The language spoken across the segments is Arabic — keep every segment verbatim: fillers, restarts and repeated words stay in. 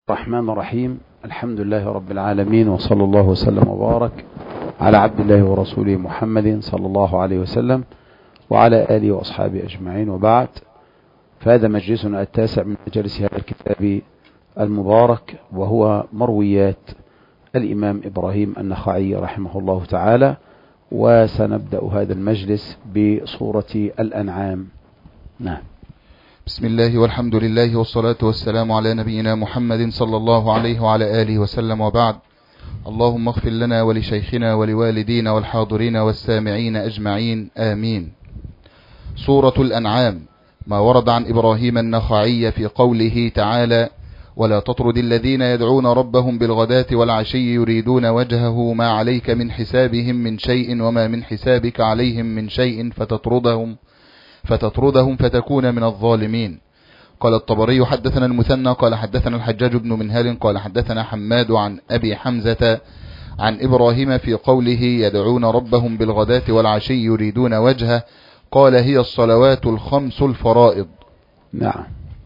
الرحمن الرحيم. الحمد لله رب العالمين، وصلى الله وسلم وبارك على عبد الله ورسوله محمد صلى الله عليه وسلم وعلى آله وأصحابه أجمعين، وبعد. فهذا مجلسنا التاسع من مجالس هذا الكتاب المبارك، وهو مرويات الإمام إبراهيم النخعي رحمه الله تعالى. وسنبدأ هذا المجلس بسورة الأنعام. نعم. بسم الله والحمد لله والصلاة والسلام على نبينا محمد صلى الله عليه وعلى آله وسلم، وبعد. اللهم اغفر لنا ولشيخنا ولوالدينا والحاضرين والسامعين أجمعين، آمين. سورة الأنعام. ما ورد عن إبراهيم النخعي في قوله تعالى: ولا تطرد الذين يدعون ربهم بالغداة والعشي يريدون وجهه ما عليك من حسابهم من شيء وما من حسابك عليهم من شيء فتطردهم فتطردهم فتكون من الظالمين. قال الطبري: حدثنا المثنى قال حدثنا الحجاج بن منهال قال حدثنا حماد عن أبي حمزة عن إبراهيم في قوله يدعون ربهم بالغداة والعشي يريدون وجهه، قال: هي الصلوات الخمس الفرائض. نعم.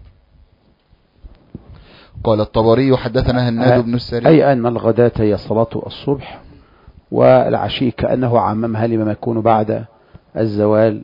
قال الطبري: حدثنا هناد بن السري. أي أن الغداة هي صلاة الصبح، والعشي كأنه عممها لما يكون بعد الزوال،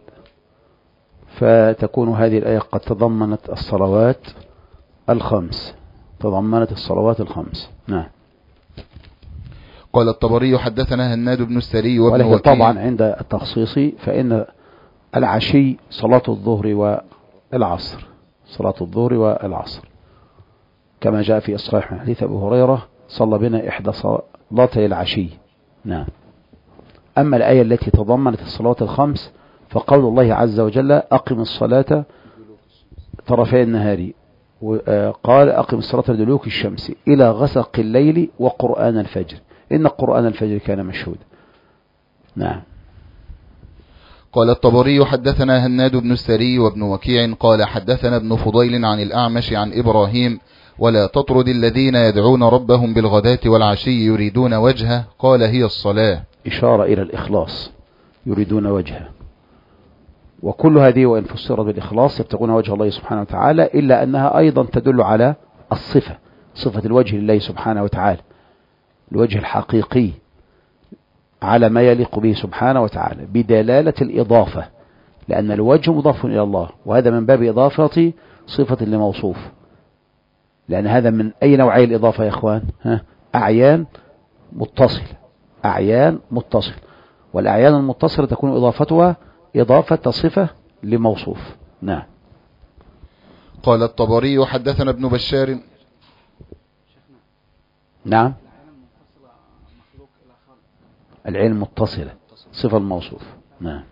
فتكون هذه الآية قد تضمنت الصلوات الخمس تضمنت الصلوات الخمس. نعم. قال الطبري: حدثنا هناد بن السري وابن ولكن وكيع. طبعا عند التخصيص فإن العشي صلاة الظهر والعصر صلاة الظهر والعصر، كما جاء في إصحاح حديث أبي هريرة: صلى بنا إحدى صلاتي العشي. نعم. أما الآية التي تضمنت الصلوات الخمس فقول الله عز وجل: أقم الصلاة طرفي النهار، قال: أقم الصلاة لدلوك الشمس إلى غسق الليل وقرآن الفجر إن قرآن الفجر كان مشهودا. نعم. قال الطبري: حدثنا هناد بن السري وابن وكيع قال حدثنا ابن فضيل عن الأعمش عن إبراهيم: ولا تطرد الذين يدعون ربهم بالغداة والعشي يريدون وجهه، قال: هي الصلاة. إشارة إلى الإخلاص، يريدون وجهه. وكل هذه وإن فسرت بالإخلاص يبتغون وجه الله سبحانه وتعالى، إلا أنها أيضا تدل على الصفة، صفة الوجه لله سبحانه وتعالى، الوجه الحقيقي على ما يليق به سبحانه وتعالى بدلالة الإضافة، لأن الوجه مضاف إلى الله، وهذا من باب إضافة صفة لموصوف. لأن هذا من أي نوعي الإضافة يا إخوان؟ ها؟ أعيان متصل أعيان متصل والأعيان المتصلة تكون إضافتها إضافة صفة لموصوف. نعم. قال الطبري: حدثنا ابن بشار. نعم. العين متصلة صفة الموصوف. نعم.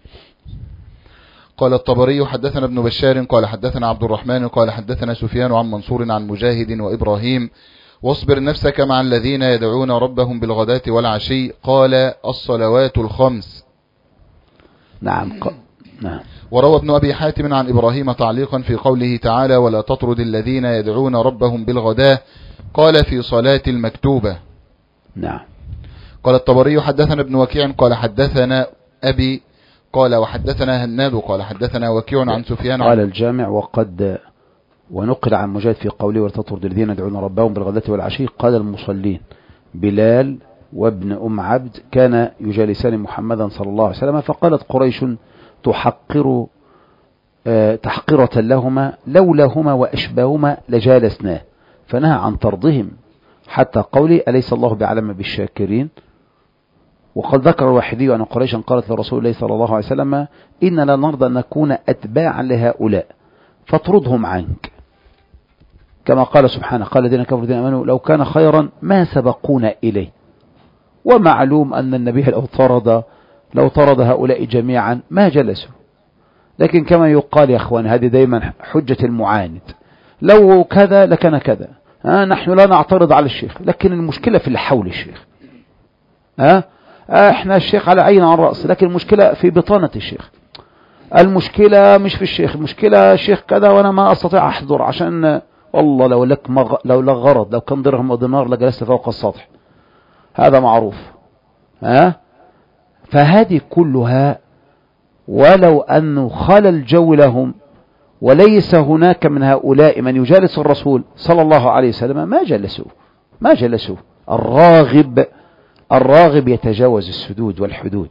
قال الطبري: حدثنا ابن بشار قال حدثنا عبد الرحمن قال حدثنا سفيان عن منصور عن مجاهد وإبراهيم: واصبر نفسك مع الذين يدعون ربهم بالغداة والعشي، قال: الصلوات الخمس. نعم. ق... نعم. وروى ابن أبي حاتم عن إبراهيم تعليقا في قوله تعالى: ولا تطرد الذين يدعون ربهم بالغداة، قال: في صلاة المكتوبة. نعم. قال الطبري: حدثنا ابن وكيع قال حدثنا أبي قال وحدثنا هناد قال حدثنا وكيع عن سفيان. قال الجامع: وقد ونقل عن مجاهد في قوله: ولا تطرد الذين يدعون ربهم بالغداة والعشي، قال المصلين بلال وابن أم عبد كان يجالسان محمدا صلى الله عليه وسلم، فقالت قريش تحقر أه تحقرة لهما لولاهما وأشباهما لجالسناه، فنهى عن طردهم حتى قولي: أليس الله بعلم بالشاكرين. وقد ذكر الواحدي أن قريشا قالت لرسول الله صلى الله عليه وسلم: إننا لا نرضى أن نكون أتباعا لهؤلاء فاطردهم عنك، كما قال سبحانه: قال الذين كفروا الذين آمنوا لو كان خيرا ما سبقونا إليه. ومعلوم أن النبي لو طرد لو طرد هؤلاء جميعا ما جلسوا. لكن كما يقال يا أخوان، هذه دايما حجة المعاند: لو كذا لكان كذا. ها نحن لا نعترض على الشيخ، لكن المشكلة في اللي حول الشيخ. ها احنا الشيخ على عين عن رأس، لكن المشكلة في بطانة الشيخ. المشكلة مش في الشيخ، المشكلة الشيخ كذا وأنا ما أستطيع أحضر عشان والله لو لك مغ... لو لك غرض، لو كان درهم ودينار لجلست فوق السطح. هذا معروف. ها فهذه كلها ولو أنه خلى الجو لهم وليس هناك من هؤلاء من يجالس الرسول صلى الله عليه وسلم ما جلسوه ما جلسوه. الراغب الراغب يتجاوز السدود والحدود،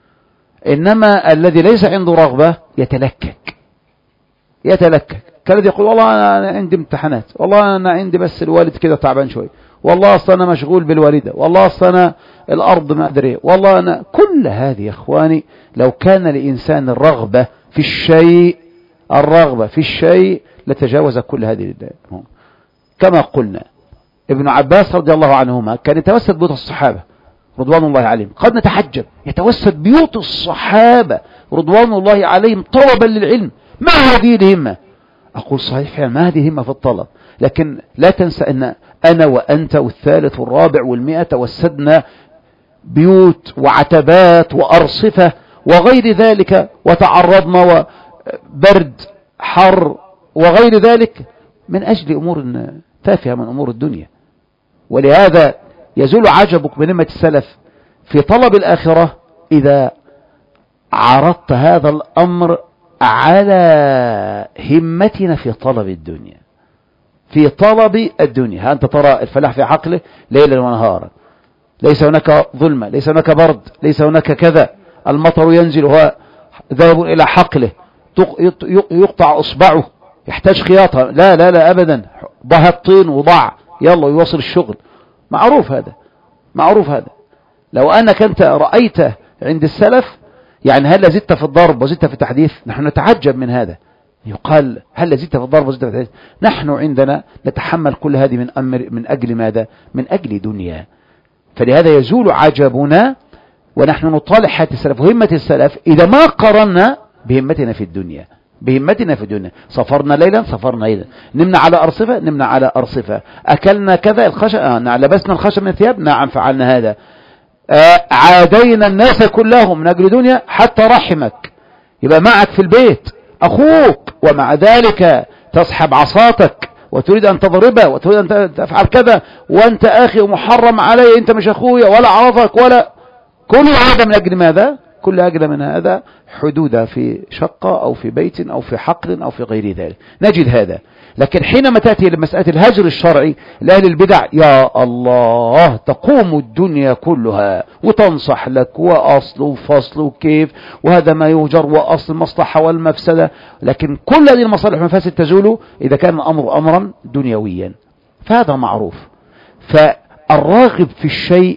إنما الذي ليس عنده رغبة يتلكك يتلكك كالذي يقول والله أنا عندي امتحانات، والله أنا عندي بس الوالد كده تعبان شوي، والله أصلا أنا مشغول بالوالدة، والله أصلا أنا الأرض ما أدري، والله أنا. كل هذه يا إخواني لو كان لإنسان الرغبة في الشيء الرغبة في الشيء لتجاوز كل هذه. كما قلنا ابن عباس رضي الله عنهما كان يتوسد بيوت الصحابة رضوان الله عليهم. قد نتحجب يتوسد بيوت الصحابة رضوان الله عليهم طلبا للعلم. ما هذه الهمة؟ أقول صحيح فعلا ما هذه همة في الطلب، لكن لا تنسى أن أنا وأنت والثالث والرابع والمئة توسدنا بيوت وعتبات وأرصفة وغير ذلك، وتعرضنا وبرد حر وغير ذلك من أجل أمور تافهة من أمور الدنيا. ولهذا يزول عجبك من همة السلف في طلب الآخرة إذا عرضت هذا الأمر على همتنا في طلب الدنيا في طلب الدنيا. ها أنت ترى الفلاح في حقله ليلا ونهارا، ليس هناك ظلمة، ليس هناك برد، ليس هناك كذا، المطر ينزل وهو ذاهب إلى حقله، يقطع أصبعه يحتاج خياطة، لا لا لا أبدا، ضع الطين وضع يلا يوصل الشغل. معروف هذا معروف هذا. لو أنك أنت رأيت عند السلف يعني هل زدت في الضرب وزدت في التحديث؟ نحن نتعجب من هذا. يقال هل زدت في الضرب وزدت في التحديث؟ نحن عندنا نتحمل كل هذه من أمر من أجل ماذا؟ من أجل دنيا. فلهذا يزول عجبنا ونحن نطالع حياة السلف وهمة السلف إذا ما قررنا بهمتنا في الدنيا بهمتنا في الدنيا. سافرنا ليلا سافرنا ليلا، نمنا على أرصفة نمنا على أرصفة، أكلنا كذا الخشب آه. لبسنا الخشب من الثياب، نعم فعلنا هذا. آه عادينا الناس كلهم من أجل دنيا حتى رحمك يبقى معك في البيت أخوك، ومع ذلك تصحب عصاتك وتريد أن تضربه وتريد أن تفعل كذا وأنت أخي ومحرم علي، أنت مش أخويا ولا عرفك ولا. كل هذا من أجل ماذا؟ كل أجل من هذا حدود في شقة أو في بيت أو في حقل أو في غير ذلك نجد هذا. لكن حينما تأتي لمسألة الهجر الشرعي لأهل البدع يا الله تقوم الدنيا كلها وتنصح لك وأصل وفصل وكيف وهذا ما يوجر وأصل المصلحة والمفسدة. لكن كل هذه المصالح والمفاسد تزول إذا كان الأمر أمرا دنيويا، فهذا معروف. فالراغب في الشيء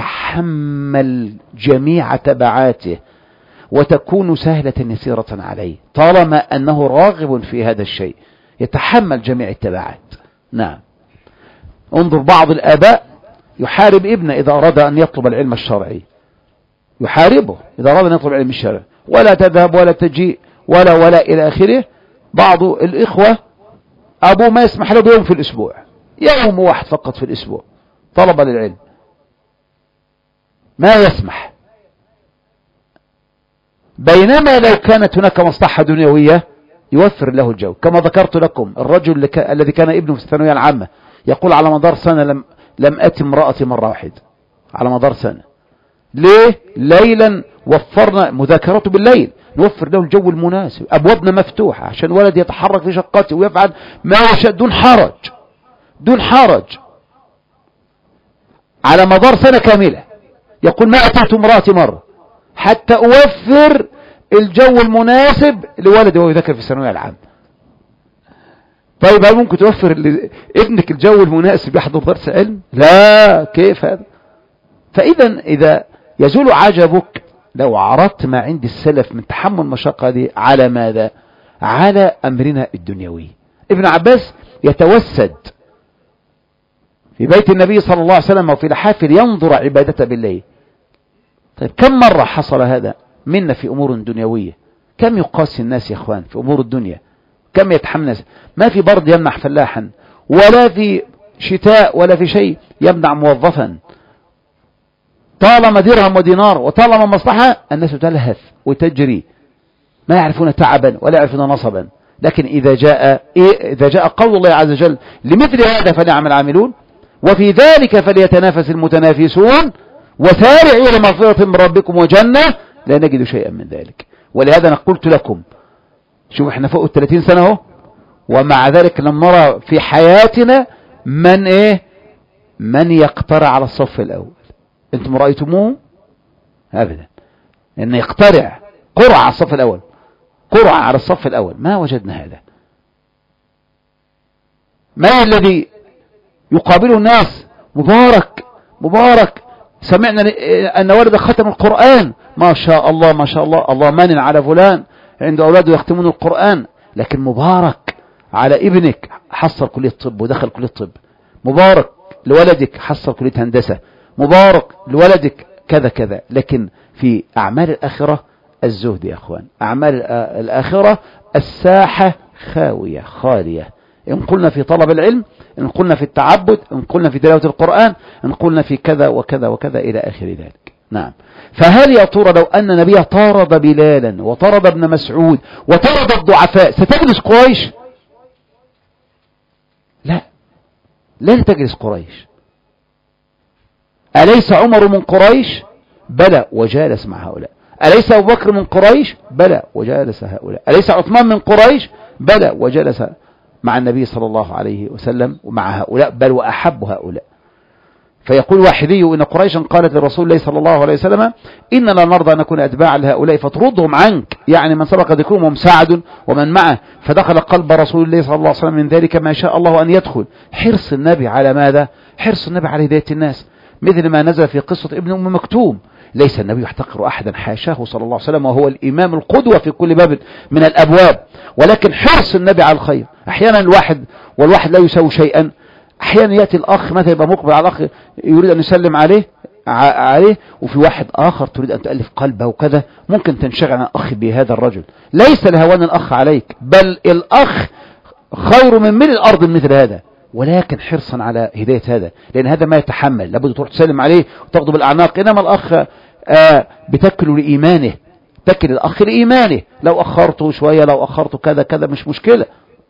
يتحمل جميع تبعاته وتكون سهلة يسيرة عليه طالما أنه راغب في هذا الشيء، يتحمل جميع التبعات. نعم. انظر بعض الآباء يحارب ابنه إذا أراد أن يطلب العلم الشرعي، يحاربه إذا أراد أن يطلب العلم الشرعي، ولا تذهب ولا تجيء ولا ولا إلى آخره. بعض الإخوة أبوه ما يسمح له بيوم في الأسبوع، يوم واحد فقط في الأسبوع طلب للعلم، ما يسمح. بينما لو كانت هناك مصلحة دنيوية يوفر له الجو. كما ذكرت لكم الرجل لك... الذي كان ابنه في الثانوية العامة يقول على مدار سنة لم, لم أتي امرأتي مرة واحدة على مدار سنة. ليه؟ ليلا وفرنا مذاكرته بالليل، نوفر له الجو المناسب، أبوابنا مفتوحة عشان ولد يتحرك في شقته ويفعل ما يشاء دون حرج دون حرج على مدار سنة كاملة. يقول ما أتيت امرأتي مرة حتى أوفر الجو المناسب لولدي وهو يذاكر في الثانوية العامة. طيب هل ممكن توفر ابنك الجو المناسب يحضر درس علم؟ لا، كيف هذا؟ فإذا إذا يزول عجبك لو عرضت ما عند السلف من تحمل مشقة دي على ماذا؟ على أمرنا الدنيوي. ابن عباس يتوسد في بيت النبي صلى الله عليه وسلم وفي الحافل ينظر عبادته بالليل. طيب كم مرة حصل هذا منا في أمور دنيوية؟ كم يقاسي الناس يا إخوان في أمور الدنيا؟ كم يتحمل الناس؟ ما في برد يمنع فلاحا، ولا في شتاء ولا في شيء يمنع موظفا. طالما درهم ودينار وطالما مصلحة الناس تلهث وتجري، ما يعرفون تعبا ولا يعرفون نصبا. لكن إذا جاء إيه؟ إذا جاء قول الله عز وجل لمثل هذا فليعمل العاملون وفي ذلك فليتنافس المتنافسون وسارعوا إلى مغفرة من ربكم وجنة، لا نجد شيئا من ذلك. ولهذا أنا قلت لكم شوف احنا فوق الثلاثين سنة اهو، ومع ذلك لم نرى في حياتنا من ايه من يقترع على الصف الاول. انتم رأيتموه؟ ابدا. ان يقترع قرعة على الصف الاول، قرعة على الصف الاول، ما وجدنا هذا. ما الذي يقابله الناس؟ مبارك مبارك، سمعنا ان ولد ختم القرآن، ما شاء الله ما شاء الله، الله من على فلان عند اولاده يختمون القرآن. لكن مبارك على ابنك حصل كلية طب ودخل كلية طب، مبارك لولدك حصل كلية هندسة، مبارك لولدك كذا كذا. لكن في أعمال الآخرة الزهد يا أخوان، أعمال الآخرة الساحة خاوية خالية. إن قلنا في طلب العلم، إن قلنا في التعبد، إن قلنا في تلاوة القرآن، إن قلنا في كذا وكذا وكذا إلى آخر ذلك. نعم. فهل يا ترى لو أن النبي طارد بلالا وطارد ابن مسعود وطارد الضعفاء ستجلس قريش؟ لا، لن تجلس قريش. أليس عمر من قريش؟ بلى وجالس مع هؤلاء. أليس أبو بكر من قريش؟ بلى وجالس هؤلاء. أليس عثمان من قريش؟ بلى وجلس مع النبي صلى الله عليه وسلم ومع هؤلاء، بل وأحب هؤلاء. فيقول واحدي إن قريشا قالت لرسول الله صلى الله عليه وسلم إننا لا نرضى أن نكون أتباعا لهؤلاء فتردهم عنك، يعني من سبق ذكرهم ومساعد ومن معه. فدخل قلب رسول الله صلى الله عليه وسلم من ذلك ما شاء الله أن يدخل. حرص النبي على ماذا؟ حرص النبي على هداية الناس، مثل ما نزل في قصة ابن أم مكتوم. ليس النبي يحتقر أحدا، حاشاه صلى الله عليه وسلم، وهو الإمام القدوة في كل باب من الأبواب. ولكن حرص النبي على الخير. أحيانا الواحد والواحد لا يساوي شيئا، أحيانا يأتي الأخ مثلا يبقى مقبل على الأخ يريد أن يسلم عليه عليه وفي واحد آخر تريد أن تألف قلبه وكذا، ممكن تنشغل عن الأخ بهذا الرجل. ليس لهوان الأخ عليك، بل الأخ خير من ملء الأرض مثل هذا، ولكن حرصا على هداية هذا، لأن هذا ما يتحمل، لابد تروح تسلم عليه وتاخده بالأعناق. إنما الأخ آه بتكل لإيمانه، تكل الأخ لإيمانه، لو أخرته شوية لو أخرته كذا كذا مش مشكلة.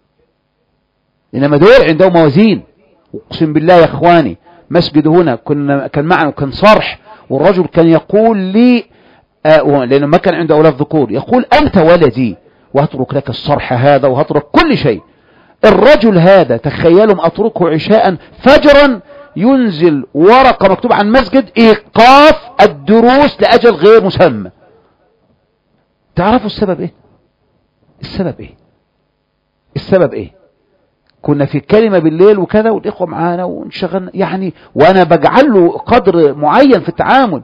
إنما دول عندهم موازين. أقسم بالله يا إخواني، مسجد هنا كنا كان معنا كان صرح، والرجل كان يقول لي آه لأنه ما كان عنده أولاد ذكور، يقول أنت ولدي وهترك لك الصرح هذا وهترك كل شيء. الرجل هذا تخيلوا أتركه عشاء فجرا ينزل ورقة مكتوب عن مسجد إيقاف الدروس لأجل غير مسمى. تعرفوا السبب إيه؟ السبب إيه؟ السبب إيه؟ كنا في كلمة بالليل وكذا والإخوة معانا ونشغلنا يعني، وأنا بجعل له قدر معين في التعامل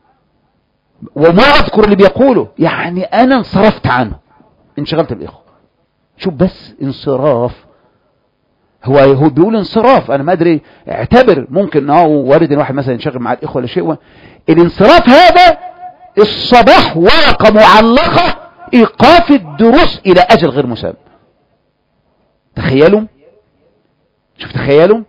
وما أذكر اللي بيقوله، يعني أنا انصرفت عنه، انشغلت بالإخوة. شوف بس انصراف، هو هو بيقول انصراف، أنا ما أدري، اعتبر ممكن اه وارد ان واحد مثلا ينشغل مع الإخوة ولا شيء. الانصراف هذا الصباح ورقة معلقة إيقاف الدروس إلى أجل غير مسمى. تخيلوا، شوف تخيلوا،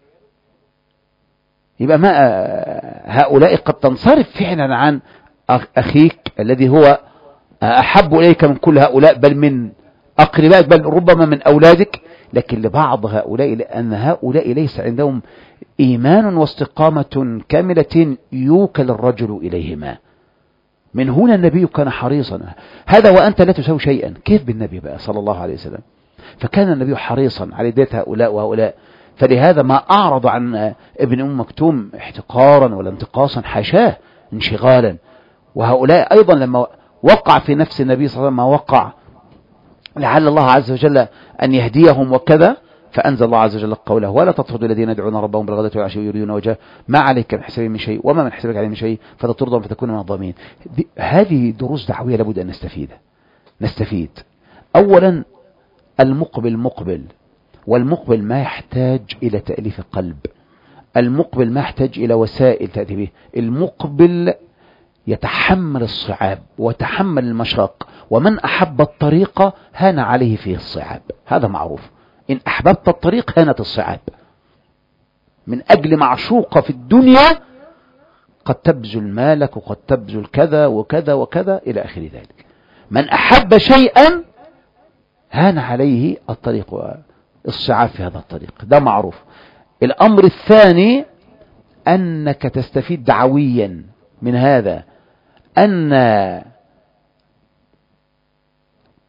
يبقى ما هؤلاء قد تنصرف فعلا عن أخيك الذي هو أحب إليك من كل هؤلاء، بل من أقربائك، بل ربما من أولادك. لكن لبعض هؤلاء لأن هؤلاء ليس عندهم إيمان واستقامة كاملة يوكل الرجل إليهما. من هنا النبي كان حريصا، هذا وأنت لا تسوي شيئا، كيف بالنبي بقى صلى الله عليه وسلم؟ فكان النبي حريصا على هداية هؤلاء وهؤلاء. فلهذا ما أعرض عن ابن أم مكتوم احتقارا ولا انتقاصا، حاشاه، انشغالا. وهؤلاء أيضا لما وقع في نفس النبي صلى الله عليه وسلم ما وقع، لعل الله عز وجل أن يهديهم وكذا، فأنزل الله عز وجل قوله ولا تطردوا الذين يدعون ربهم بالغداة والعشي يريدون وجهه ما عليك من حسابهم من شيء وما من حسابك عليه من شيء فتطردهم فتكون من الظالمين. هذه دروس دعوية لابد أن نستفيدها. نستفيد أولا المقبل مقبل، والمقبل ما يحتاج إلى تأليف قلب، المقبل ما يحتاج إلى وسائل تأتي به، المقبل يتحمل الصعاب وتحمل المشاق، ومن أحب الطريق هان عليه فيه الصعاب، هذا معروف. إن أحببت الطريق هانت الصعاب، من أجل معشوقة في الدنيا قد تبذل مالك وقد تبذل كذا وكذا وكذا إلى آخر ذلك. من أحب شيئا هان عليه الطريق والصعاب في هذا الطريق، ده معروف. الأمر الثاني أنك تستفيد دعويا من هذا، أن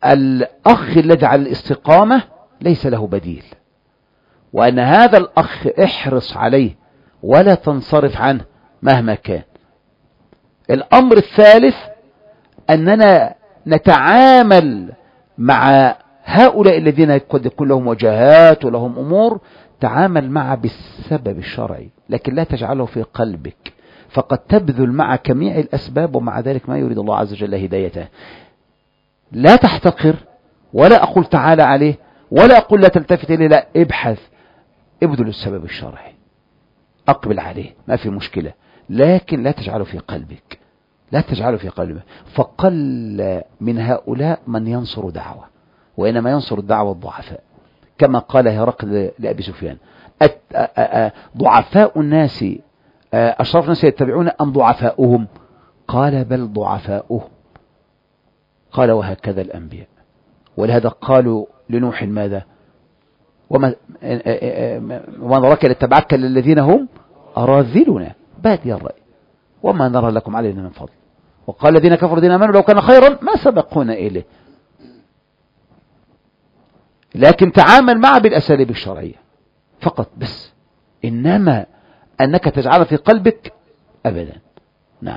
الأخ الذي على الاستقامة ليس له بديل، وأن هذا الأخ احرص عليه ولا تنصرف عنه مهما كان. الأمر الثالث أننا نتعامل مع هؤلاء الذين قد يكون لهم وجهات ولهم أمور، تعامل معه بالسبب الشرعي، لكن لا تجعله في قلبك، فقد تبذل مع جميع الأسباب ومع ذلك ما يريد الله عز وجل هدايته. لا تحتقر، ولا أقول تعالى عليه، ولا أقول لا تلتفت إليه، لا، ابحث، ابذل السبب الشرعي، أقبل عليه، ما في مشكلة، لكن لا تجعله في قلبك، لا تجعله في قلبك. فقل من هؤلاء من ينصر دعوة، وإنما ينصر الدعوة الضعفاء، كما قال هرقل لأبي سفيان: ضعفاء الناس أشرف الناس يتبعون أم ضعفاؤهم؟ قال: بل ضعفاؤهم. قال: وهكذا الأنبياء. ولهذا قالوا لنوح: ماذا؟ وما نراك لاتبعك الذين هم أراذلنا بادي الرأي وما نرى لكم علينا من فضل. وقال الذين كفروا الذين آمنوا لو كان خيرا ما سبقونا إليه. لكن تعامل معه بالأساليب الشرعية فقط بس، إنما أنك تجعل في قلبك أبدا. نعم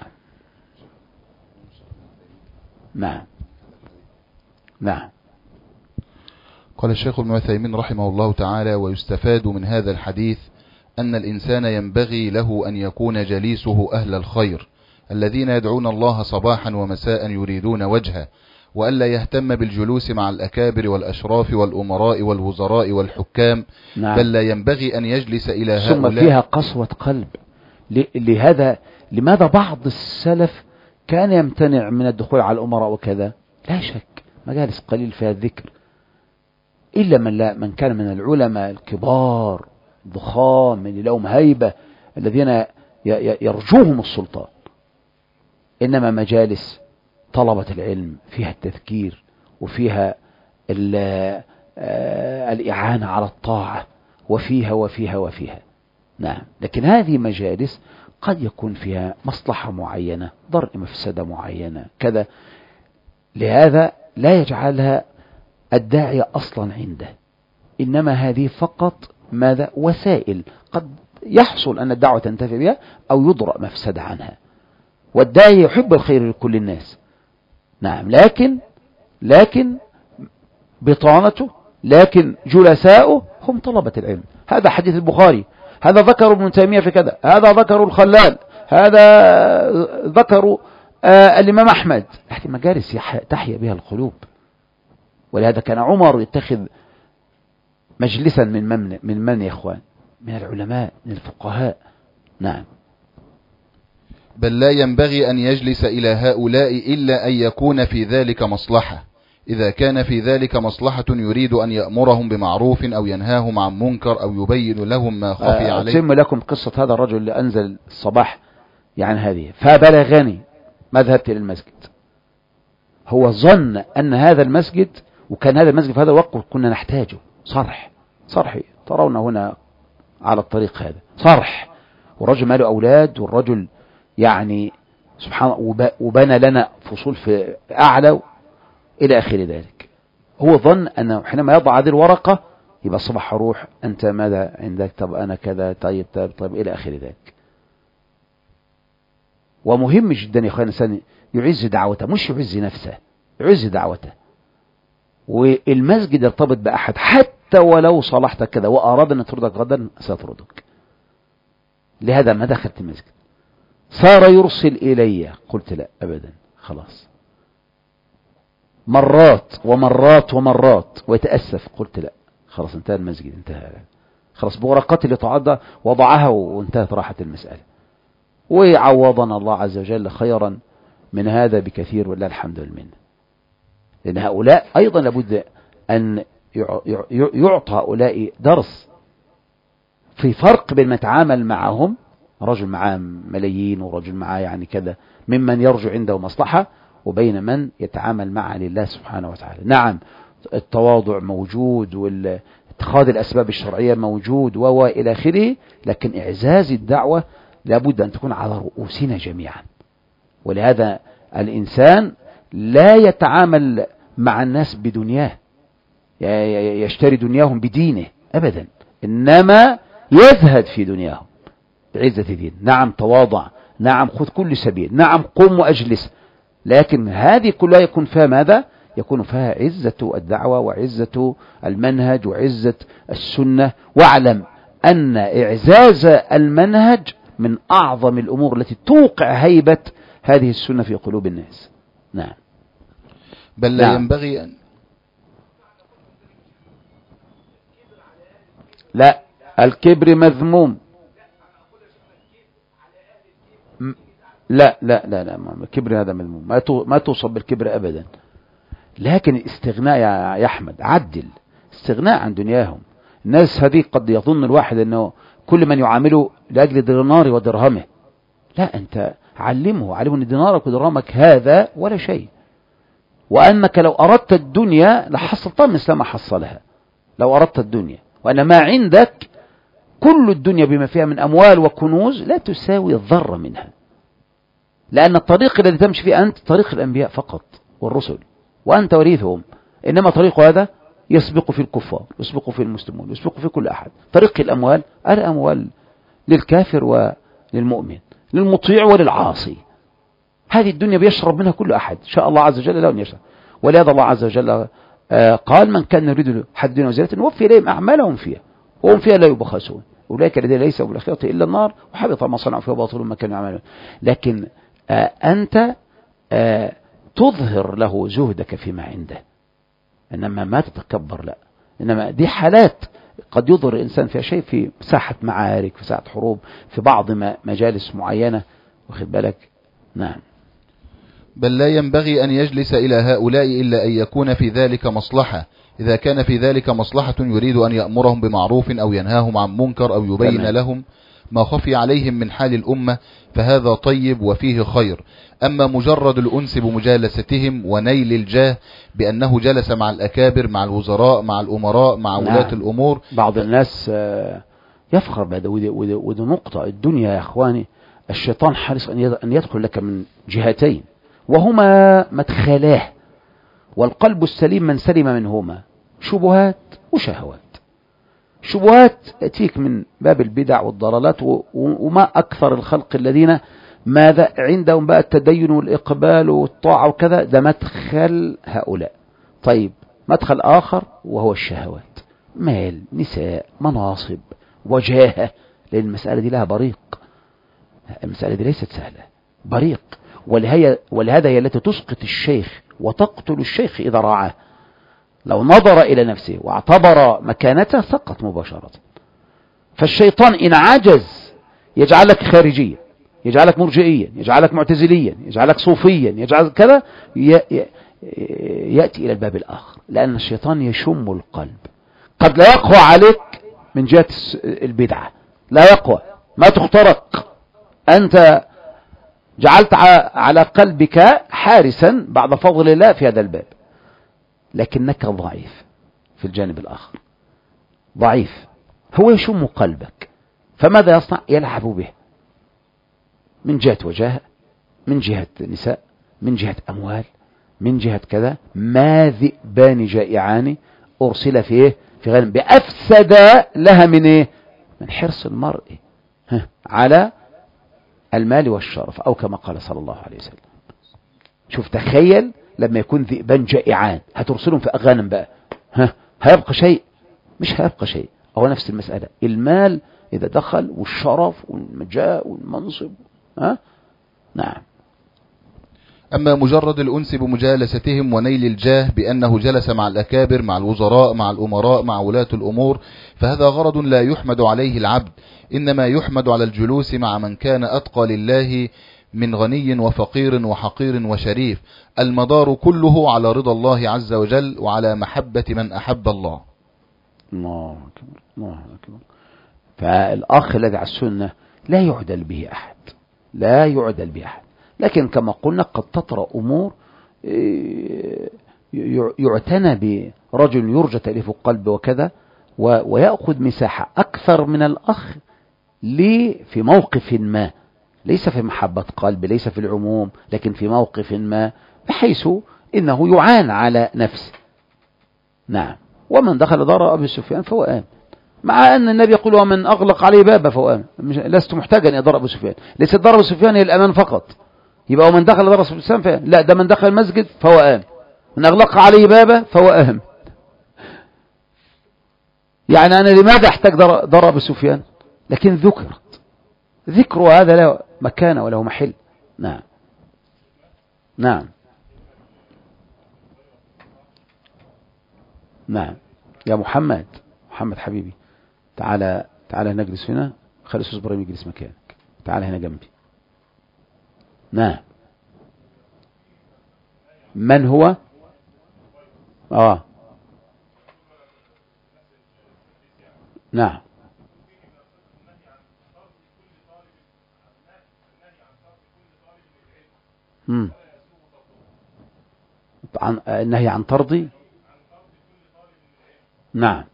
نعم نعم. قال الشيخ ابن عثيمين رحمه الله تعالى: ويستفاد من هذا الحديث أن الإنسان ينبغي له أن يكون جليسه أهل الخير الذين يدعون الله صباحا ومساء يريدون وجهه، وألا يهتم بالجلوس مع الأكابر والأشراف والأمراء والوزراء والحكام. نعم. بل لا ينبغي أن يجلس إلى هؤلاء. ثم فيها قسوة قلب. لهذا لماذا بعض السلف كان يمتنع من الدخول على الأمراء وكذا؟ لا شك مجالس قليل فيها الذكر، إلا من, لا من كان من العلماء الكبار ضخام من لهم هيبة الذين يرجوهم السلطان. إنما مجالس طلبة العلم فيها التذكير وفيها الإعانة على الطاعة وفيها وفيها وفيها. نعم. لكن هذه مجالس قد يكون فيها مصلحة معينة، ضرء مفسدة معينة كذا، لهذا لا يجعلها الداعية أصلا عنده، إنما هذه فقط ماذا؟ وسائل قد يحصل أن الدعوة تنتفع بها أو يضرأ مفسدة عنها، والداعي يحب الخير لكل الناس. نعم. لكن لكن بطانته، لكن جلساؤه هم طلبة العلم. هذا حديث البخاري، هذا ذكر ابن تيمية في كذا، هذا ذكر الخلال، هذا ذكر آه الإمام أحمد. هذه مجالس تحيا بها القلوب. ولهذا كان عمر يتخذ مجلسا من من من من يا إخوان؟ من العلماء، من الفقهاء. نعم. بل لا ينبغي أن يجلس إلى هؤلاء إلا أن يكون في ذلك مصلحة. إذا كان في ذلك مصلحة يريد أن يأمرهم بمعروف أو ينهاهم عن منكر أو يبين لهم ما خفي عليه. أتم لكم قصة هذا الرجل اللي أنزل الصباح يعني هذه: فبلغني ما ذهبت إلى المسجد. هو ظن أن هذا المسجد، وكان هذا المسجد في هذا الوقت كنا نحتاجه صرح صرح ترون هنا على الطريق هذا صرح، والرجل ما له أولاد، والرجل يعني سبحان الله وبنى لنا فصول في أعلى إلى آخر ذلك. هو ظن أنه حينما يضع هذه الورقة يبقى الصباح أروح، أنت ماذا عندك؟ طب أنا كذا، طيب طيب طيب إلى آخر ذلك. ومهم جدا يا أخوان الإنسان يعز دعوته، مش يعز نفسه، يعز دعوته. والمسجد يرتبط بأحد، حتى ولو صلحت كذا وأراد أن تردك غدا ستردك. لهذا ما دخلت المسجد. صار يرسل إلي، قلت لا أبدا، خلاص. مرات ومرات ومرات ويتأسف، قلت لا خلاص انتهى المسجد، انتهى خلاص بورقات اللي تعدى وضعها وانتهت راحت المسألة. ويعوضنا الله عز وجل خيرا من هذا بكثير والله الحمد لله. لأن هؤلاء أيضا لابد أن يعطى هؤلاء درس في فرق بين ما يتعامل معهم رجل معاه ملايين ورجل معاه يعني كذا ممن يرجو عنده مصلحة، وبين من يتعامل معه لله سبحانه وتعالى. نعم التواضع موجود واتخاذ الأسباب الشرعية موجود وإلى آخره، لكن إعزاز الدعوة لابد أن تكون على رؤوسنا جميعا. ولهذا الإنسان لا يتعامل مع الناس بدنياه، يشتري دنياهم بدينه أبدا، إنما يزهد في دنياهم بعزة دين. نعم تواضع، نعم خذ كل سبيل، نعم قم وأجلس، لكن هذه كلها يكون فيها ماذا؟ يكون فيها عزة الدعوة وعزة المنهج وعزة السنة. واعلم أن إعزاز المنهج من أعظم الأمور التي توقع هيبة هذه السنة في قلوب الناس. نعم. بل لا نعم. ينبغي أن لا، الكبر مذموم. لا لا لا لا، الكبر هذا مذموم، ما ما توصف بالكبر أبدا. لكن الاستغناء يا أحمد، عدل استغناء عن دنياهم. الناس هذه قد يظن الواحد أنه كل من يعامله لأجل دينار ودرهمه. لا، أنت علمه علمه أن دينارك ودرهمك هذا ولا شيء، وأنك لو أردت الدنيا لحصلتها مثل ما حصلها لو أردت الدنيا، وأن ما عندك كل الدنيا بما فيها من أموال وكنوز لا تساوي الذرة منها، لأن الطريق الذي تمشي فيه أنت طريق الأنبياء فقط والرسل، وأنت وريثهم. إنما طريق هذا يسبق في الكفار، يسبق في المسلمون، يسبق في كل أحد. طريق الأموال، الأموال للكافر وللمؤمن، للمطيع وللعاصي. هذه الدنيا بيشرب منها كل أحد، شاء الله عز وجل لو يشرب. ولهذا الله عز وجل قال: من كان يريد حد الدنيا وزينتها نوفي إليهم أعمالهم فيها وهم فيها لا يبخسون، أولئك الذين ليس بالآخرة إلا النار وحبط ما صنعوا فيها باطل ما كانوا يعملون. لكن آه أنت آه تظهر له زهدك فيما عنده، إنما ما تتكبر، لا، إنما دي حالات قد يظهر الإنسان فيها شيء في ساحة معارك، في ساحة حروب، في بعض مجالس معينة، واخد بالك. نعم. بل لا ينبغي أن يجلس إلى هؤلاء إلا أن يكون في ذلك مصلحة. إذا كان في ذلك مصلحة يريد أن يأمرهم بمعروف أو ينهاهم عن منكر أو يبين تمام. لهم ما خفي عليهم من حال الأمة فهذا طيب وفيه خير. أما مجرد الأنس بمجالستهم ونيل الجاه بأنه جلس مع الأكابر، مع الوزراء، مع الأمراء، مع ولاة نعم. الأمور. بعض الناس يفخر بهذا، وذي نقطة الدنيا يا أخواني. الشيطان حريص أن يدخل لك من جهتين، وهما مدخلاه، والقلب السليم من سلم منهما، شبهات وشهوات. شبهات تأتيك من باب البدع والضلالات، وما أكثر الخلق الذين ماذا عندهم بقى التدين والإقبال والطاعة وكذا، ده مدخل هؤلاء. طيب مدخل آخر وهو الشهوات، مال، نساء، مناصب، وجاهة، لأن المسألة دي لها بريق، المسألة دي ليست سهلة، بريق. ولهذا هي التي تسقط الشيخ وتقتل الشيخ إذا رعاه. لو نظر إلى نفسه واعتبر مكانته سقط مباشرة. فالشيطان إن عجز يجعلك خارجيا، يجعلك مرجئيا، يجعلك معتزليا، يجعلك صوفيا، يجعل كذا، يأتي إلى الباب الآخر، لأن الشيطان يشم القلب. قد لا يقوى عليك من جهة البدعة، لا يقوى، ما تخترق، أنت جعلت على قلبك حارسا بعد فضل الله في هذا الباب، لكنك ضعيف في الجانب الآخر، ضعيف. هو يشم قلبك، فماذا يصنع؟ يلعب به من جهة وجاهة، من جهة نساء، من جهة أموال، من جهة كذا. ما ذئبان جائعان أرسل فيه في غنم بأفسد لها من إيه؟ من حرص المرء على المال والشرف، أو كما قال صلى الله عليه وسلم. شوف، تخيل لما يكون ذئبان جائعان هترسلهم في أغانم بقى، ها هيبقى شيء؟ مش هيبقى شيء. هو نفس المسألة، المال إذا دخل والشرف والمجاء والمنصب، ها نعم. أما مجرد الأنس بمجالستهم ونيل الجاه بأنه جلس مع الأكابر، مع الوزراء، مع الأمراء، مع ولاة الأمور، فهذا غرض لا يحمد عليه العبد، إنما يحمد على الجلوس مع من كان أتقى لله من غني وفقير وحقير وشريف. المدار كله على رضا الله عز وجل وعلى محبة من أحب الله. الله أكبر، الله أكبر. فالأخ الذي على السنة لا يعدل به أحد، لا يعدل به أحد. لكن كما قلنا قد تطرأ أمور يعتنى برجل يرجى تأليف القلب وكذا، ويأخذ مساحة أكثر من الأخ لي في موقف ما، ليس في محبة قلب، ليس في العموم، لكن في موقف ما، بحيث إنه يعان على نفسه. نعم. ومن دخل دار أبي سفيان فهو آمن، مع أن النبي يقول ومن أغلق عليه بابه فهو آمن. لست محتاجا إلى دار أبي سفيان، ليس دار أبي سفيان هي الأمان فقط، يبقى ومن دخل دار أبي سفيان فهو لا، ده من دخل المسجد فهو آمن، من أغلق عليه بابه فهو آمن. يعني أنا لماذا أحتاج دار, دار أبي سفيان؟ لكن ذكرت ذكر هذا له مكانه وله محل. نعم. نعم. نعم. يا محمد، محمد حبيبي، تعالى تعالى نجلس هنا، خلي أستاذ إبراهيم يجلس مكانك، تعالى هنا جنبي. نعم. من هو؟ آه نعم. امم عن النهي عن طرد. نعم.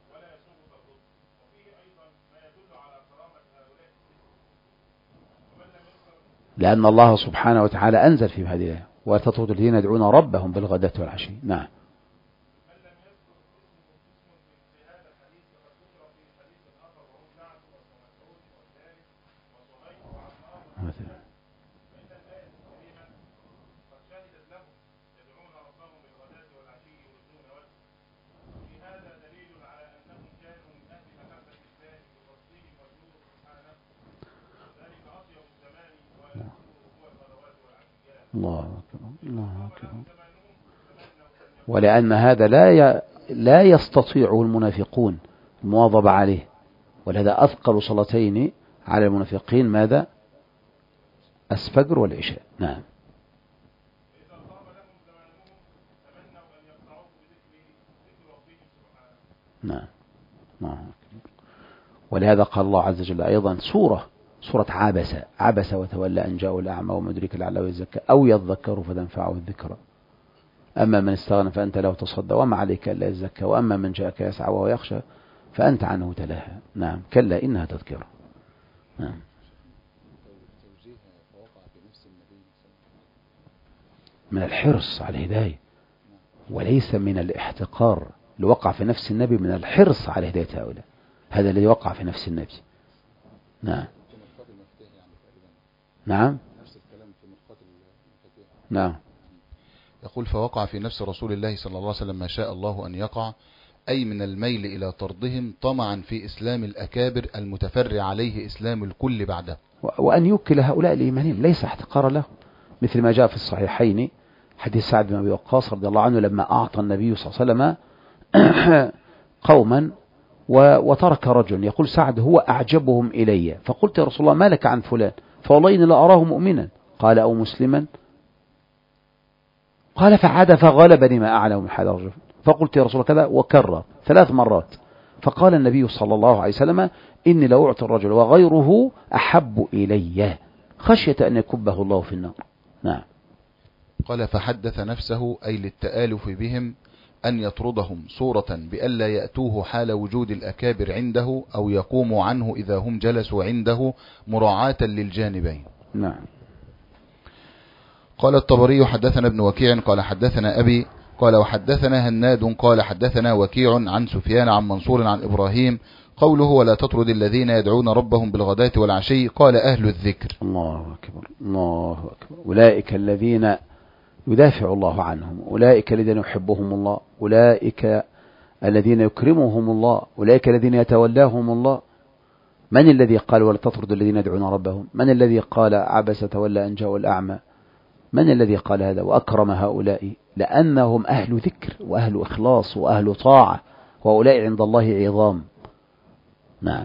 لأن الله سبحانه وتعالى أنزل في هذه الآية وتطرد الذين يدعون ربهم بالغداة والعشي. نعم. الله أكبر، الله أكبر. ولأن هذا لا ي... لا يستطيع المنافقون المواظبة عليه، ولهذا أثقل صلاتين على المنافقين ماذا؟ الفجر والعشاء. نعم. نعم. نعم. ولهذا قال الله عز وجل أيضا سورة سورة عبس عبس وتولى أن جاءه الأعمى وما يدريك لعله يزكى أو يذكر فتنفعه الذكرى. أما من استغنى فأنت له تصدى وما عليك إلا يزكى، وأما من جاءك يسعى وهو يخشى فأنت عنه تلهى. نعم. كلا إنها تذكرة. نعم. من الحرص على الهداية وليس من الاحتقار. اللي وقع في نفس النبي من الحرص على هداية هؤلاء، هذا الذي وقع في نفس النبي. نعم. نعم. نعم. يقول فوقع في نفس رسول الله صلى الله عليه وسلم ما شاء الله أن يقع، أي من الميل إلى طردهم طمعا في إسلام الأكابر المتفرع عليه إسلام الكل بعده، وأن يوكل هؤلاء لإيمانهم ليس احتقارا له، مثل ما جاء في الصحيحين حديث سعد بن أبي وقاص رضي الله عنه لما أعطى النبي صلى الله عليه وسلم قوما وترك رجل، يقول سعد هو أعجبهم إلي، فقلت يا رسول الله ما لك عن فلان؟ فوالله إني لا أراه مؤمنا. قال أو مسلما؟ قال فعاد فغلبني ما أعلم من هذا الرجل. فقلت يا رسول الله كذا، وكرر ثلاث مرات. فقال النبي صلى الله عليه وسلم إني لأعطي الرجل وغيره أحب إلي خشية أن يكبه الله في النار. نعم. قال فحدث نفسه أي للتآلف بهم أن يطردهم صورة بألا يأتوه حال وجود الأكابر عنده أو يقوموا عنه إذا هم جلسوا عنده مراعاة للجانبين. نعم. قال الطبري حدثنا ابن وكيع قال حدثنا أبي قال وحدثنا هناد قال حدثنا وكيع عن سفيان عن منصور عن إبراهيم قوله ولا تطرد الذين يدعون ربهم بالغداة والعشي قال أهل الذكر. الله أكبر، الله أكبر. أولئك الذين يدافع الله عنهم، أولئك الذين يحبهم الله، أولئك الذين يكرمهم الله، أولئك الذين يتولاهم الله. من الذي قال ولا تطرد الذين يدعون ربهم؟ من الذي قال عبس تولى أن جاءه الأعمى؟ من الذي قال هذا وأكرم هؤلاء؟ لأنهم أهل ذكر وأهل إخلاص وأهل طاعة، وأولئك عند الله عظام. نعم.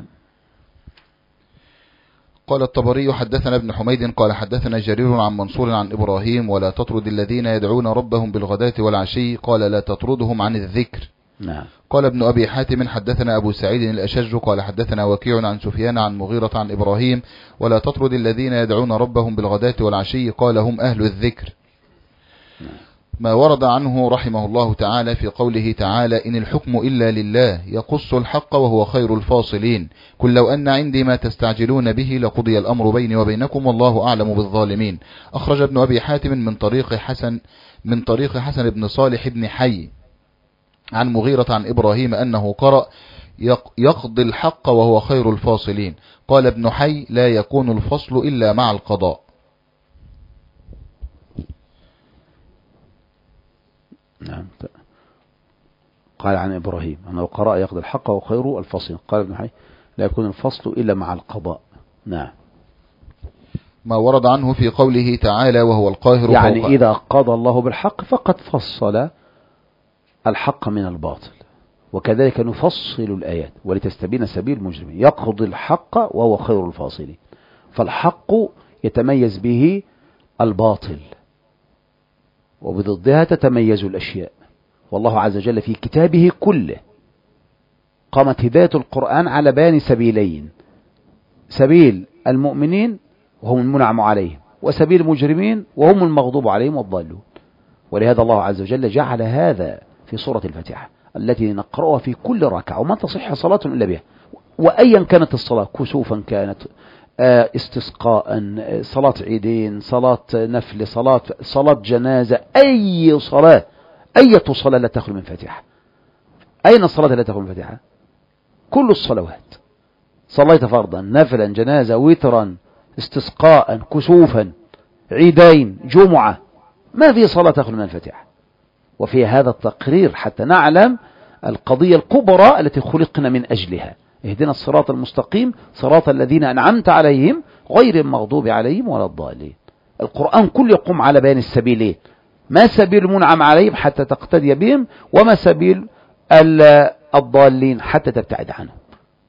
قال الطبري حدثنا ابن حميد قال حدثنا جرير عن منصور عن إبراهيم ولا تطرد الذين يدعون ربهم بالغداة والعشي قال لا تطردهم عن الذكر. نعم. قال ابن أبي حاتم حدثنا أبو سعيد الأشج قال حدثنا وكيع عن سفيان عن مغيرة عن إبراهيم ولا تطرد الذين يدعون ربهم بالغداة والعشي قال هم أهل الذكر. ما ورد عنه رحمه الله تعالى في قوله تعالى إن الحكم إلا لله يقص الحق وهو خير الفاصلين قل لو أن عندي ما تستعجلون به لقضي الأمر بيني وبينكم والله أعلم بالظالمين. أخرج ابن أبي حاتم من طريق حسن من طريق حسن بن صالح بن حي عن مغيرة عن إبراهيم أنه قرأ يقضي الحق وهو خير الفاصلين. قال ابن حي لا يكون الفصل إلا مع القضاء. نعم. قال عن إبراهيم أنه قرأ يقضي الحق وهو خير الفاصلين. قال ابن حي لا يكون الفصل إلا مع القضاء. نعم. ما ورد عنه في قوله تعالى وهو القاهر يعني فوق إذا قضى الله بالحق فقد فصل الحق من الباطل، وكذلك نفصل الآيات ولتستبين سبيل المجرمين. يقضي الحق وهو خير الفاصلين، فالحق يتميز به الباطل وبضدها تتميز الأشياء. والله عز وجل في كتابه كله قامت هداية القرآن على بيان سبيلين: سبيل المؤمنين وهم المنعم عليهم، وسبيل المجرمين وهم المغضوب عليهم والضالون. ولهذا الله عز وجل جعل هذا في سورة الفاتحة التي نقرأها في كل ركعة، وما تصح صلاة إلا بها، وأيا كانت الصلاة، كسوفا كانت، استسقاء، صلاة عيدين، صلاة نفل، صلاة صلاة جنازة، أي صلاة، أي صلاة لا تخلو من فاتحة. أين الصلاة لا تخلو من فاتحة؟ كل الصلوات، صليت فرضا، نفلا، جنازة، وترا، استسقاء، كسوفا، عيدين، جمعة، ما في صلاة تخلو من الفاتحة. وفي هذا التقرير حتى نعلم القضية الكبرى التي خلقنا من أجلها: اهدنا الصراط المستقيم صراط الذين أنعمت عليهم غير المغضوب عليهم ولا الضالين. القرآن كله يقوم على بيان السبيلين: ما سبيل المنعم عليهم حتى تقتدي بهم، وما سبيل الضالين حتى تبتعد عنهم.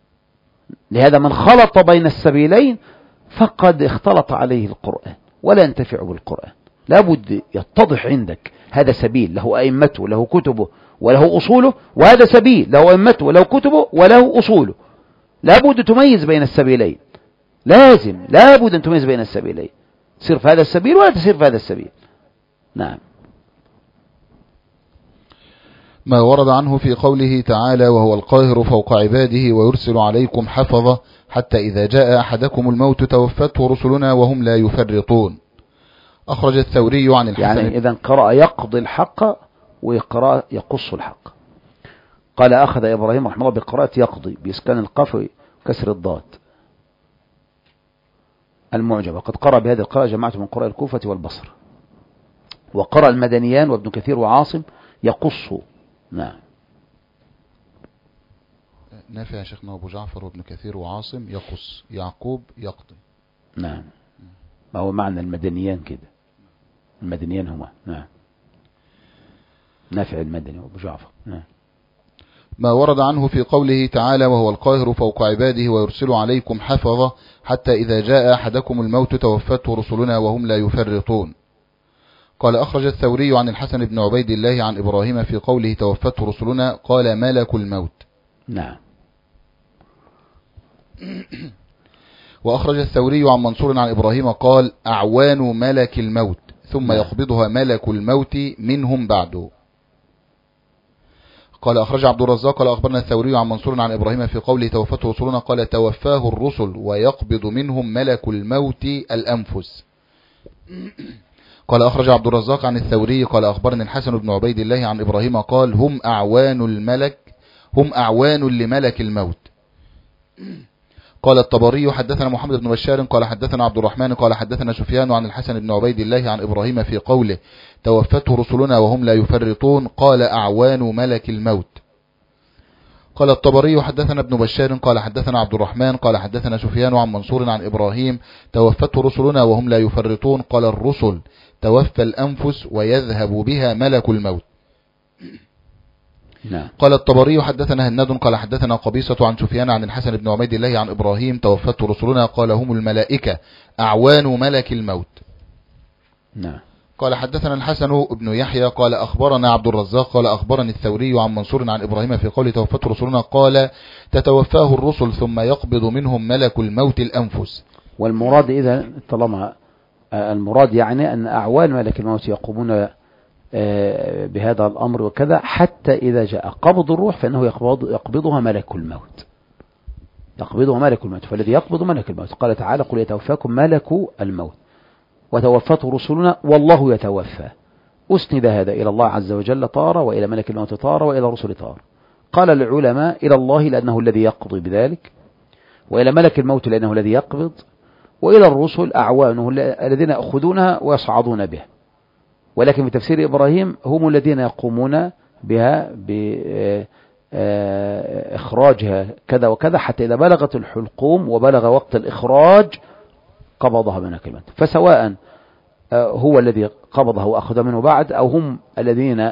لهذا من خلط بين السبيلين فقد اختلط عليه القرآن ولا ينتفع بالقرآن. لابد يتضح عندك هذا سبيل له أئمته له كتبه وله أصوله، وهذا سبيل له أئمته وله كتبه وله أصوله. لابد تميز بين السبيلين، لازم لابد أن تميز بين السبيلين، تسير في هذا السبيل ولا تسير في هذا السبيل. نعم. ما ورد عنه في قوله تعالى وهو القاهر فوق عباده ويرسل عليكم حفظة حتى إذا جاء أحدكم الموت توفته رسلنا وهم لا يفرطون. أخرج الثوري عن الحسن. يعني إذا قرأ يقضي الحق ويقرأ يقص الحق. قال أخذ إبراهيم رحمه الله بقراءة يقضي بإسكان القاف وكسر الضاد المعجب، وقد قرأ بهذه القراءة جماعة من قراء الكوفة والبصر. وقرأ المدنيان وابن كثير وعاصم يقص. نعم. نافع يا شيخنا أبو جعفر وابن كثير وعاصم يقص، يعقوب يقضي. نعم. ما هو معنى المدنيان كده، المدنيان هما. نعم. نافع المدني وابو جعفر. نعم. ما ورد عنه في قوله تعالى وهو القاهر فوق عباده ويرسل عليكم حفظة حتى إذا جاء أحدكم الموت توفته رسلنا وهم لا يفرطون. قال أخرج الثوري عن الحسن بن عبيد الله عن إبراهيم في قوله توفته رسلنا قال ملك الموت. نعم. وأخرج الثوري عن منصور عن إبراهيم قال أعوان ملك الموت ثم نعم. يقبضها ملك الموت منهم بعده. قال أخرج عبد الرزاق قال أخبرنا الثوري عن منصور عن إبراهيم في قوله توفته رسلنا قال توفاه الرسل ويقبض منهم ملك الموت الأنفس. قال أخرج عبد الرزاق عن الثوري قال أخبرني الحسن بن عبيد الله عن إبراهيم قال هم أعوان الملك هم أعوان لملك الموت. قال الطبري حدثنا محمد بن بشار قال حدثنا عبد الرحمن قال حدثنا سفيان عن الحسن بن عبيد الله عن إبراهيم في قوله توفته رسلنا وهم لا يفرطون قال أعوان ملك الموت. قال الطبري حدثنا ابن بشار قال حدثنا عبد الرحمن قال حدثنا سفيان عن منصور عن إبراهيم توفته رسلنا وهم لا يفرطون قال الرسل توفى الأنفس ويذهب بها ملك الموت. نعم. قال الطبري حدثنا هناد قال حدثنا قبيصة عن سفيان عن الحسن بن عبيد الله عن إبراهيم توفته رسلنا قال هم الملائكة أعوان ملك الموت. نعم. قال حدثنا الحسن بن يحيى قال أخبرنا عبد الرزاق قال أخبرني الثوري عن منصور عن إبراهيم في قول توفته رسلنا قال تتوفاه الرسل ثم يقبض منهم ملك الموت الأنفس. والمراد إذا طالما المراد يعني أن أعوان ملك الموت يقومون بهذا الأمر وكذا، حتى إذا جاء قبض الروح فإنه يقبض يقبضها ملك الموت، يقبضها ملك الموت. فالذي يقبض ملك الموت قال تعالى: قل يتوفاكم ملك الموت وتوفته رسلنا والله يتوفى. أسند هذا إلى الله عز وجل طار، وإلى ملك الموت طار، وإلى الرسل طار. قال العلماء: إلى الله لأنه الذي يقضي بذلك، وإلى ملك الموت لأنه الذي يقبض، وإلى الرسل أعوانه الذين يأخذونها ويصعدون بها. ولكن في تفسير إبراهيم هم الذين يقومون بها بإخراجها كذا وكذا، حتى إذا بلغت الحلقوم وبلغ وقت الإخراج قبضها ملك الموت. فسواء هو الذي قبضها وأخذ منه بعد، أو هم الذين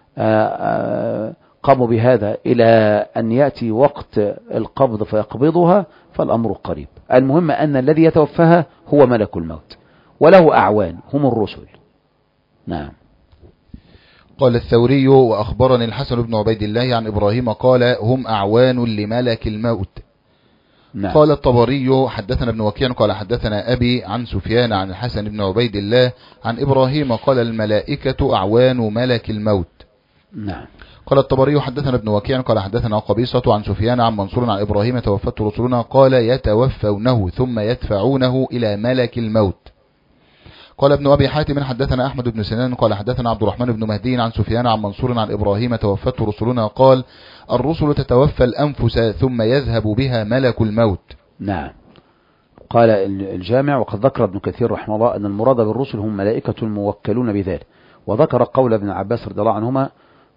قاموا بهذا إلى أن يأتي وقت القبض فيقبضها، فالأمر قريب. المهم أن الذي يتوفاها هو ملك الموت، وله أعوان هم الرسل. نعم. قال الثوري: وأخبرني الحسن بن عبيد الله عن إبراهيم قال: هم أعوان لملك الموت. نعم. قال الطبري: حدثنا ابن وكيع قال حدثنا أبي عن سفيان عن الحسن بن عبيد الله عن إبراهيم قال: الملائكة أعوان ملك الموت. نعم. قال الطبري: حدثنا ابن وكيع قال حدثنا قبيصة عن سفيان عن منصور عن إبراهيم: توفته رسلنا قال: يتوفونه ثم يدفعونه إلى ملك الموت. قال ابن أبي حاتم: حدثنا أحمد بن سنان قال حدثنا عبد الرحمن بن مهدي عن سفيان عن منصور عن إبراهيم: توفته رسلنا قال: الرسل تتوفى الأنفس ثم يذهب بها ملك الموت. نعم. قال الجامع: وقد ذكر ابن كثير رحمه الله أن المراد بالرسل هم ملائكة الموكلون بذلك، وذكر قول ابن عباس رضي الله عنهما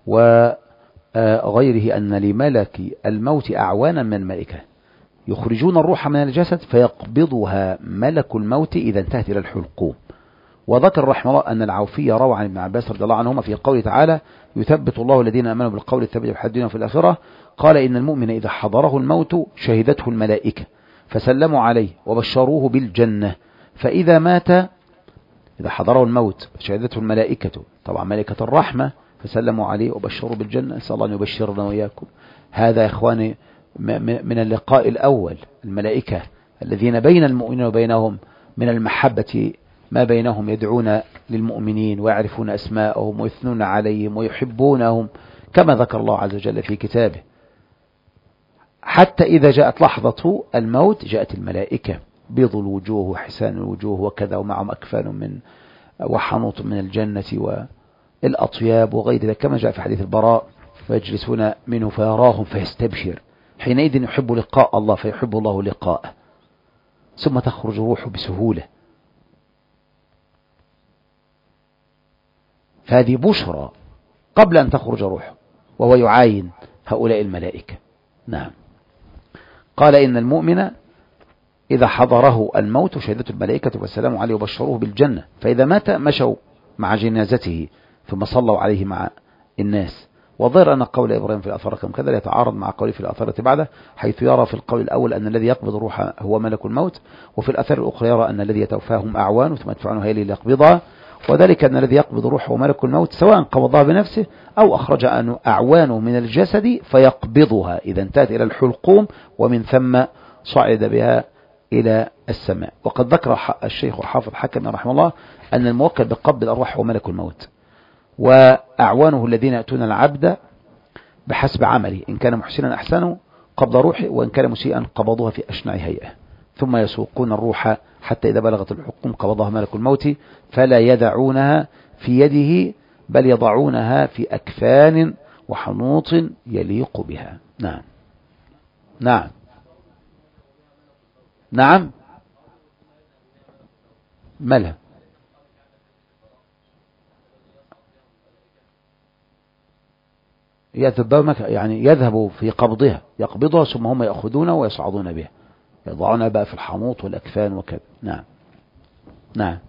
وغيره أن لملك الموت أعوانا من الملائكة يخرجون الروح من الجسد فيقبضها ملك الموت إذا انتهت إلى الحلقوم. وذكر رحمه الله أن العوفي روى عن ابن عباس رضي الله عنهما في قوله تعالى: يثبت الله الذين آمنوا بالقول الثابت في الحياة الدنيا وفي الآخرة. قال: إن المؤمن إذا حضره الموت شهدته الملائكة فسلموا عليه وبشروه بالجنة، فإذا مات إذا حضره الموت شهدته الملائكة، طبعا ملائكة الرحمة، فسلموا عليه وبشروا بالجنة. نسأل الله أن يبشرنا وإياكم. هذا يا إخواني من اللقاء الأول، الملائكة الذين بين المؤمنين وبينهم من المحبة ما بينهم، يدعون للمؤمنين ويعرفون أسماءهم ويثنون عليهم ويحبونهم كما ذكر الله عز وجل في كتابه. حتى إذا جاءت لحظة الموت جاءت الملائكة بيض الوجوه وحسان الوجوه وكذا، ومعهم أكفان من وحنوط من الجنة والأطياب وغير ذلك، كما جاء في حديث البراء: فيجلسون منه فيراهم فيستبشر، حينئذ يحب لقاء الله فيحب الله لقاءه، ثم تخرج روحه بسهولة. فهذه بشرى قبل أن تخرج روحه، وهو يعاين هؤلاء الملائكة. نعم. قال: إن المؤمن إذا حضره الموت شهدته الملائكة والسلام عليه وبشروه بالجنة، فإذا مات مشوا مع جنازته ثم صلوا عليه مع الناس. وظهر أن قول إبراهيم في الآثار كم كذا يتعارض مع قوله في الآثار بعده، حيث يرى في القول الأول أن الذي يقبض الروح هو ملك الموت، وفي الآثار الأخرى يرى أن الذي يتوفاهم أعوان ثم يدفعونه هي اللي يقبضها، وذلك أن الذي يقبض الروح هو ملك الموت، سواء قبضها بنفسه أو أخرج أعوانه من الجسد فيقبضها إذا انتهت إلى الحلقوم، ومن ثم صعد بها إلى السماء. وقد ذكر الشيخ وحافظ حكم رحمه الله أن الموكل بقبض الأرواح هو ملك الموت، وأعوانه الذين يأتون العبد بحسب عمله، إن كان محسنا أحسنوا قبض روحه، وإن كان مسيئا قبضوها في أشنع هيئة، ثم يسوقون الروح حتى إذا بلغت الحلقوم قبضها ملك الموت فلا يدعونها في يده، بل يضعونها في أكفان وحنوط يليق بها. نعم. نعم. نعم. ملها يعني يذهب في قبضها، يقبضها ثم هم يأخذونها ويصعدون بها، يضعونها بقى في الحنوط والأكفان وكذا. نعم. نعم.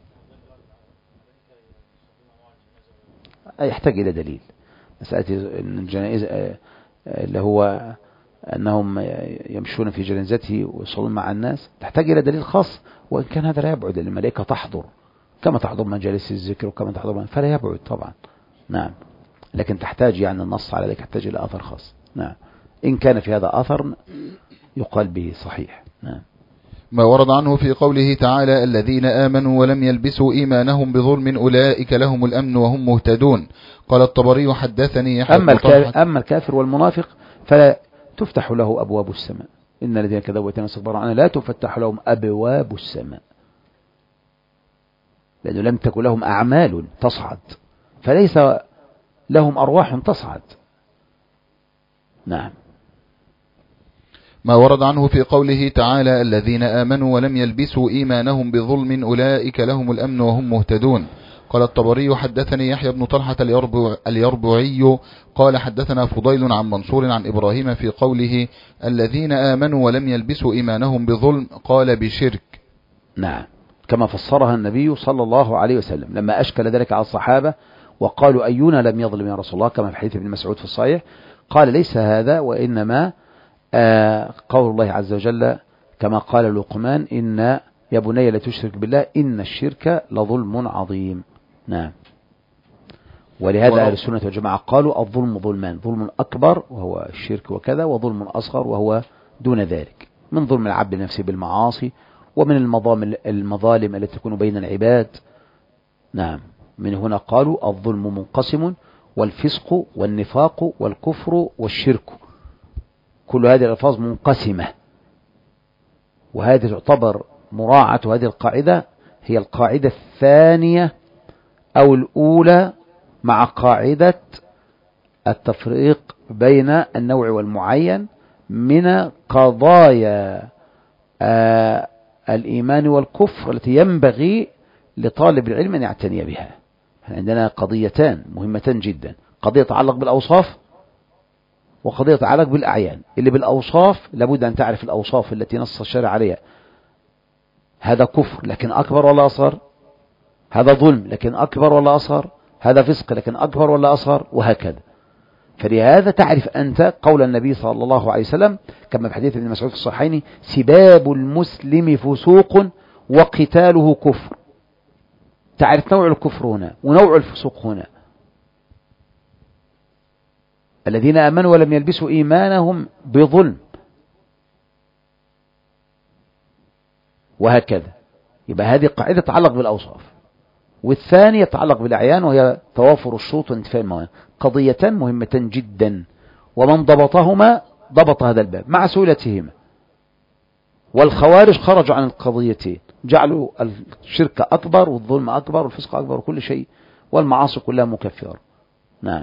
يحتاج إلى دليل. مسألة الجنائز اللي هو أنهم يمشون في جنازته ويصلون مع الناس تحتاج إلى دليل خاص، وإن كان هذا لا يبعد، الملائكة تحضر كما تحضر مجالس الذكر وكما تحضر من فلا يبعد طبعا. نعم. لكن تحتاج يعني النص على ذلك يحتاج إلى أثر خاص. نعم. إن كان في هذا أثر يقال به صحيح. نعم. ما ورد عنه في قوله تعالى الذين آمنوا ولم يلبسوا إيمانهم بظلم أولئك لهم الأمن وهم مهتدون. قال الطبري حدثني يحيى أما, بن طلحة أما الكافر والمنافق فلا تفتح له أبواب السماء، إن الذين كذبوا وتنستكبروا عنها لا تفتح لهم أبواب السماء، لأنه لم تكن لهم أعمال تصعد، فليس لهم أرواح تصعد. نعم. ما ورد عنه في قوله تعالى الذين آمنوا ولم يلبسوا إيمانهم بظلم أولئك لهم الأمن وهم مهتدون. قال الطبري حدثني يحيى بن طلحة اليربوعي قال حدثنا فضيل عن منصور عن إبراهيم في قوله الذين آمنوا ولم يلبسوا إيمانهم بظلم قال بشرك. نعم، كما فسرها النبي صلى الله عليه وسلم لما أشكل ذلك على الصحابة وقالوا أينا لم يظلم يا رسول الله، كما في حديث ابن مسعود في الصحيح، قال ليس هذا، وإنما آه قول الله عز وجل كما قال لقمان إن يا بني لا تشرك بالله إن الشرك لظلم عظيم. نعم. ولهذا أهل السنة والجماعة قالوا الظلم ظلمان، ظلم أكبر وهو الشرك وكذا، وظلم أصغر وهو دون ذلك، من ظلم العبد نفسه بالمعاصي، ومن المظالم المظالم التي تكون بين العباد. نعم. من هنا قالوا الظلم منقسم، والفسق والنفاق والكفر والشرك، كل هذه الألفاظ منقسمة، وهذه تعتبر مراعاة هذه القاعدة هي القاعدة الثانية أو الأولى مع قاعدة التفريق بين النوع والمعين من قضايا آه الإيمان والكفر التي ينبغي لطالب العلم أن يعتني بها. عندنا قضيتان مهمتان جدا، قضية تتعلق بالأوصاف وقضية تتعلق بالأعيان. اللي بالأوصاف لابد أن تعرف الأوصاف التي نص الشرع عليها، هذا كفر لكن أكبر ولا أصغر، هذا ظلم لكن أكبر ولا أصغر، هذا فسق لكن أكبر ولا أصغر، وهكذا. فلهذا تعرف أنت قول النبي صلى الله عليه وسلم كما في حديث ابن مسعود في الصحيحين سباب المسلم فسوق وقتاله كفر. تعرف نوع الكفر هنا ونوع الفسوق هنا. الذين آمنوا ولم يلبسوا إيمانهم بظلم، وهكذا. يبقى هذه قاعدة تتعلق بالأوصاف، والثانية تتعلق بالأعيان وهي توافر الشروط وانتفاء الموانع. قضيتان مهمتان جدا، ومن ضبطهما ضبط هذا الباب مع سهولتهما. والخوارج خرجوا عن القضيتين، جعلوا الشرك أكبر والظلم أكبر والفسق أكبر وكل شيء، والمعاصي كلها مكفرة. نعم.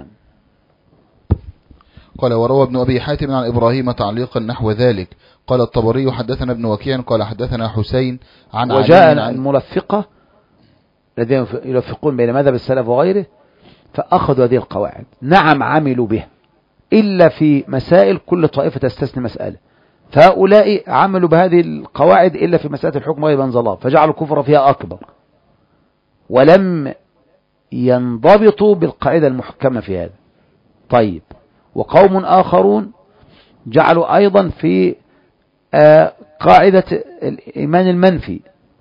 قال وروى ابن أبي حاتم عن إبراهيم تعليقا نحو ذلك. قال الطبري حدثنا ابن وكيع قال حدثنا حسين عن وجاء عن الملفقة الذين يلفقون بين مذهب السلف وغيره فأخذوا هذه القواعد. نعم عملوا بها إلا في مسائل كل طائفة تستثني مسألة، فهؤلاء عملوا بهذه القواعد إلا في مسألة الحكم غير أنزل الله فجعلوا الكفر فيها أكبر، ولم ينضبطوا بالقاعدة المحكمة في هذا. طيب، وقوم آخرون جعلوا أيضا في آه قاعدة الإيمان المنفي،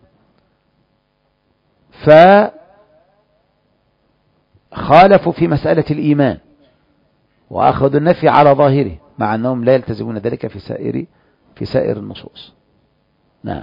فخالفوا في مسألة الإيمان وأخذوا النفي على ظاهره مع أنهم لا يلتزمون ذلك في سائر في سائر النصوص. نعم.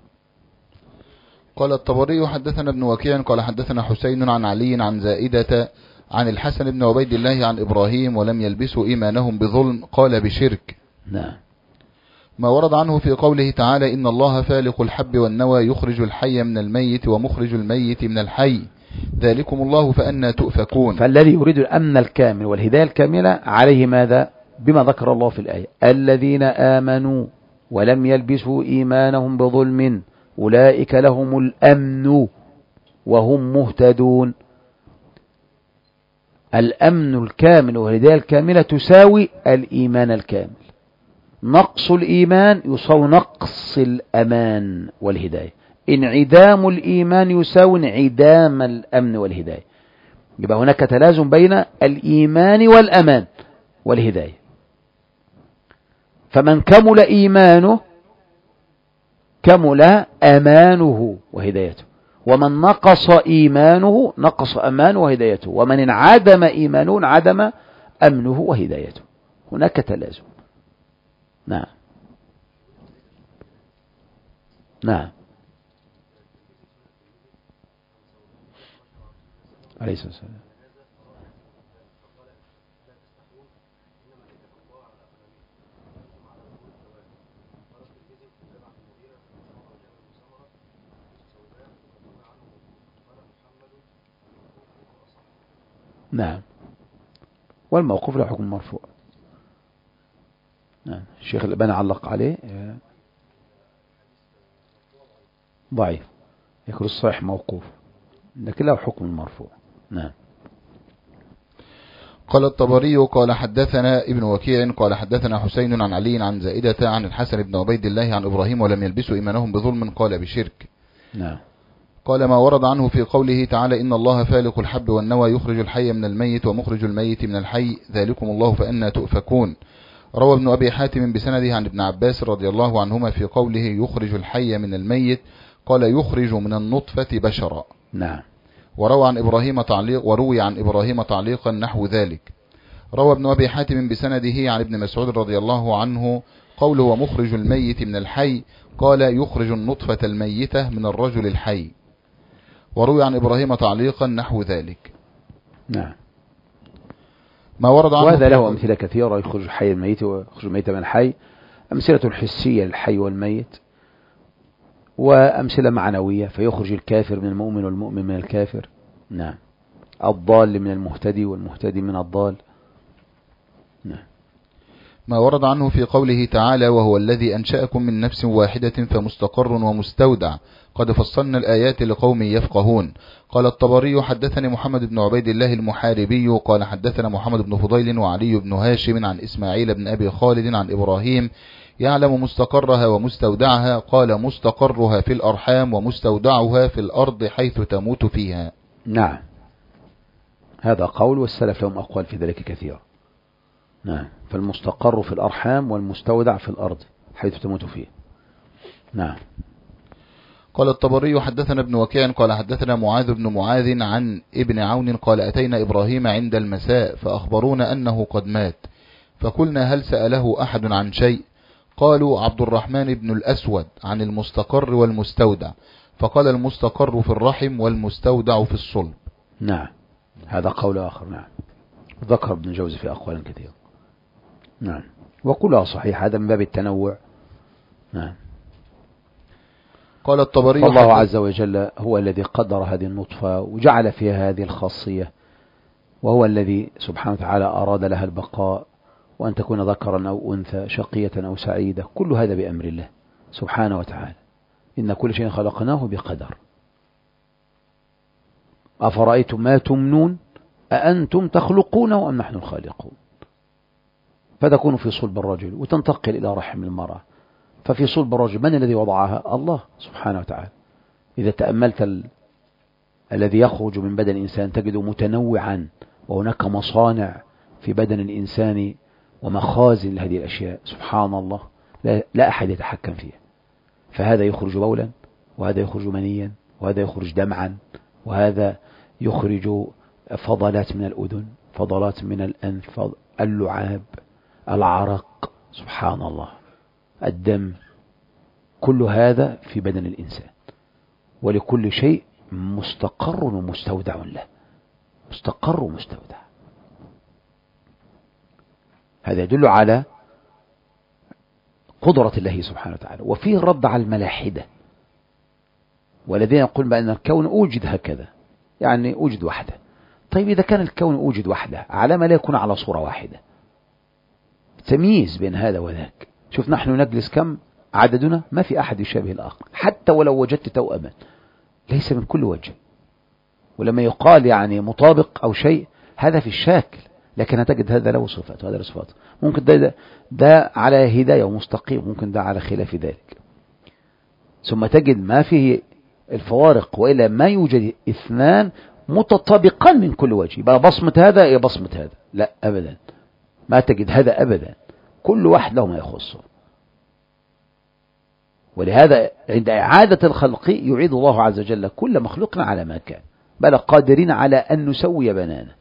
قال الطبري حدثنا ابن وكيع قال حدثنا حسين عن علي عن زائدة عن الحسن بن عبيد الله عن إبراهيم ولم يلبسوا إيمانهم بظلم قال بشرك. نعم. ما ورد عنه في قوله تعالى إن الله فالق الحب والنوى يخرج الحي من الميت ومخرج الميت من الحي ذلكم الله فأنا تؤفكون. فالذي يريد الأمن الكامل والهداية الكاملة عليه ماذا؟ بما ذكر الله في الآية الذين آمنوا ولم يلبسوا إيمانهم بظلم أولئك لهم الأمن وهم مهتدون. الأمن الكامل والهداية الكاملة تساوي الإيمان الكامل. نقص الإيمان يساوي نقص الأمان والهداية. انعدام الإيمان يساوي انعدام الأمن والهداية. يبقى هناك تلازم بين الإيمان والأمان والهداية. فمن كمل إيمانه كمل أمانه وهدايته، ومن نقص إيمانه نقص أمانه وهدايته، ومن انعدم إيمانه انعدم أمنه وهدايته. هناك تلازم. نعم. نعم عليه الصلاة والسلام. نعم والموقوف له حكم مرفوع. نعم الشيخ الألباني علق عليه ضعيف، يكون الصحيح موقوف لكن له حكم المرفوع. نعم. قال الطبري قال حدثنا ابن وكيع قال حدثنا حسين عن علي عن زائدة عن الحسن بن عبيد الله عن إبراهيم ولم يلبسوا إيمانهم بظلم قال بشرك. نعم. قال ما ورد عنه في قوله تعالى إن الله فالق الحب والنوى يخرج الحي من الميت ومخرج الميت من الحي ذلكم الله فأنا تؤفكون. روى ابن أبي حاتم بسنده عن ابن عباس رضي الله عنهما في قوله يخرج الحي من الميت قال يخرج من النطفة بشرا. نعم. وروى عن إبراهيم تعليق وروي عن إبراهيم تعليقا نحو ذلك. روى ابن أبي حاتم بسنده عن ابن مسعود رضي الله عنه قوله ومخرج الميت من الحي قال يخرج النطفة الميتة من الرجل الحي. وروي عن إبراهيم تعليقا نحو ذلك. نعم. ما ورد عنه وهذا له أمثلة كثيرة، يخرج الحي الميت ويخرج الميت من الحي، أمثلة حسية للحي والميت، وأمثلة معنوية فيخرج الكافر من المؤمن والمؤمن من الكافر. نعم. الضال من المهتدي والمهتدي من الضال. نعم. ما ورد عنه في قوله تعالى وهو الذي أنشأكم من نفس واحدة فمستقر ومستودع قد فصلنا الآيات لقوم يفقهون. قال الطبري حدثني محمد بن عبيد الله المحاربي قال حدثنا محمد بن فضيل وعلي بن هاشم عن إسماعيل بن أبي خالد عن إبراهيم يعلم مستقرها ومستودعها قال مستقرها في الأرحام ومستودعها في الأرض حيث تموت فيها. نعم هذا قول والسلف لهم أقوال في ذلك كثير. نعم فالمستقر في الأرحام والمستودع في الأرض حيث تموت فيه. نعم. قال الطبري حدثنا ابن وكيع قال حدثنا معاذ بن معاذ عن ابن عون قال أتينا إبراهيم عند المساء فأخبرونا أنه قد مات فقلنا هل سأله أحد عن شيء قالوا عبد الرحمن بن الأسود عن المستقر والمستودع فقال المستقر في الرحم والمستودع في الصلب. نعم هذا قول آخر. نعم ذكر ابن جوزي في أقوال كثيرة. نعم وكلها صحيح، هذا من باب التنوع. نعم. قال الطبري فالله عز وجل هو الذي قدر هذه النطفة وجعل فيها هذه الخاصية، وهو الذي سبحانه وتعالى أراد لها البقاء وأن تكون ذكرا أو أنثى شقية أو سعيدة، كل هذا بأمر الله سبحانه وتعالى. إن كل شيء خلقناه بقدر. أفرأيتم ما تمنون أأنتم تخلقونه أم نحن الخالقون؟ فتكون في صلب الرجل وتنتقل إلى رحم المرأة، ففي صلب الرجل من الذي وضعها؟ الله سبحانه وتعالى. إذا تأملت ال... الذي يخرج من بدن الإنسان تجده متنوعا، وهناك مصانع في بدن الإنسان ومخازن لهذه الأشياء سبحان الله لا, لا أحد يتحكم فيها. فهذا يخرج بولا، وهذا يخرج منيا، وهذا يخرج دمعا، وهذا يخرج فضلات من الأذن، فضلات من الأنف، اللعاب، العرق، سبحان الله، الدم، كل هذا في بدن الإنسان. ولكل شيء مستقر ومستودع له، مستقر ومستودع. هذا يدل على قدرة الله سبحانه وتعالى. وفيه الرد على الملاحدة والذين يقولون بأن الكون أوجد هكذا، يعني أوجد وحده. طيب إذا كان الكون أوجد وحده، على ما لا يكون على صورة واحدة؟ تمييز بين هذا وذاك. شوف نحن نجلس كم عددنا، ما في أحد يشابه الآخر، حتى ولو وجدت توأما ليس من كل وجه. ولما يقال يعني مطابق أو شيء، هذا في الشكل، لكن هتجد هذا له صفات وهذا له صفات. ممكن ده, ده على هداية ومستقيم، ممكن ده على خلاف ذلك. ثم تجد ما فيه الفوارق، وإلا ما يوجد اثنان متطابقان من كل وجه، يبقى بصمة هذا يا بصمة هذا، لا أبدا، ما تجد هذا أبدا، كل واحد له ما يخصه. ولهذا عند إعادة الخلق يعيد الله عز وجل كل مخلوق على ما كان، بل قادرين على أن نسوي بنانه.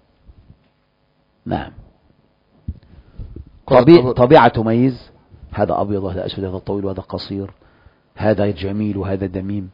نعم. طبيعة تميز، هذا أبيض وهذا أسود، هذا طويل وهذا قصير، هذا جميل وهذا دميم.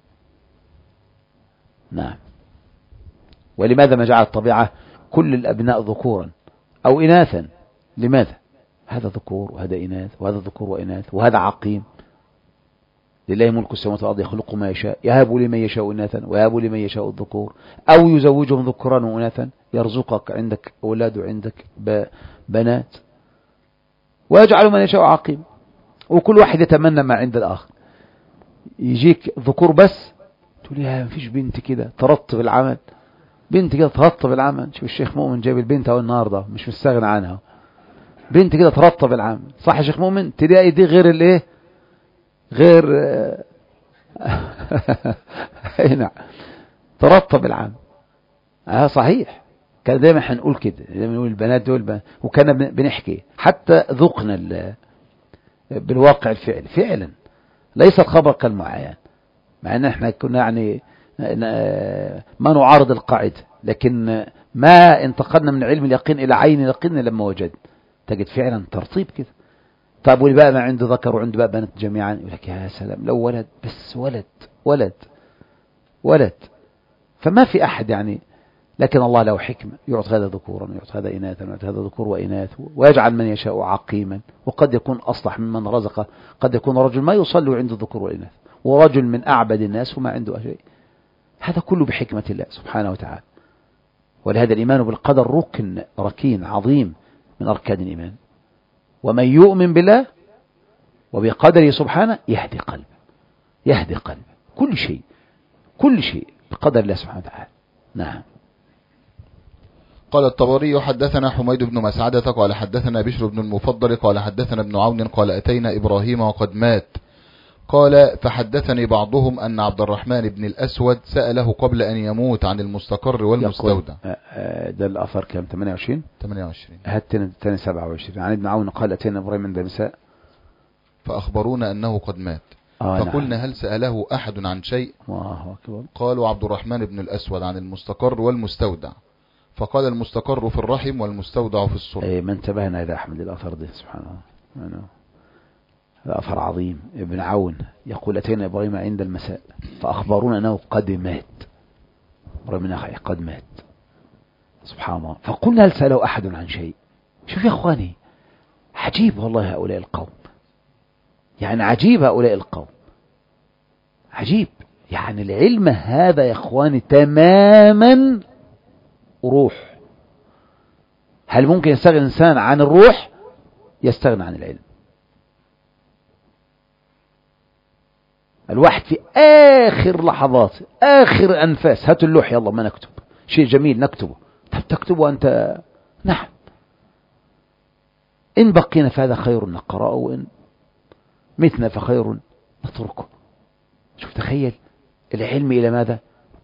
نعم. ولماذا ما جعل الطبيعة كل الأبناء ذكورا أو إناثا؟ لماذا؟ هذا ذكور وهذا إناث وهذا ذكور وإناث وهذا عقيم. لله ملك السماوات والأرض يخلق ما يشاء يهب لمن يشاء إناثا ويهب لمن يشاء الذكور أو يزوجهم ذكرا وإناثا يرزقك عندك أولاد وعندك بنات ويجعل من يشاء عقيم. وكل واحد يتمنى ما عند الآخر. يجيك ذكور بس تقول يا مفيش بنت كده ترطب العمل، بنت كده ترطب العمل. شوف الشيخ مؤمن جايب البنت اهو النهارده مش مستغنى عنها، بنت كده ترطب العمل. صح يا شيخ مؤمن؟ تلاقي دي غير الايه، غير نعم ترطب العمل. اه صحيح. كان دايما هنقول كده، دايما نقول البنات دول ب... وكان بنحكي حتى ذقنا ال... بالواقع الفعلي فعلا ليس الخبر كالمعايان، مع ان احنا كنا يعني ما نعارض القاعدة، لكن ما انتقلنا من علم اليقين الى عين اليقين لما وجد تجد فعلا ترطيب كده. طيب واللي بقى ما عنده ذكر وعنده بقى بنات جميعا يقول لك يا سلام لو ولد بس، ولد ولد ولد. فما في احد يعني، لكن الله له حكمة يعطي هذا ذكورا ويعطي هذا إناثا ويعطي هذا ذكور وإناث ويجعل من يشاء عقيما، وقد يكون أصلح ممن رزقه. قد يكون رجل ما يصلي وعنده ذكور وإناث، ورجل من أعبد الناس وما عنده شيء. هذا كله بحكمة الله سبحانه وتعالى. ولهذا الإيمان بالقدر ركن ركين عظيم من أركان الإيمان. ومن يؤمن بالله وبقدره سبحانه يهدي قلبه، يهدي قلبه. كل شيء كل شيء بقدر الله سبحانه وتعالى. نعم. قال الطبري حدثنا حميد بن مسعدة قال حدثنا بشر بن المفضل قال حدثنا ابن عون قال أتينا إبراهيم وقد مات. قال فحدثني بعضهم أن عبد الرحمن بن الأسود سأله قبل أن يموت عن المستقر والمستودع. ده الأثر كم؟ ثمانية وعشرين ثمانية وعشرين هات الثاني سبعة وعشرين. عن ابن عون قال أتينا إبراهيم عند النساء فأخبرونا أنه قد مات. آه فقلنا نعم. هل سأله أحد عن شيء؟ قالوا عبد الرحمن بن الأسود عن المستقر والمستودع. فقال المستقر في الرحم والمستودع في الصلب. اي ما انتبهنا إذا أحمد الأثر ده سبحان الله. هذا أثر عظيم. ابن عون يقول أتينا إبراهيم عند المساء فأخبرونا أنه قد مات. إبراهيم قد مات سبحان الله. فقلنا هل سأله أحد عن شيء؟ شوف يا أخواني عجيب والله هؤلاء القوم، يعني عجيب هؤلاء القوم عجيب. يعني العلم هذا يا أخواني تماما روح. هل ممكن يستغني الإنسان عن الروح؟ يستغنى عن العلم. الواحد في آخر لحظات آخر أنفاس هاتوا اللوح يلا ما نكتب شيء جميل نكتبه. طب تكتبه أنت؟ نعم. إن بقينا فهذا خير نقرأه وإن متنا فخير نتركه. شوف تخيل العلم إلى ماذا.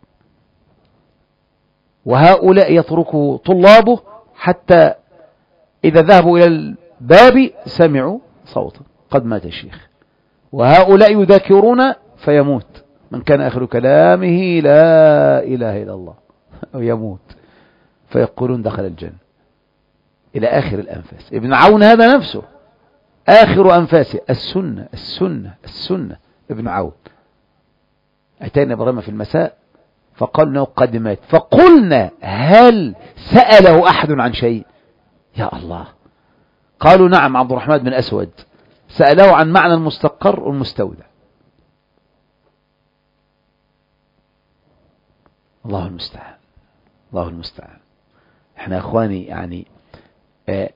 وهؤلاء يتركه طلابه حتى إذا ذهبوا إلى الباب سمعوا صوتا قد مات الشيخ. وهؤلاء يذاكرون فيموت من كان آخر كلامه لا إله إلا الله أو يموت فيقولون دخل الجنة إلى آخر الأنفاس. ابن عون هذا نفسه آخر أنفاسه السنة السنة السنة. ابن عون أتينا إبراهيم في المساء فقالنا قد مات. فقلنا هل سأله أحد عن شيء؟ يا الله. قالوا نعم عبد الرحمن بن أسود سأله عن معنى المستقر والمستودع. الله المستعان الله المستعان. احنا يا اخواني يعني آه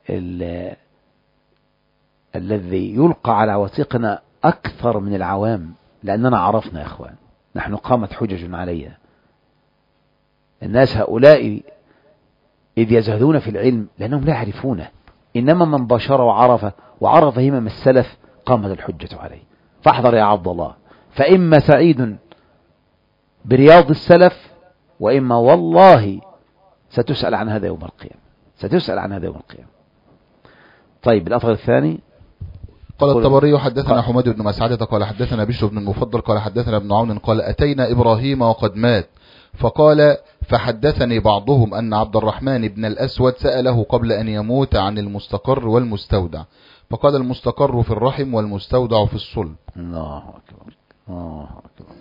الذي يلقى على وثيقنا أكثر من العوام، لأننا عرفنا يا اخوان نحن قامت حجج علينا. الناس هؤلاء إذ يزهدون في العلم لأنهم لا يعرفونه، إنما من بشر وعرف وعرف همم السلف قامت الحجة عليه. فاحذر يا عبد الله، فإما سعيد برياض السلف وإما والله ستسأل عن هذا يوم القيامة، ستسأل عن هذا يوم القيامة. طيب الأثر الثاني. قال الطبري حدثنا حميد بن مسعدة قال حدثنا بشر بن المفضل قال حدثنا ابن عون قال أتينا إبراهيم وقد مات. فقال فحدثني بعضهم أن عبد الرحمن بن الأسود سأله قبل أن يموت عن المستقر والمستودع. فقال المستقر في الرحم والمستودع في الصلب. الله أكبر الله أكبر.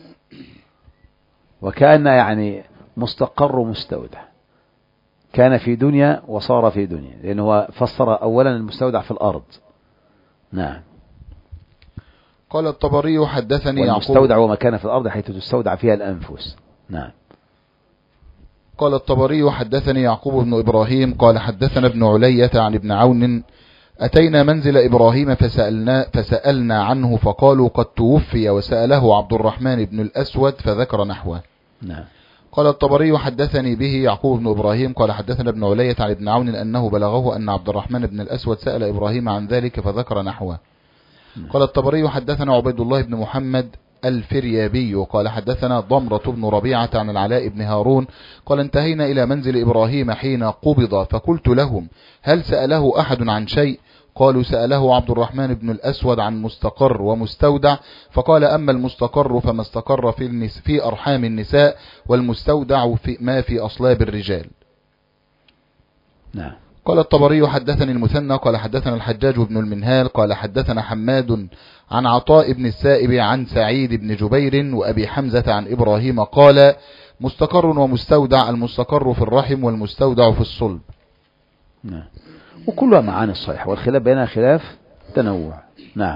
وكأن يعني مستقر ومستودع، كان في دنيا وصار في دنيا، لأنه فسر أولا المستودع في الأرض. نعم. قال الطبري حدثني يعقوب. والمستودع وما كان في الأرض حيث تستودع فيها الأنفس. نعم. قال الطبري حدثني يعقوب بن إبراهيم قال حدثنا ابن علية عن ابن عون أتينا منزل إبراهيم فسألنا, فسألنا عنه فقالوا قد توفي، وسأله عبد الرحمن بن الأسود فذكر نحوه. نعم. قال الطبري حدثني به يعقوب بن إبراهيم قال حدثنا ابن علية عن ابن عون أنه بلغه أن عبد الرحمن بن الأسود سأل إبراهيم عن ذلك فذكر نحوه. قال الطبري حدثنا عبيد الله بن محمد الفريابي قال حدثنا ضمرة بن ربيعة عن العلاء بن هارون قال انتهينا إلى منزل إبراهيم حين قبض، فقلت لهم هل سأله أحد عن شيء؟ قالوا سأله عبد الرحمن بن الأسود عن مستقر ومستودع، فقال أما المستقر فما استقر في, النس في أرحام النساء، والمستودع في ما في أصلاب الرجال. نعم. قال الطبري حدثني المثنى قال حدثنا الحجاج بن المنهال قال حدثنا حماد عن عطاء بن السائب عن سعيد بن جبير وأبي حمزة عن إبراهيم قال مستقر ومستودع، المستقر في الرحم والمستودع في الصلب. نعم. وكلها معاني الصحيحة، والخلاف بينها خلاف تنوع. نعم.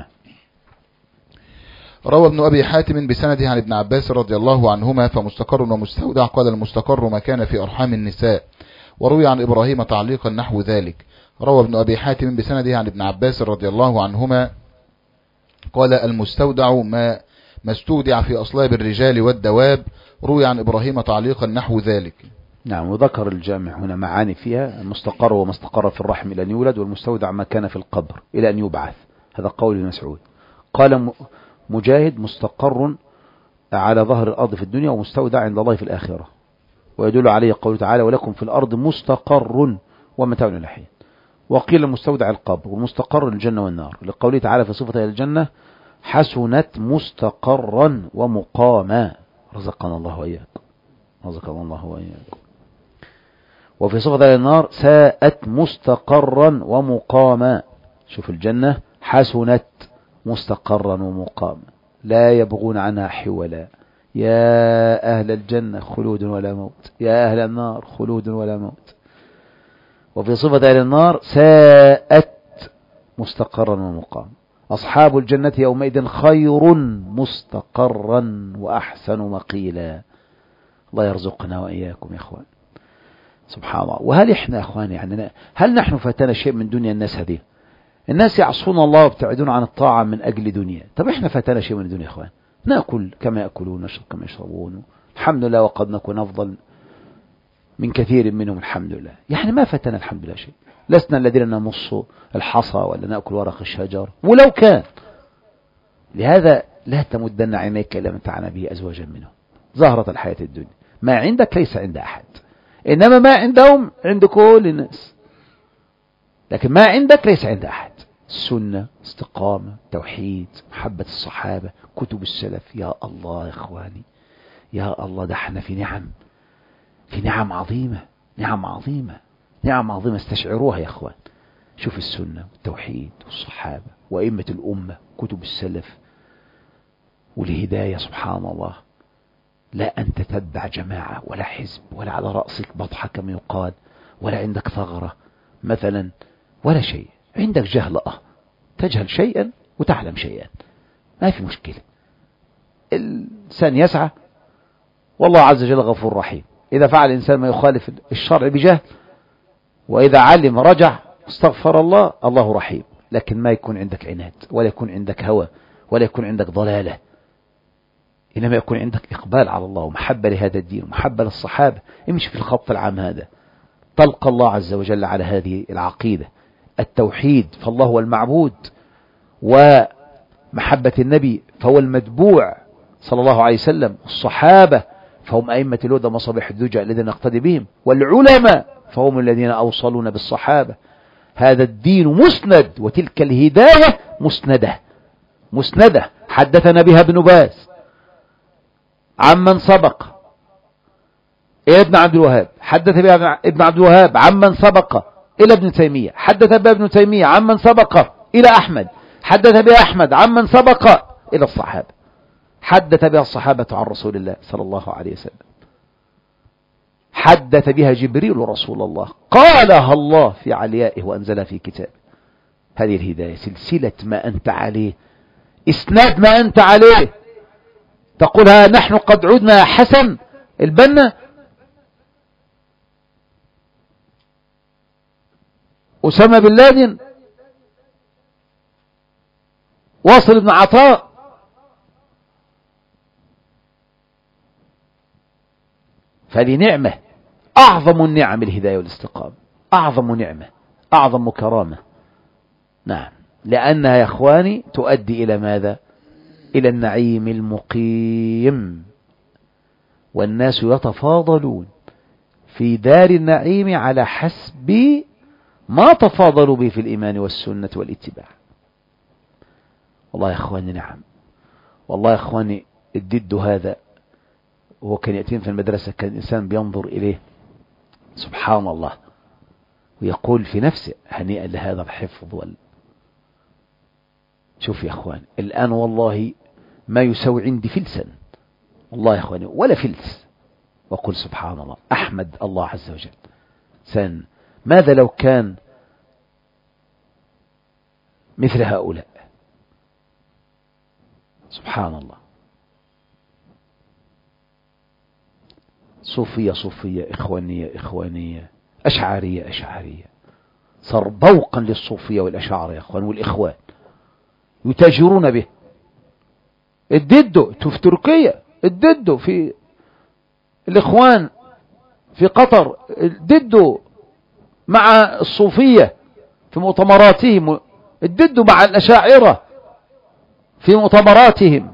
روى ابن أبي حاتم بسنده عن ابن عباس رضي الله عنهما فمستقر ومستودع قال المستقر ما كان في أرحام النساء، وروي عن إبراهيم تعليقا نحو ذلك. روى ابن أبي حاتم بسنده عن ابن عباس رضي الله عنهما قال المستودع ما ما استودع في أصلاب الرجال والدواب، روي عن إبراهيم تعليقا نحو ذلك. نعم. وذكر الجامع هنا معاني فيها: المستقر وما استقر في الرحم إلى أن يولد، والمستودع ما كان في القبر إلى أن يبعث. هذا قول ابن مسعود. قال مجاهد مستقر على ظهر الأرض في الدنيا، ومستودع عند الله في الآخرة. ويدل عليه قوله تعالى: ولكم في الأرض مستقر ومتاع إلى حين. وقيل مستودع القبر، والمستقر الجنة والنار، لقوله تعالى في صفة الجنة: حسنت مستقرا ومقاما. رزقنا الله وإياكم رزقنا الله وإياكم. وفي صفة النار: ساءت مستقرا ومقاما. شوف الجنة: حسنت مستقرا ومقاما، لا يبغون عنها حولا. يا أهل الجنة خلود ولا موت، يا أهل النار خلود ولا موت. وفي صفة أهل النار: ساءت مستقرا ومقاما. أصحاب الجنة يومئذ خير مستقرا وأحسن مقيلا. الله يرزقنا وإياكم يا إخوان. سبحان الله. وهل إحنا يا إخوان يعني هل نحن فاتنا شيء من دنيا الناس؟ هذه الناس يعصون الله وابتعدون عن الطاعة من أجل دنيا. طب إحنا فاتنا شيء من الدنيا يا إخوان؟ نأكل كما يأكلون، نشرب كما يشربون، الحمد لله، وقد نكون أفضل من كثير منهم الحمد لله. يعني ما فاتنا الحمد لله شيء. لسنا الذين نمص الحصى ولا نأكل ورق الشجر، ولو كان. لهذا لا تمدن عينيك إلى متعنا به أزواجا منهم زهرة الحياة الدنيا. ما عندك ليس عند أحد، إنما ما عندهم عند كل الناس، لكن ما عندك ليس عند أحد. السنة، استقامة، توحيد، محبة الصحابة، كتب السلف. يا الله يا إخواني، يا الله، ده احنا في نعم، في نعم عظيمة، نعم عظيمة، نعم عظيمة استشعروها يا إخوان. شوف السنة والتوحيد والصحابة وأئمة الأمة، كتب السلف والهداية. سبحان الله. لا أن تتبع جماعة ولا حزب ولا على رأسك بطحة كما يقال، ولا عندك ثغرة مثلا ولا شيء. عندك جهل، أه تجهل شيئا وتعلم شيئا، ما في مشكلة. الإنسان يسعى، والله عز وجل غفور رحيم. إذا فعل الإنسان ما يخالف الشرع بجهل، وإذا علم رجع استغفر الله، الله رحيم. لكن ما يكون عندك عناد، ولا يكون عندك هوى، ولا يكون عندك ضلالة، إنما يكون عندك إقبال على الله ومحبة لهذا الدين ومحبة للصحابة. امشي في الخط العام هذا، تلقى الله عز وجل على هذه العقيدة التوحيد، فالله هو المعبود، ومحبة النبي فهو المتبوع صلى الله عليه وسلم، الصحابة فهم أئمة الهدى مصابيح الدجى الذين نقتدي بهم، والعلماء فهم الذين أوصلون بالصحابة. هذا الدين مسند، وتلك الهداية مسندة مسندة. حدثنا بها ابن باز عمن سبق إلى ابن عبد الوهاب، حدث بها ابن عبد الوهاب عمن سبق إلى ابن تيمية، حدث بها ابن تيمية عمن سبق إلى أحمد، حدث بها أحمد عمن سبق إلى الصحابة، حدث بها الصحابة عن رسول الله صلى الله عليه وسلم، حدث بها جبريل رسول الله، قالها الله في عليائه وأنزلها في كتابه. هذه الهداية سلسلة ما أنت عليه، إسناد ما أنت عليه. تقولها نحن قد عدنا حسن البنا، أسامة بن لادن، واصل بن عطاء، فهذه نعمة، أعظم النعم الهداية والاستقامة، أعظم نعمة، أعظم كرامة. نعم، لأنها يا أخواني تؤدي إلى ماذا؟ إلى النعيم المقيم، والناس يتفاضلون في دار النعيم على حسب ما تفاضلوا به في الإيمان والسنة والاتباع. والله يا أخواني نعم، والله يا أخواني الدد هذا وهو كان يأتين في المدرسة كان الإنسان بينظر إليه سبحان الله ويقول في نفسه هنيئا لهذا الحفظ وال... شوف يا أخواني الآن والله ما يساوي عندي فلسا، والله يا أخواني ولا فلس، وقل سبحان الله أحمد الله عز وجل. سن ماذا لو كان مثل هؤلاء؟ سبحان الله، صوفية صوفية، إخوانية إخوانية، أشعارية أشعارية، صار بوقا للصوفية والأشعار يا أخوان، والإخوان يتاجرون به. الددو في تركيا، الددو في الإخوان في قطر، الددو مع الصوفية في مؤتمراتهم، الددو مع الأشاعرة في مؤتمراتهم،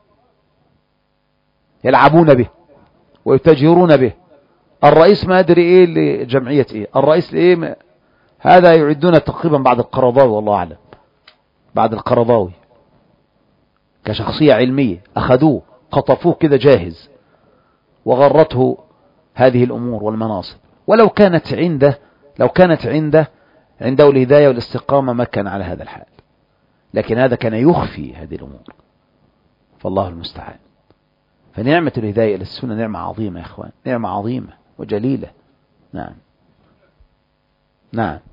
يلعبون به ويتاجرون به. الرئيس ما أدري إيه لجمعية إيه، الرئيس لإيه، هذا يعدون تقريبا بعد القرضاوي والله أعلم، بعد القرضاوي كشخصية علمية، أخذوه قطفوه كده جاهز وغرته هذه الأمور والمناصب. ولو كانت عنده، لو كانت عنده عنده الهداية والاستقامة ما كان على هذا الحال، لكن هذا كان يخفي هذه الأمور، فالله المستعان. فنعمة الهداية إلى السنة نعمة عظيمة يا إخوان، نعمة عظيمة وجليلة. نعم نعم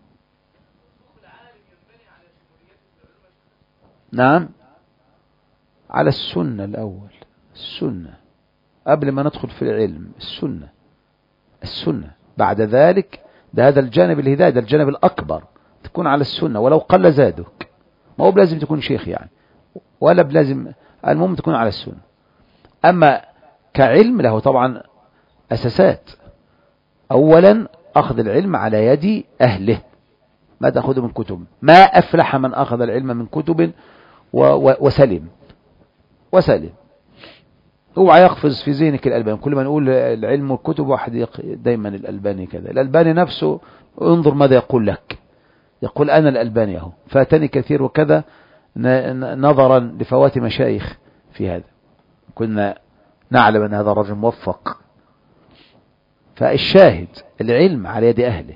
نعم على السنة الأول، السنة قبل ما ندخل في العلم، السنة السنة بعد ذلك. ده هذا الجانب الهداية، ده الجانب الأكبر، تكون على السنة ولو قل زادك، ما هو بلازم تكون شيخ يعني، ولا بلازم، المهم تكون على السنة. أما كعلم له طبعا أساسات، أولا أخذ العلم على يد أهله، ما تأخذه من كتب، ما أفلح من أخذ العلم من كتب وسلم وسلم. اوعى يقفز في ذهنك الألباني، كل ما نقول العلم والكتب واحد دايما الألباني كذا، الألباني نفسه انظر ماذا يقول لك، يقول أنا الألباني اهو فاتني كثير وكذا، نظرا لفوات مشايخ في هذا، كنا نعلم أن هذا الرجل موفق. فالشاهد العلم على يد أهله.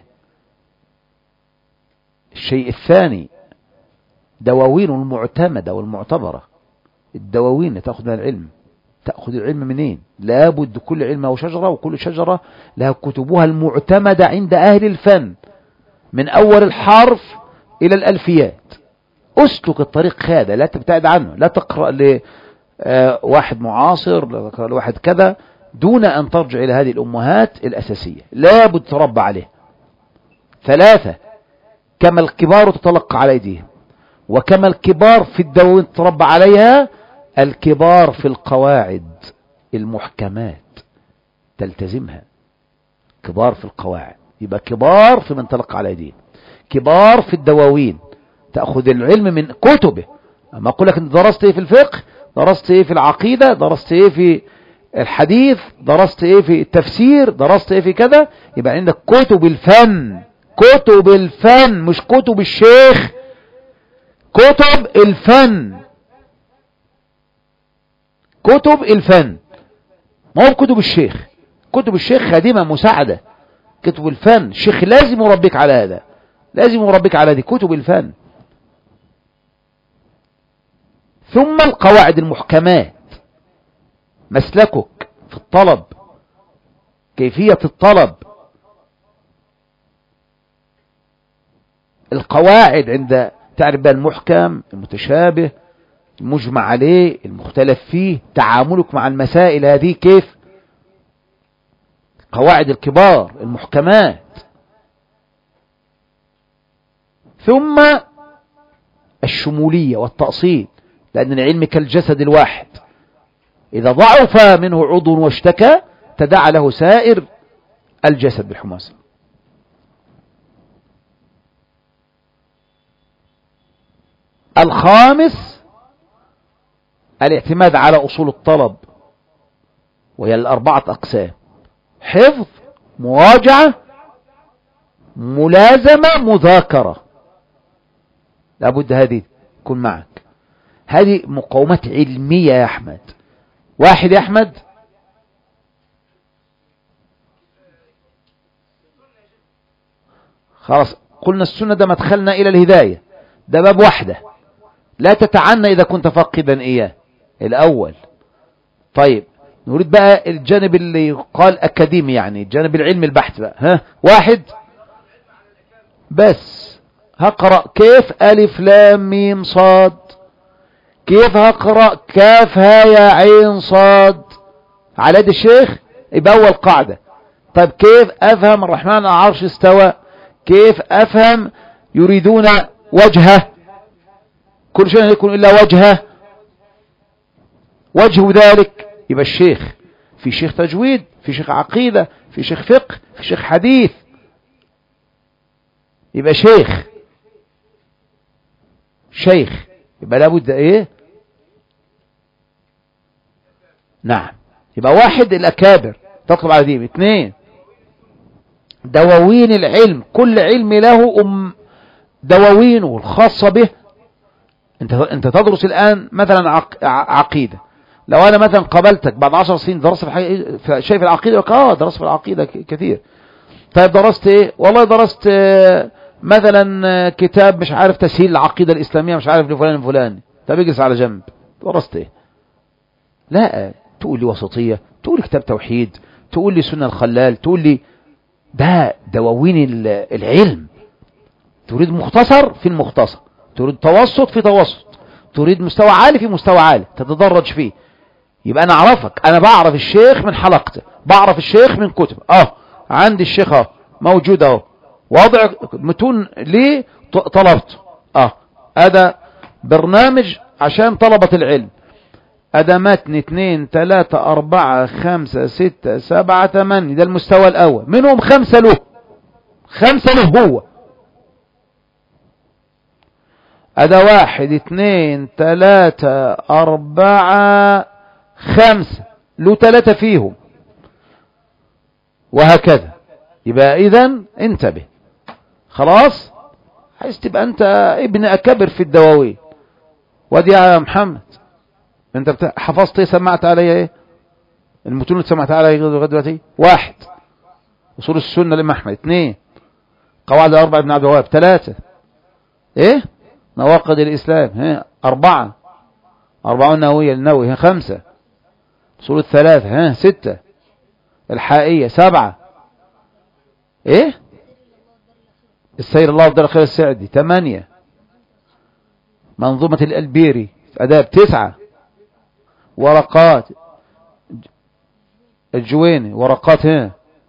الشيء الثاني دواوين المعتمدة والمعتبرة، الدواوين تأخذ من العلم، تأخذ العلم منين؟ لابد كل علم له شجرة، وكل شجرة لها كتبها المعتمدة عند أهل الفن، من أول الحرف إلى الألفيات. أسلك الطريق هذا، لا تبتعد عنه، لا تقرأ لواحد معاصر، لا تقرأ لواحد كذا، دون أن ترجع إلى هذه الأمهات الأساسية، لابد تربى عليه. ثلاثة، كما الكبار تتلقى على أيديهم، وكما الكبار في الدواوين تربى عليها، الكبار في القواعد المحكمات تلتزمها. كبار في القواعد يبقى كبار في من تلقى على أيديهم، كبار في الدواوين تأخذ العلم من كتبه. أما أقول لك أنت درست إيه في الفقه، درست إيه في العقيدة، درست إيه في الحديث، درست إيه في التفسير، درست إيه في كذا، يبقى عندك كتب الفن، كتب الفن مش كتب الشيخ، كتب الفن، كتب الفن، ما هو كتب الشيخ. كتب الشيخ خادمة مساعدة، كتب الفن الشيخ لازم يربيك على هذا، لازم يربيك على هذه كتب الفن. ثم القواعد المحكمات، مسلكك في الطلب، كيفية الطلب، القواعد عند تعرف بها المحكم، المتشابه، المجمع عليه، المختلف فيه، تعاملك مع المسائل هذه كيف، قواعد الكبار المحكمات. ثم الشمولية والتأصيل، لأن العلم كالجسد الواحد، إذا ضعف منه عضو واشتكى تداعى له سائر الجسد بالحماسة. الخامس الاعتماد على أصول الطلب، وهي الأربعة أقسام: حفظ، مراجعة، ملازمة، مذاكرة. لابد هذه تكون معك. هذه مقومات علمية يا أحمد. واحد يا أحمد، خلاص قلنا السنة ده مدخلنا إلى الهداية، ده باب واحدة، لا تتعنى إذا كنت فاقدا إياه الأول. طيب نريد بقى الجانب اللي قال أكاديمي، يعني الجانب العلمي البحث بقى. ها واحد بس هقرأ كيف ألف لام ميم صاد، كيف هقرأ كاف ها يا عين صاد على يد الشيخ، يبقى أول قاعدة. طيب كيف أفهم الرحمن على العرش استوى، كيف أفهم يريدون وجهه، كل شيء يكون إلا وجهه، وجه ذلك. يبقى الشيخ في شيخ تجويد، في شيخ عقيدة، في شيخ فقه، في شيخ حديث، يبقى شيخ شيخ يبقى لابد ايه. نعم. يبقى واحد الأكابر تطلب على دين. اثنين دواوين العلم، كل علم له أم دواوينه الخاصة به. انت انت تدرس الآن مثلا عق... عقيدة، لو انا مثلا قابلتك بعد عشر سنين درست في شيء في العقيدة، لك اه درست في العقيدة كثير. طيب درست ايه؟ والله درست اه مثلا كتاب مش عارف تسهيل العقيدة الإسلامية مش عارف لفلان فلان. طب اجلس على جنب، درست ايه؟ لا تقول لي وسطية، تقول لي كتاب توحيد، تقول لي سنة الخلال، تقول لي ده دواوين العلم. تريد مختصر في المختصر، تريد توسط في توسط، تريد مستوى عالي في مستوى عالي، تتدرج فيه. يبقى انا اعرفك، انا بعرف الشيخ من حلقته، بعرف الشيخ من كتب. اه عندي الشيخ اه موجود اهو، وضع متون ليه طلبته. اه هذا برنامج عشان طلبة العلم، هذا متن اثنين ثلاثة أربعة خمسة ستة سبعة ثمانية، ده المستوى الأول، منهم خمسة له، خمسة له هو. هذا واحد اثنين ثلاثة أربعة خمسة له ثلاثة فيهم، وهكذا. يبقى إذن انتبه، خلاص عايز تبقى أنت ابن أكبر في الدواوين. ودي يا محمد انت حفظت ايه؟ سمعت علي ايه المتون اللي سمعت علي لغايه دلوقتي؟ واحد اصول السنه لامام احمد، اثنين قواعد الاربعه ابن عبد الوهاب، ثلاثه ايه نواقض الاسلام، ها اربعه اربعون نوويه للنووي، ها خمسه اصول الثلاثه، ها سته الحائيه، سبعه ايه السير الله والدار الخير السعدي، ثمانيه منظومه الالبيري اداب، تسعه ورقات الجويني، ورقات هنا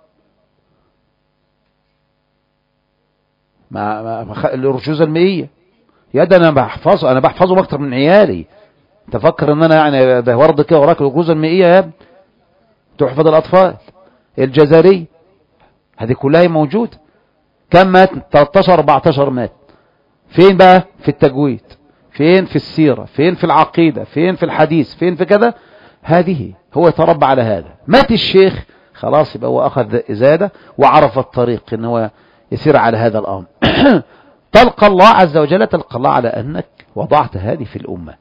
مع الرشوز المئية. يا ده انا بحفظه، انا بحفظه اكتر من عيالي. تفكر ان انا يعني بورد كده وراك الرشوز المئية يا ابني، تحفظ الاطفال. الجزري هذه كلها موجودة. كم متن؟ ثلاثة عشر أربعة عشر متن. فين بقى؟ في التجويد، فين في السيرة، فين في العقيدة، فين في الحديث، فين في كذا. هذه هو يتربى على هذا. مات الشيخ خلاص يبقى هو أخذ إزادة وعرف الطريق إن هو يسير على هذا الأمر. تلقى الله عز وجل، تلقى الله على أنك وضعت هذه في الأمة.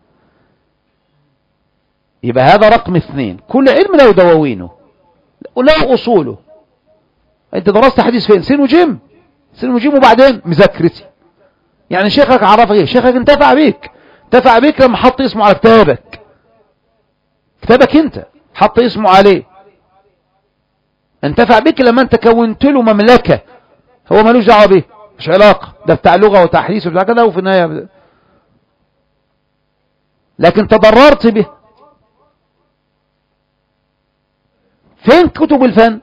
يبقى هذا رقم اثنين. كل علم له دواوينه وله أصوله. أنت درست حديث فين؟ سين وجيم، سين وجيم، وبعدين مذاكرتي. يعني شيخك عرفك ايه؟ شيخك انتفع بيك. انتفع بك لما حط اسمه على كتابك، كتابك انت حط اسمه عليه. انتفع بك لما انت كونت له مملكة هو ملوش دعوه به، مش علاقة، ده بتاع لغة وتحديث وبتاع كده، وفي النهاية لكن تضررت به. فين كتب الفن؟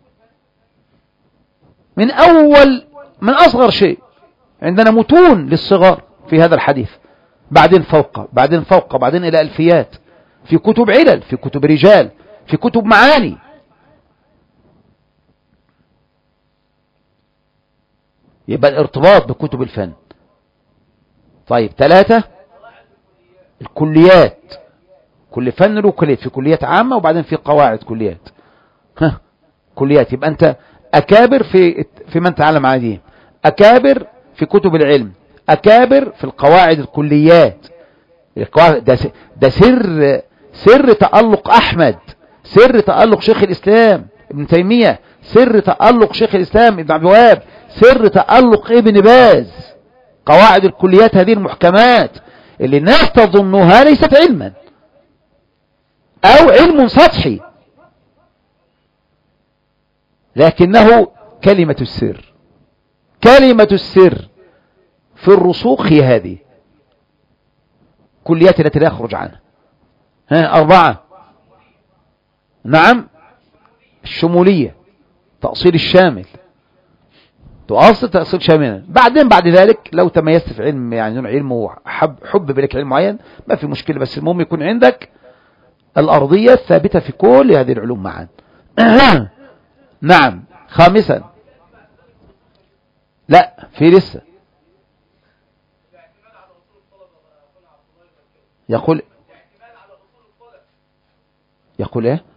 من أول من أصغر شيء عندنا متون للصغار في هذا الحديث، بعدين فوق بعدين فوق بعدين إلى ألفيات، في كتب علل، في كتب رجال، في كتب معاني. يبقى الارتباط بكتب الفن. طيب ثلاثة، الكليات، كل فن له كليات، في كليات عامة وبعدين في قواعد كليات. ها كليات، يبقى أنت أكابر في في من تعلم عاديين، أكابر في كتب العلم، أكابر في القواعد الكليات. ده ده سر سر تألق أحمد، سر تألق شيخ الإسلام ابن تيمية، سر تألق شيخ الإسلام ابن عبد الوهاب، سر تألق ابن باز. قواعد الكليات هذه المحكمات اللي الناس تظنها ليست علما أو علم سطحي، لكنه كلمة السر. كلمة السر في الرسوخ هي هذه كليات التي لا يخرج عنها. ها أربعة، نعم، الشمولية، تأصيل الشامل، تؤصل تأصيل شاملا. بعدين بعد ذلك لو تميزت في علم، يعني نوع علم وحب حب بلك علم معين ما في مشكلة، بس المهم يكون عندك الأرضية الثابتة في كل هذه العلوم معا. نعم. خامسا، لا في لسه يقول يقول ايه؟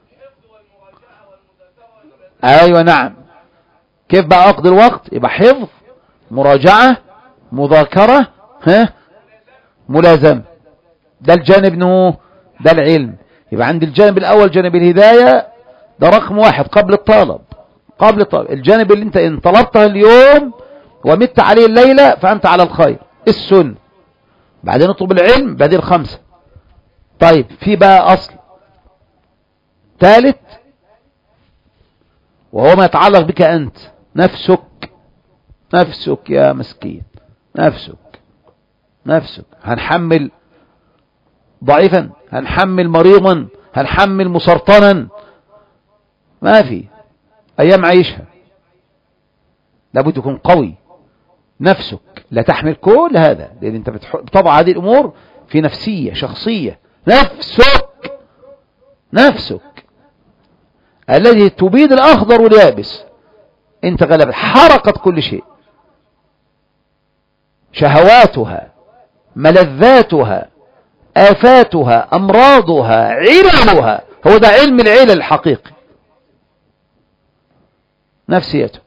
ايوه نعم. كيف بقى اقضي الوقت؟ يبقى حفظ، مراجعة، مذاكرة، ها ملازمة. ده الجانب نو ده العلم. يبقى عند الجانب الاول جانب الهداية ده رقم واحد قبل الطلب، قبل الطلب. الجانب اللي انت ان طلبته اليوم ومت عليه الليلة فانت على الخير، السنة. بعدين اطلب العلم، بعدين الخمسة. طيب في بقى اصل ثالث وهو ما يتعلق بك انت، نفسك. نفسك يا مسكين، نفسك نفسك. هنحمل ضعيفا، هنحمل مريضا، هنحمل مسرطنا، ما في ايام عيشها. لابد تكون قوي. نفسك لا تحمل كل هذا، لان انت بتضع هذه الامور في نفسية شخصية. نفسك نفسك الذي تبيد الاخضر واليابس، انت غلبت، حرقت كل شيء، شهواتها، ملذاتها، آفاتها، أمراضها، عللها. هو ده علم العلل الحقيقي، نفسيتك.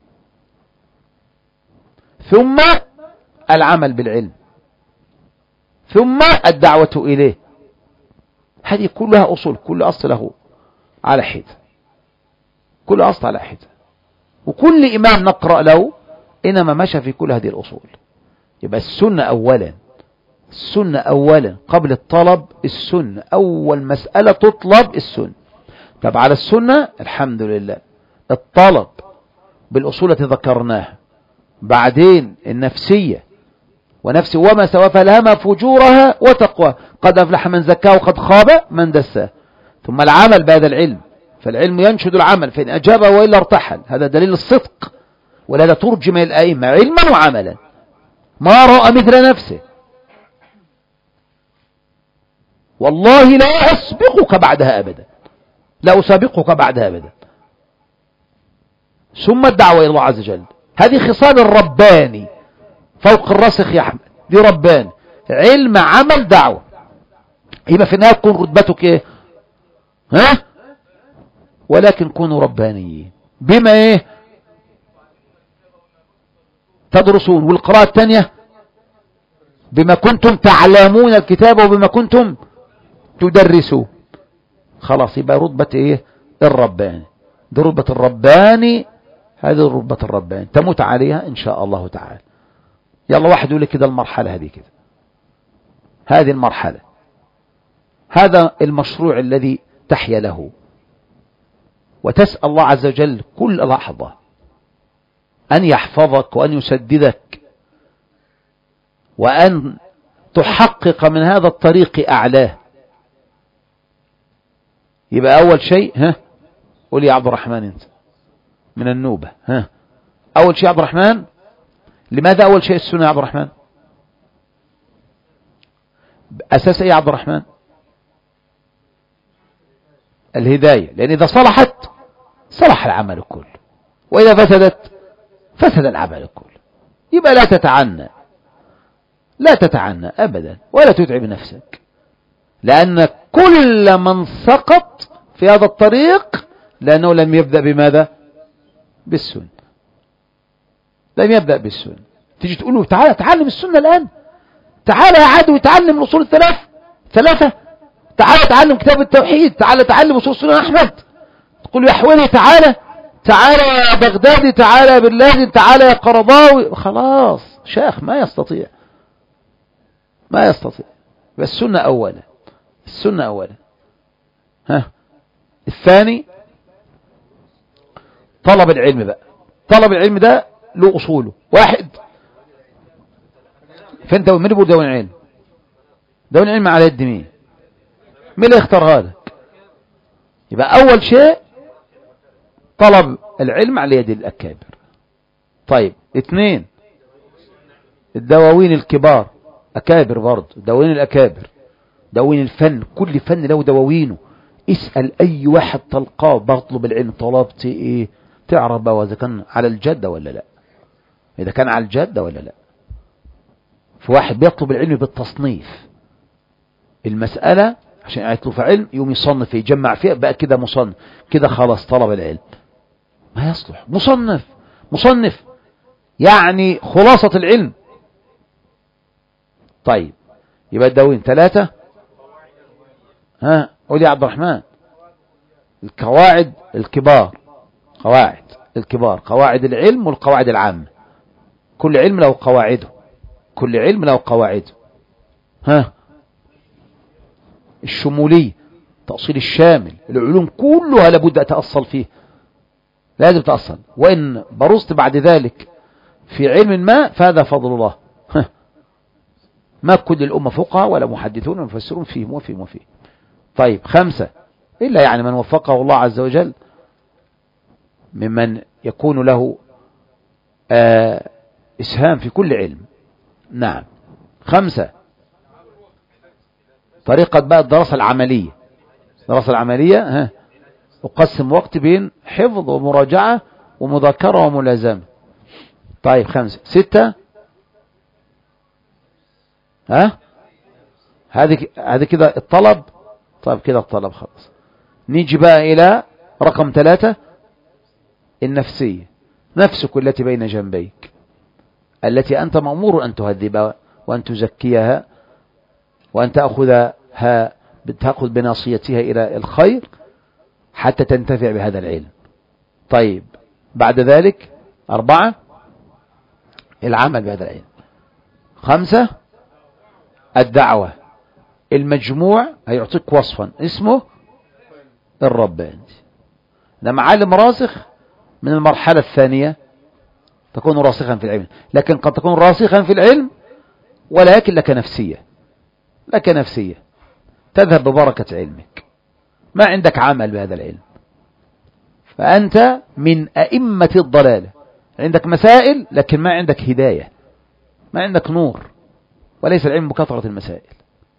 ثم العمل بالعلم، ثم الدعوة إليه. هذه كلها أصول، كل أصل له على حدة، كل أصل على حدة، وكل إمام نقرأ له إنما مشى في كل هذه الأصول. يبقى السنة أولا، السنة أولا قبل الطلب. السنة أول مسألة تطلب السنة. طب على السنة الحمد لله الطلب بالأصول التي ذكرناها، بعدين النفسية، ونفس وما سوى فلهمها فجورها وتقوى، قد أفلح من زكاه وقد خاب من دساه. ثم العمل بهذا العلم، فالعلم ينشد العمل، فإن أجاب وإلا ارتحل. هذا دليل الصدق، ولهذا ترجم الأئمة علما وعملا. ما رأى مثل نفسه، والله لا أسبقك بعدها أبدا، لا أسابقك بعدها أبدا. ثم الدعوة إلى الله عز وجل، هذه خصال الرباني فوق الراسخ يا أحمد، دي رباني، علم عمل دعوة. يبقى في النهاية تكون رتبتك إيه؟ ها؟ ولكن كونوا ربانيين بما إيه؟ تدرسون. والقراءة الثانية بما كنتم تعلمون الكتاب وبما كنتم تدرسوا. خلاص يبقى رتبة ايه؟ الرباني. دي رتبة الرباني، هذه رتبة الرباني تموت عليها ان شاء الله تعالى. يلا واحد يقول لي كده المرحلة هذه كده هذه المرحلة، هذا المشروع الذي تحيا له، وتسأل الله عز وجل كل لحظة أن يحفظك وأن يسددك وأن تحقق من هذا الطريق أعلاه. يبقى أول شيء ها قول يا عبد الرحمن أنت من النوبة، ها أول شيء عبد الرحمن، لماذا أول شيء السنة يا عبد الرحمن؟ أساس إيه يا عبد الرحمن؟ الهداية، لأن إذا صلحت صلح العمل كله، وإذا فسدت فسد العمل كله. يبقى لا تتعنى، لا تتعنى أبدا ولا تتعب نفسك، لأن كل من سقط في هذا الطريق لأنه لم يبدأ بماذا؟ بالسنة. لم يبدأ بالسنة. تيجي تقول له تعالى تعلم السنة الآن، تعالى يا عدو تعلم الأصول الثلاث ثلاثة، تعالى تعلم كتاب التوحيد، تعالى تعلم أصول سنة أحمد، تقول له يا حوالي تعالى تعالى يا بغدادي، تعالى يا بن لادن، تعالى يا قرضاوي، خلاص شيخ ما يستطيع، ما يستطيع. بس السنة أولا، السنة أولا. ها الثاني طلب العلم بقى. طلب العلم ده له أصوله. واحد، فانت من يقول دون العلم؟ دون العلم على يد مين؟ مين اللي يختارها لك؟ يبقى أول شيء طلب العلم على يد الأكابر. طيب اثنين، الدواوين الكبار، أكابر برضه، دواوين الأكابر، دواوين الفن، كل فن له دواوينه. اسأل أي واحد تلقاه بطلب العلم طلبت إيه، تعرف بقى إذا كان على الجدة ولا لا، إذا كان على الجدة ولا لا. في واحد بيطلب العلم بالتصنيف، المسألة عشان يطلب في علم يوم يصنف يجمع فيها بقى كده مصنف، كده خلاص طلب العلم. ما يصلح مصنف، مصنف يعني خلاصة العلم. طيب يبقى الدواوين ثلاثة. ها قول يا عبد الرحمن. القواعد الكبار، قواعد الكبار، قواعد العلم والقواعد العامة. كل علم له قواعده، كل علم له قواعده. ها الشمولية، تأصيل الشامل، العلوم كلها لابد أتأصل فيه، لازم تأصل. وإن برزت بعد ذلك في علم ما فهذا فضل الله. ما كل الأمة فقهاء ولا محدثون ومفسرون فيهم وفيهم وفيهم. طيب خمسة، إلا يعني من وفقه الله عز وجل ممن يكون له آه إسهام في كل علم. نعم. خمسة، طريقة بقى الدراسة العملية. الدراسة العملية ها أقسم وقت بين حفظ ومراجعة ومذاكرة وملازمة. طيب خمسة. ستة، ها هذه هذه كده الطلب. طيب كده الطلب خلاص. نيجي بقى إلى رقم ثلاثة، النفسية، نفسك التي بين جنبيك، التي أنت مأمور أن تهذبها وأن تزكيها وأن تأخذها تأخذ بناصيتها إلى الخير حتى تنتفع بهذا العلم. طيب بعد ذلك أربعة، العمل بهذا العلم. خمسة، الدعوة. المجموع هيعطيك وصفا اسمه الرباني. لما عالم راسخ من المرحلة الثانية تكون راسخا في العلم، لكن قد تكون راسخا في العلم ولكن لك نفسية، لك نفسية تذهب ببركة علمك، ما عندك عمل بهذا العلم، فأنت من أئمة الضلالة. عندك مسائل لكن ما عندك هداية، ما عندك نور، وليس العلم بكثرة المسائل.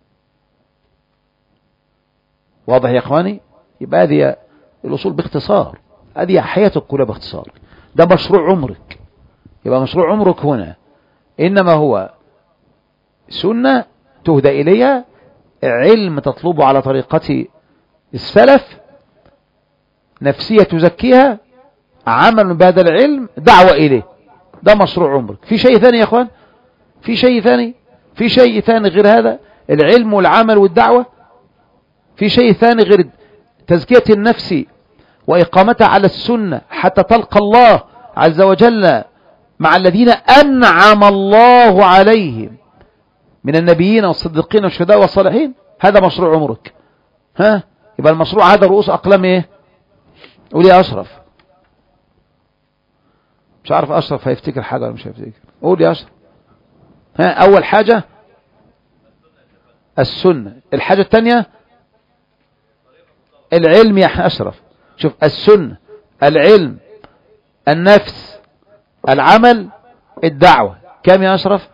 واضح يا اخواني؟ يبقى هذه الأصول باختصار، هذه حياتك كلها باختصار. ده مشروع عمرك، يبقى مشروع عمرك هنا إنما هو سنة تهدى إليها، علم تطلبه على طريقة السلف، نفسية تزكيها، عمل بهذا العلم، دعوة إليه. ده مشروع عمرك. في شيء ثاني يا أخوان؟ في شيء ثاني؟ في شيء ثاني غير هذا العلم والعمل والدعوة؟ في شيء ثاني غير تزكية النفس وإقامتها على السنة حتى تلقى الله عز وجل مع الذين أنعم الله عليهم من النبيين والصديقين والشهداء والصالحين. هذا مشروع عمرك. ها يبقى المشروع هذا رؤوس أقلام إيه؟ قول يا أشرف. مش عارف أشرف هيفتكر حاجة ولا مش هيفتكر. قول يا أشرف. ها أول حاجة السنة. الحاجة الثانية العلم يا أشرف. شوف السنة، العلم، النفس، العمل، الدعوة. كم يا أشرف؟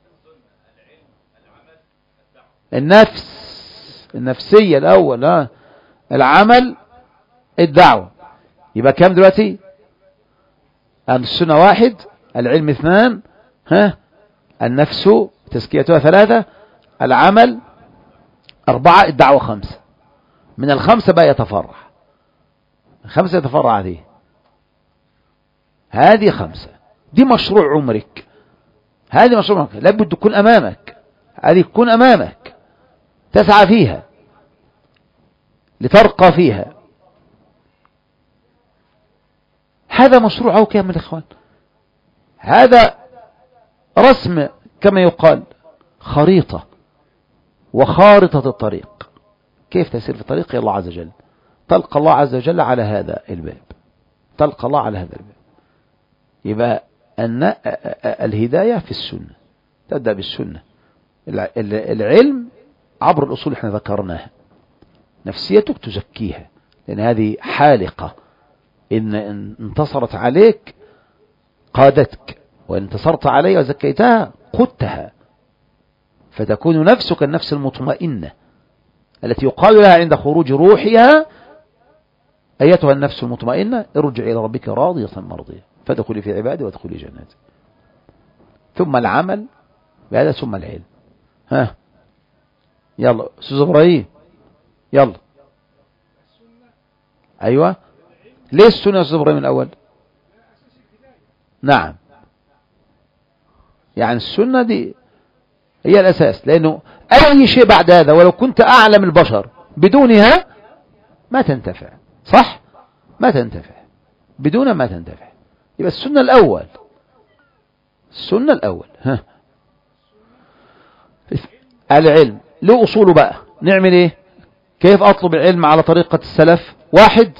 النفس النفسية الأول، ها العمل، الدعوة. يبقى كم دلوقتي؟ السنة واحد، العلم اثنان، ها النفس تزكيتها ثلاثة، العمل أربعة، الدعوة خمسة. من الخمسة بقى يتفرع، خمسة يتفرع هذه هذه خمسة. دي مشروع عمرك، هذه مشروع عمرك. لابد تكون أمامك، هذه تكون أمامك تسعى فيها لترقى فيها. هذا مشروعك يا من الإخوان. هذا رسم كما يقال، خريطة وخارطة الطريق، كيف تسير في طريق الله عز وجل. تلقى الله عز وجل على هذا الباب، تلقى الله على هذا الباب. يبقى أن الهداية في السنة، تبدأ بالسنة. العلم عبر الأصول احنا ذكرناها. نفسيتك تزكيها، لأن هذه حالقة إن انتصرت عليك قادتك، وإن انتصرت عليها وزكيتها قدتها، فتكون نفسك النفس المطمئنة التي يقال لها عند خروج روحها: أيتها النفس المطمئنة ارجع إلى ربك راضية مرضية فادخلي في عبادي وادخلي جناتي. ثم العمل بهذا، ثم العلم. ها يلا أستاذ إبراهيم، يلا. أيوة، ليه السنة يا أستاذ إبراهيم الأول؟ نعم، يعني السنة دي هي الأساس، لأنه أي شيء بعد هذا ولو كنت أعلم البشر بدونها ما تنتفع. صح؟ ما تنتفع، بدون ما تنتفع. يبقى السنة الأول، السنة الأول. ها العلم له أصوله بقى. نعمل إيه؟ كيف أطلب العلم على طريقة السلف؟ واحد،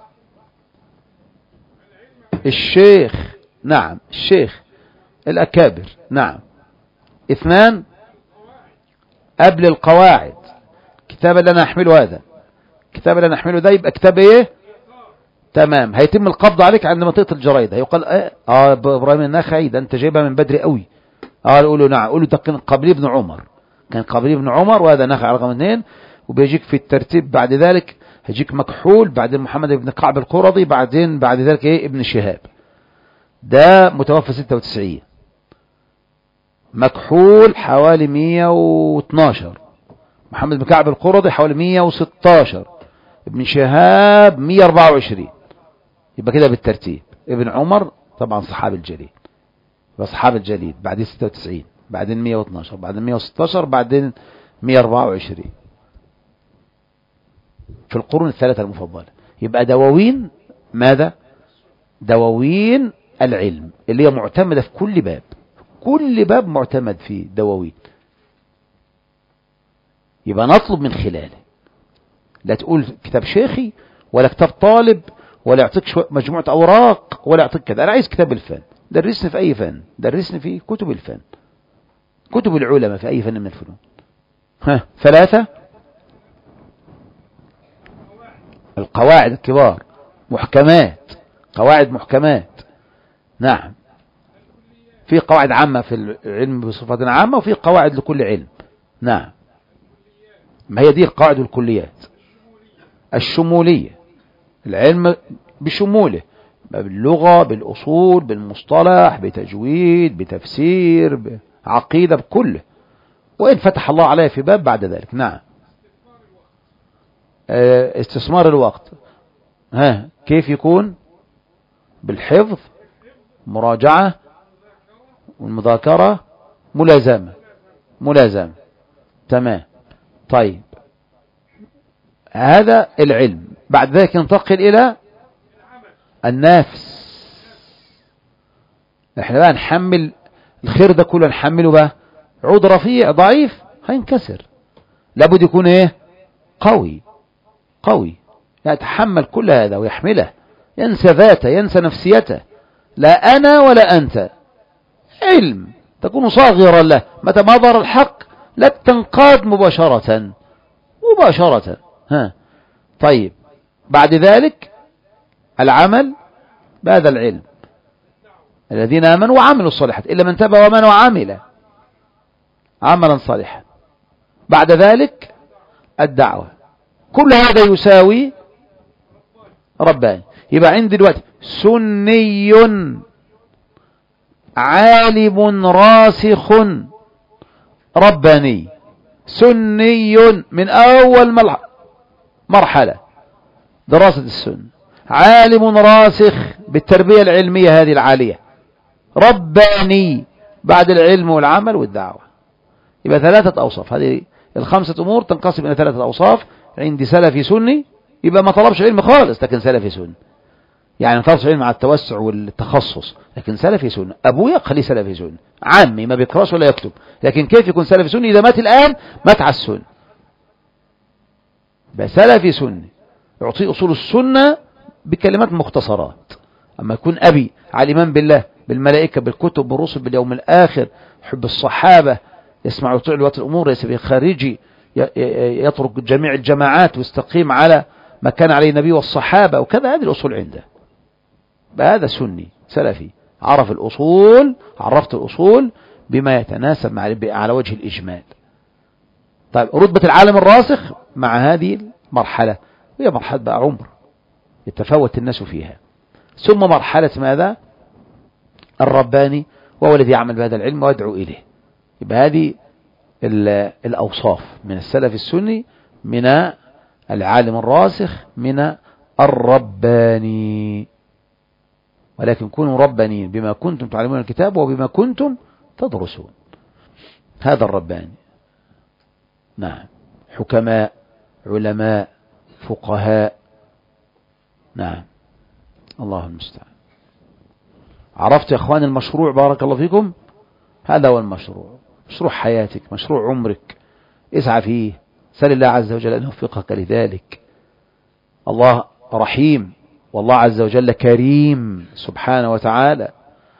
الشيخ، نعم الشيخ الأكابر، نعم. اثنان، قبل القواعد، كتاب اللي أنا أحمله هذا، كتاب اللي أنا أحمله ده يبقى كتاب إيه؟ تمام. هيتم القبض عليك عند منطقة الجرايد، هيقال اه, آه إبراهيم النخعي ده أنت جايبها من بدري قوي. اه يقولوا نعم، يقولوا ده كان قبلي ابن عمر، كان قبلي ابن عمر، وهذا نخعي رقم اثنين. وبيجيك في الترتيب بعد ذلك هيجيك مكحول، بعدين محمد بن كعب القرظي، بعدين بعد ذلك ايه؟ ابن شهاب، ده متوفى ستة وتسعين. مكحول حوالي مية واثناشر، محمد بن كعب القرظي حوالي مية وستاشر، ابن شهاب مية واربعة وعشرين. يبقى كده بالترتيب. ابن عمر طبعا صحابي الجليل، يبقى صحابي الجليل، بعدين ستة وتسعين، بعدين مية واثناشر، بعدين مية وستاشر، بعدين مية واربعة وعشرين، في القرون الثلاثة المفضلة. يبقى دواوين ماذا؟ دواوين العلم اللي هي معتمدة في كل باب، كل باب معتمد فيه دواوين. يبقى نطلب من خلاله، لا تقول كتاب شيخي ولا كتاب طالب ولا يعطيك مجموعة أوراق ولا يعطيك كذا. أنا عايز كتاب الفن، درسني في أي فن، درسني في كتب الفن، كتب العلماء في أي فن من الفنون. ها ثلاثة، القواعد الكبار، محكمات، قواعد محكمات. نعم، في قواعد عامة في العلم بصفة عامة، وفي قواعد لكل علم. نعم، ما هي دي القواعد والكليات. الشمولية، العلم بشموله، باللغة، بالأصول، بالمصطلح، بتجويد، بتفسير، بعقيدة، بكله. وإن فتح الله عليه في باب بعد ذلك. نعم، استثمار الوقت. ها كيف يكون؟ بالحفظ، مراجعة، والمذاكرة، ملازمة، ملازمة. تمام. طيب، هذا العلم. بعد ذلك ينتقل إلى النفس. احنا بقى نحمل الخير ده كله، نحمله بقى عود رفيع ضعيف هينكسر، لابد يكون ايه؟ قوي قوي يتحمل كل هذا ويحمله، ينسى ذاته ينسى نفسيته، لا أنا ولا أنت، علم تكون صاغرا له، متى ما ظهر الحق لا تنقاد مباشرة مباشرة. ها طيب، بعد ذلك العمل بهذا العلم، الذين آمنوا وعملوا الصالحات إلا من تاب وآمن وعمل عملا صالحا. بعد ذلك الدعوة، كل هذا يساوي رباني. يبقى عندي دلوقتي سني عالم راسخ رباني، سني من أول مرحلة دراسة السنة، عالم راسخ بالتربية العلمية هذه العالية، رباني بعد العلم والعمل والدعوة. يبقى ثلاثة أوصاف، هذه الخمسة أمور تنقسم إلى ثلاثة أوصاف. عندي سلفي سني، يبقى ما طلبش علم خالص لكن سلفي سني، يعني ما طلبش علم مع التوسع والتخصص لكن سلفي سني. أبويا خليه سلفي سني، عمي ما بيقراش ولا يكتب، لكن كيف يكون سلفي سني إذا مات الآن مات على السنة؟ يبقى سلفي سني يعطي أصول السنة بكلمات مختصرات. أما يكون أبي عالمان بالله بالملائكة بالكتب بالرسل باليوم الآخر، حب الصحابة، يسمع ويطيع لولاة الأمور، ليس بخارجي، يترك جميع الجماعات ويستقيم على ما كان عليه النبي والصحابة وكذا، هذه الأصول عنده. هذا سني سلفي، عرف الأصول، عرفت الأصول بما يتناسب مع على وجه الإجمال. طيب رتبة العالم الراسخ مع هذه المرحلة، هي مرحلة بقى عمر يتفاوت الناس فيها. ثم مرحلة ماذا؟ الرباني، وهو الذي يعمل بهذا العلم ويدعو إليه. يبقى هذه الأوصاف من السلف السني، من العالم الراسخ، من الرباني. ولكن كونوا ربانيين بما كنتم تعلمون الكتاب وبما كنتم تدرسون، هذا الرباني. نعم، حكماء، علماء، فقهاء. نعم، الله المستعان. عرفت يا اخواني المشروع؟ بارك الله فيكم. هذا هو المشروع، مشروع حياتك، مشروع عمرك، اسعى فيه، سل الله عز وجل أن يوفقك لذلك. الله رحيم، والله عز وجل كريم سبحانه وتعالى.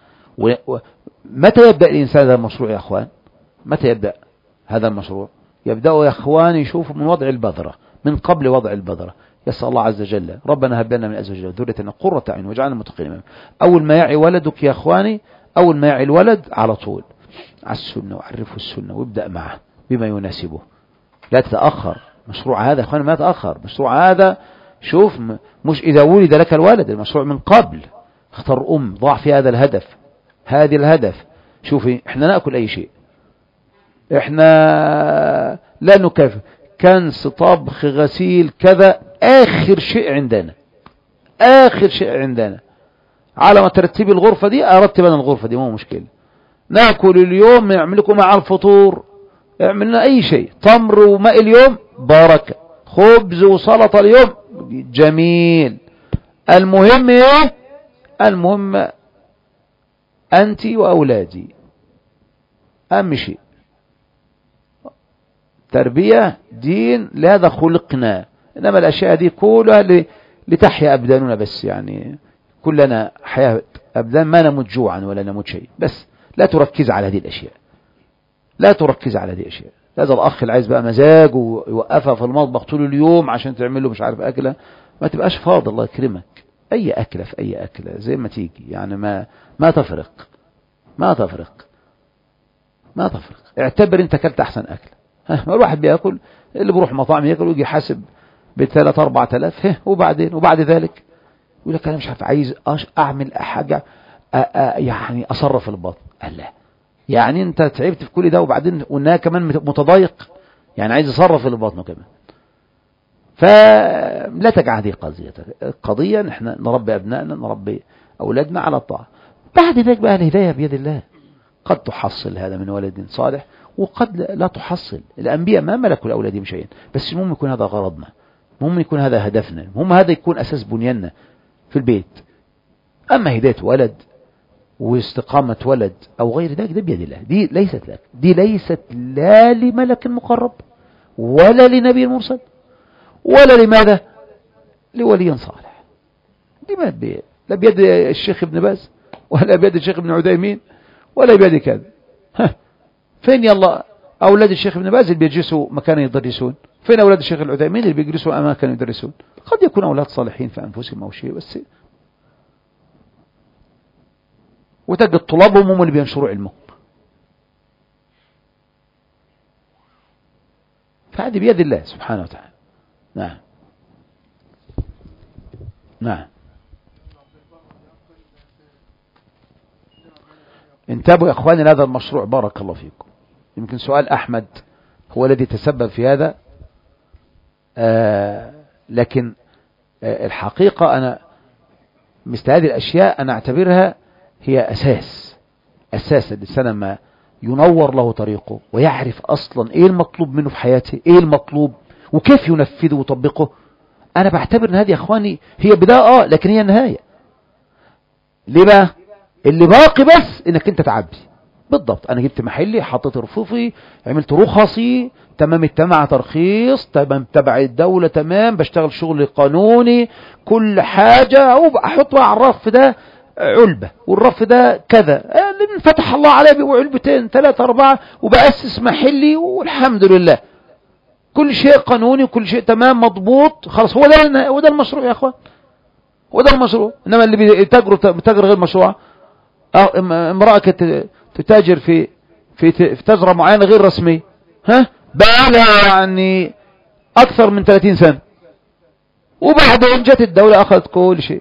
متى يبدأ الإنسان هذا المشروع يا أخوان؟ متى يبدأ هذا المشروع؟ يبدأ يا أخوان يشوف من وضع البذرة، من قبل وضع البذرة. يسأل الله عز وجل ربنا هب لنا من أزواجنا وذريتنا قرة أعين واجعلنا متقين إماما. أول ما يعي ولدك يا أخواني، أول ما يعي الولد على طول على السنة، وعرفه السنة وابدأ معه بما يناسبه، لا تتأخر. مشروع هذا يا أخواني ما تأخر، مشروع هذا شوف، مش إذا ولد لك الولد، المشروع من قبل. اختر أم ضع في هذا الهدف، هذه الهدف. شوفي احنا نأكل أي شيء، احنا لا نكافئ، كنس، طبخ، غسيل، كذا، آخر شيء عندنا، آخر شيء عندنا. على ما ترتبي الغرفة دي أرتب أنا الغرفة دي، مو مشكلة. نأكل اليوم، نعمل لكم مع الفطور، اعملنا أي شيء، تمر وماء اليوم بركة، خبز وسلطة اليوم جميل. المهم ايه؟ المهم أنت وأولادي، أهم شيء. تربية، دين، لهذا خلقنا. إنما الأشياء دي كلها لتحيا أبداننا بس، يعني كلنا حياة أبدان، ما نموت جوعا ولا نموت شيء. بس لا تركز على هذه الأشياء، لا تركز على هذه الأشياء. هذا الأخ اللي عايز بقى مزاج ويوقفها في المطبخ طول اليوم عشان تعمل له مش عارف أكلة، ما تبقاش فاضي. الله يكرمك، أي أكلة في أي أكلة زي ما تيجي، يعني ما ما تفرق، ما تفرق، ما تفرق. اعتبر أنت أكلت أحسن أكلة. ها، ما الواحد بيأكل، اللي بروح مطاعم يأكل ويجي حاسب بثلاث أربعة آلاف، ها، وبعدين وبعد ذلك يقول لك أنا مش عارف، عايز أعمل حاجة يعني أصرف البطن. الله، يعني أنت تعبت في كل ده وبعدين وإنها كمان متضايق، يعني عايز يصرف البطن كمان. فلا تجعل هذه قضية قضية نحن نربي أبنائنا، نربي أولادنا على الطاعة. بعد ذلك بقى الهداية بيد الله. قد تحصل هذا من ولد صالح وقد لا تحصل. الأنبياء ما ملكوا لأولادهم شيئا، بس المهم يكون هذا غرضنا، المهم يكون هذا هدفنا، المهم هذا يكون أساس بنياننا في البيت. أما هداية ولد واستقامة ولد أو غير ذلك، ده بيد الله، دي ليست لك، دي ليست لا لملك مقرب ولا لنبي مرسل ولا لماذا لولي صالح. دي ما بيد، لا بيد الشيخ ابن باز ولا بيد الشيخ ابن عثيمين ولا بيد كذا. ها فين يلا أولاد الشيخ ابن باز اللي بيجلسوا مكان يدرسون؟ فين أولاد الشيخ العثيمين اللي بيجلسوا أماكن يدرسون؟ قد يكون أولاد صالحين في أنفسهم أو شيء، بس وتجد طلابهم هم اللي بينشروا علمهم. فهذه بيد الله سبحانه وتعالى. نعم نعم. انتبهوا يا اخواني لهذا المشروع، بارك الله فيكم. يمكن سؤال احمد هو الذي تسبب في هذا، آه لكن آه الحقيقة انا مثل هذه الاشياء انا اعتبرها هي اساس اساس الانسان ما ينور له طريقه ويعرف اصلا ايه المطلوب منه في حياته، ايه المطلوب وكيف ينفذه ويطبقه. انا بعتبر ان هذه يا اخواني هي بداية اه لكن هي النهاية. ليه بقى؟ اللي باقي بس انك انت تعبي بالضبط. انا جبت محلي، حطيت رفوفي، عملت رخصي تمام، التمع ترخيص تمام تبع الدولة تمام، بشتغل شغل قانوني كل حاجة، واحط بقى على الرف ده علبة والرف ده كذا، لان فتح الله عليه بيبقوا علبتين ثلاثة أربعة، وبأسس محلي والحمد لله كل شيء قانوني وكل شيء تمام مضبوط. خلاص هو ده هو ده المشروع يا اخوان، هو ده المشروع. انما اللي بيتاجروا بتاجر غير مشروعه، امرأة تتاجر في في في تجربة معينة غير رسمية، ها بقى لها يعني اكثر من ثلاثين سنة، وبعدين جت الدولة اخذت كل شيء،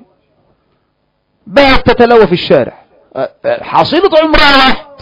بقت تتلوى في الشارع، حصيلة عمرها راحت،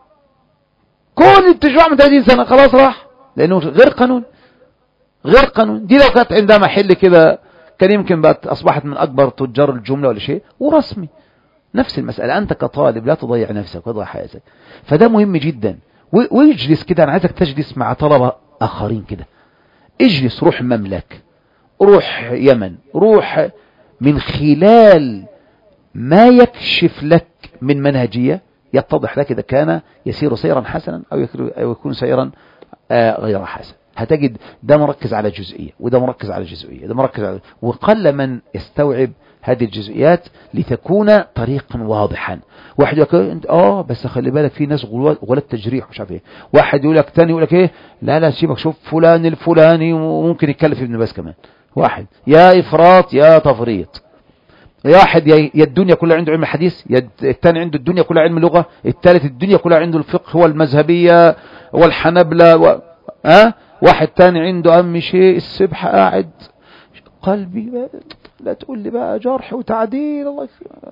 كل التجربة من ثلاثين سنة خلاص راح، لانه غير قانون غير قانون. دي لو كانت عندها محل كده كان يمكن بقت اصبحت من اكبر تجار الجملة ولا شيء ورسمي. نفس المسألة، أنت كطالب لا تضيع نفسك وتضيع حياتك، فده مهم جدا. ويجلس كده، أنا عايزك تجلس مع طلبة آخرين كده، اجلس، روح مملك، روح يمن، روح من خلال ما يكشف لك من منهجية يتضح لك إذا كان يسير سيرا حسنا أو يكون سيرا غير حسن. هتجد ده مركز على جزئية وده مركز على جزئية، ده مركز على، وقل من يستوعب هذه الجزئيات لتكون طريقا واضحا. واحد يقول انت اه بس خلي بالك في ناس غلط تجريح مش عارف ايه، واحد يقول لك ثاني يقول لك ايه لا لا سيبك شوف فلان الفلاني، وممكن يتكلف ابن باز كمان. واحد يا افراط يا تفريط، واحد يا الدنيا كلها عنده علم الحديث، الثاني عنده الدنيا كلها علم اللغة، الثالث الدنيا كلها عنده الفقه والمذهبية والحنبلة و... ها واحد ثاني عنده اهم شيء السبحة، قاعد قلبي بقى. لا تقول لي بقى جرح وتعديل، الله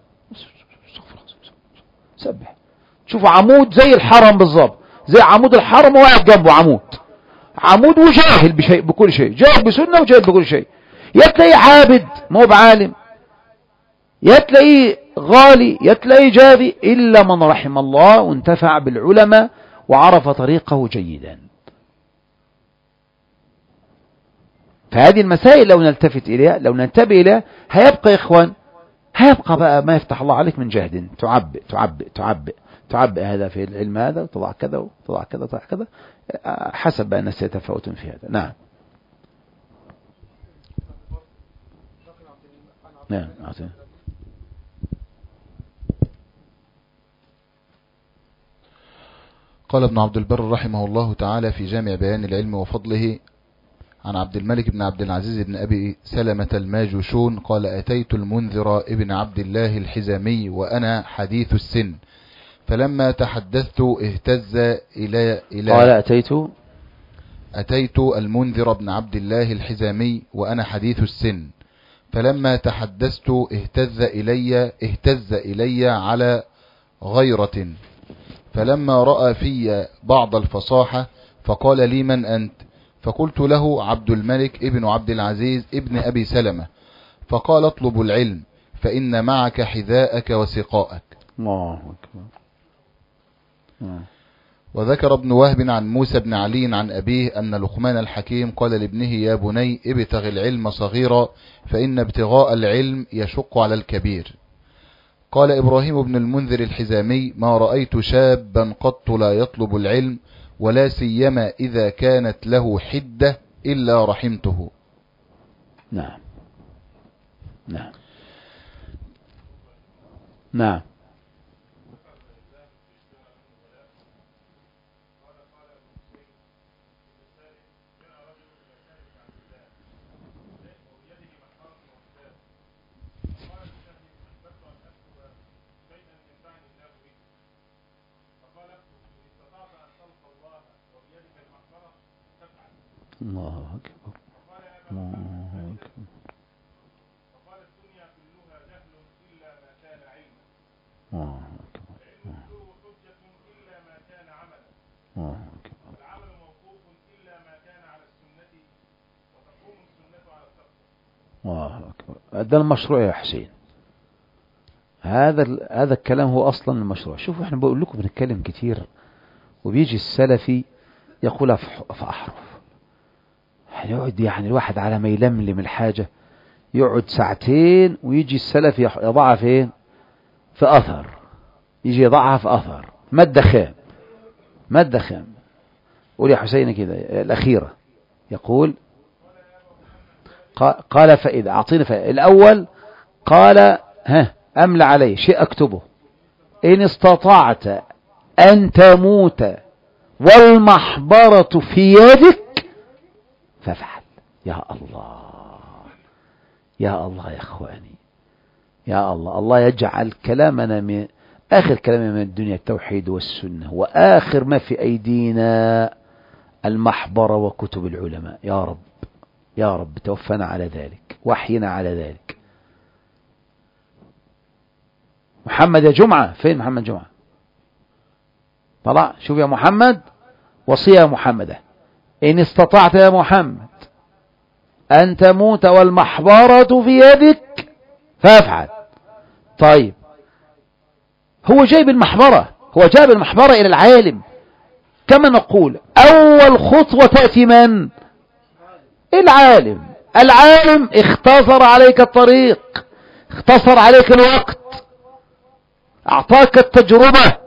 سبح. شوفوا عمود زي الحرم بالظبط، زي عمود الحرم وقاعد جنبه عمود عمود وجاهل بشيء بكل شيء، جاهل بسنة وجاهل بكل شيء. يا تلاقيه عابد ما هو بعالم، يا تلاقيه غالي، يا تلاقيه جافي، إلا من رحم الله وانتفع بالعلماء وعرف طريقه جيدا. فهذه المسائل لو نلتفت إليها، لو ننتبه إليها، هيبقى يا إخوان، هيبقى بقى ما يفتح الله عليك من جهد، تعبئ تعبئ تعبئ تعبئ هذا في العلم هذا، وتضع كذا وتضع كذا وتضع كذا، حسب بقى الناس يتفاوتون في هذا. نعم نعم. قال ابن عبد البر رحمه الله تعالى في جامع بيان العلم وفضله عن عبد الملك بن عبد العزيز بن أبي سلمة الماجشون قال أتيت المنذر ابن عبد الله الحزامي وأنا حديث السن، فلما تحدثت اهتز إلى إلى قال أتيت أتيت المنذر بن عبد الله الحزامي وأنا حديث السن، فلما تحدثت اهتز إلي اهتز إلي على غيرة، فلما رأى في بعض الفصاحة فقال لي من أنت؟ فقلت له عبد الملك ابن عبد العزيز ابن أبي سلمة، فقال اطلب العلم فإن معك حذاءك وسقاءك. الله أكبر. وذكر ابن وهب عن موسى بن علي عن أبيه أن لقمان الحكيم قال لابنه يا بني ابتغ العلم صغيرا فإن ابتغاء العلم يشق على الكبير. قال إبراهيم بن المنذر الحزامي: ما رأيت شابا قط لا يطلب العلم ولا سيما إذا كانت له حدة إلا رحمته. نعم نعم نعم الله أكبر الله أكبر. فقال الدنيا كلها جهل إلا ما كان علما. الله أكبر. العلم كله حجة إلا ما كان عملا. الله أكبر. العمل موقوف إلا ما كان على السنة وتقوم السنة على التقوى. الله أكبر. ده المشروع يا حسين. هذا هذا الكلام هو أصلا المشروع. شوفوا احنا بقول لكم بنتكلم كتير وبيجي السلفي يقولها في أحرف. يقعد يعني الواحد على ما يلملم الحاجة يقعد ساعتين ويجي السلف يضعها فين؟ في أثر. يجي يضعها في أثر مادة خام مادة خام. قول يا حسين كده الأخيرة. يقول قال فإذا أعطينا فإذا الأول قال ها أمل عليه شيء أكتبه. إن استطعت أن تموت والمحبرة في يدك فافعل. يا الله يا الله يا اخواني يا الله. الله يجعل كلامنا من اخر كلامنا من الدنيا التوحيد والسنة، واخر ما في ايدينا المحبرة وكتب العلماء. يا رب يا رب توفنا على ذلك وحينا على ذلك. محمد يا جمعة، فين محمد جمعة؟ طلع شوف يا محمد وصية يا محمد. إن استطعت يا محمد أن تموت والمحبرة في يدك فافعل. طيب هو جايب المحبرة، هو جايب المحبرة إلى العالم. كما نقول أول خطوة تأتي من؟ العالم. العالم اختصر عليك الطريق، اختصر عليك الوقت، أعطاك التجربة.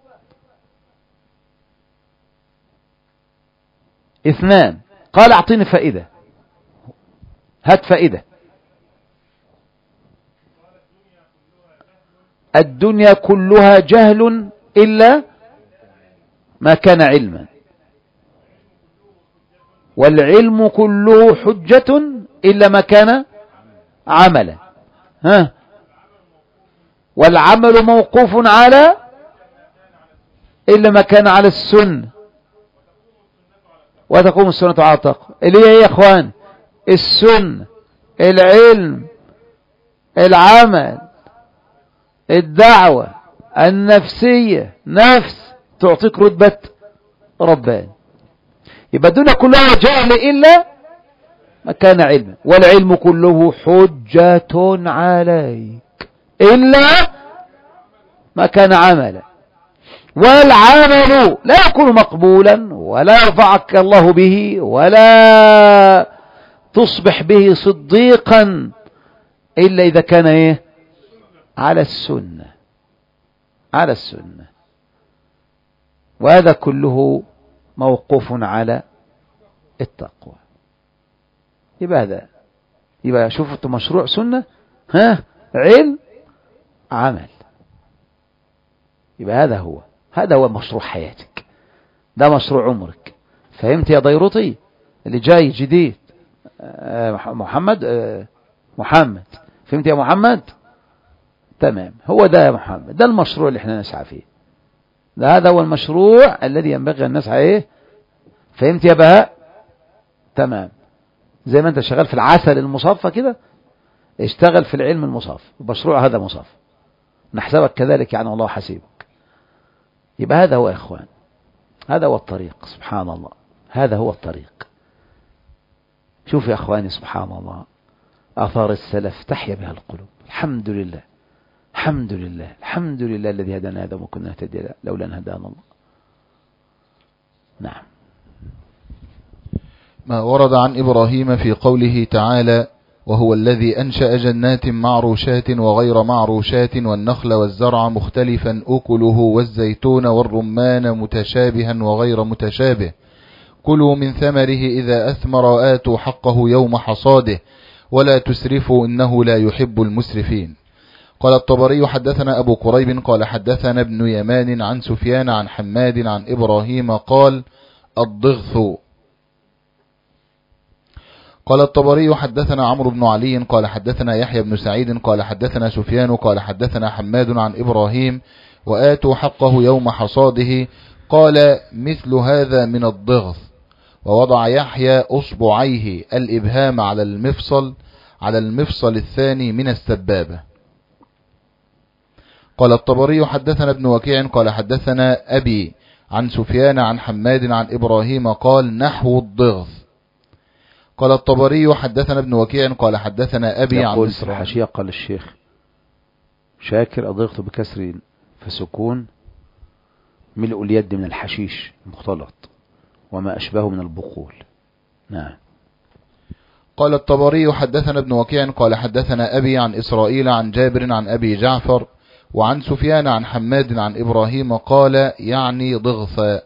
اثنان قال أعطيني فائدة، هات فائدة. الدنيا كلها جهل إلا ما كان علما، والعلم كله حجة إلا ما كان عملا. ها والعمل موقوف على إلا ما كان على السنة وتقوم السنة على التقوى. اللي هي يا اخوان السنة، العلم، العمل، الدعوة النفسية، نفس تعطيك رتبة ربان. يبقى الدنيا كلها جهل إلا ما كان علما، والعلم كله حجة عليك إلا ما كان عملا. والعمل لا يكون مقبولا ولا يرفعك الله به ولا تصبح به صديقا إلا إذا كان إيه؟ على السنة، على السنة. وهذا كله موقوف على التقوى. يبقى هذا يبقى شوفت مشروع سنة، ها علم عمل. يبقى هذا هو هذا هو مشروع حياتك، ده مشروع عمرك. فهمت يا ضيرطي اللي جاي جديد؟ محمد محمد فهمت يا محمد؟ تمام، هو ده يا محمد، ده المشروع اللي احنا نسعى فيه. ده هذا هو المشروع الذي ينبغي أن نسعى ايه. فهمت يا بهاء؟ تمام. زي ما انت شغال في العسل المصفى كده اشتغل في العلم المصفى. المشروع هذا مصفى، نحسبك كذلك يعني الله حسيبك. يبقى هذا هو يا اخوان، هذا هو الطريق. سبحان الله، هذا هو الطريق. شوف يا اخواني سبحان الله، آثار السلف تحيا بها القلوب. الحمد لله الحمد لله الحمد لله الذي هدانا هذا وما كنا نهتدي لولا ان هدانا الله. نعم. ما ورد عن إبراهيم في قوله تعالى: وهو الذي أنشأ جنات معروشات وغير معروشات والنخل والزرع مختلفا أكله والزيتون والرمان متشابها وغير متشابه كلوا من ثمره إذا أثمر وآتوا حقه يوم حصاده ولا تسرفوا إنه لا يحب المسرفين. قال الطبري حدثنا أبو كريب قال حدثنا ابن يمان عن سفيان عن حماد عن إبراهيم قال الضغث. قال الطبري حدثنا عمرو بن علي قال حدثنا يحيى بن سعيد قال حدثنا سفيان قال حدثنا حماد عن إبراهيم وآتوا حقه يوم حصاده قال مثل هذا من الضغث. ووضع يحيى أصبعيه الإبهام على المفصل على المفصل الثاني من السبابة. قال الطبري حدثنا ابن وكيع قال حدثنا أبي عن سفيان عن حماد عن إبراهيم قال نحو الضغث. قال الطبري حدثنا ابن وكيع قال حدثنا أبي عن يقول في الحاشية قال الشيخ شاكر الضغث بكسر فسكون ملء اليد من الحشيش المختلط وما أشبهه من البقول. نعم. قال الطبري حدثنا ابن وكيع قال حدثنا أبي عن إسرائيل عن جابر عن أبي جعفر وعن سفيان عن حماد عن إبراهيم قال يعني ضغثا.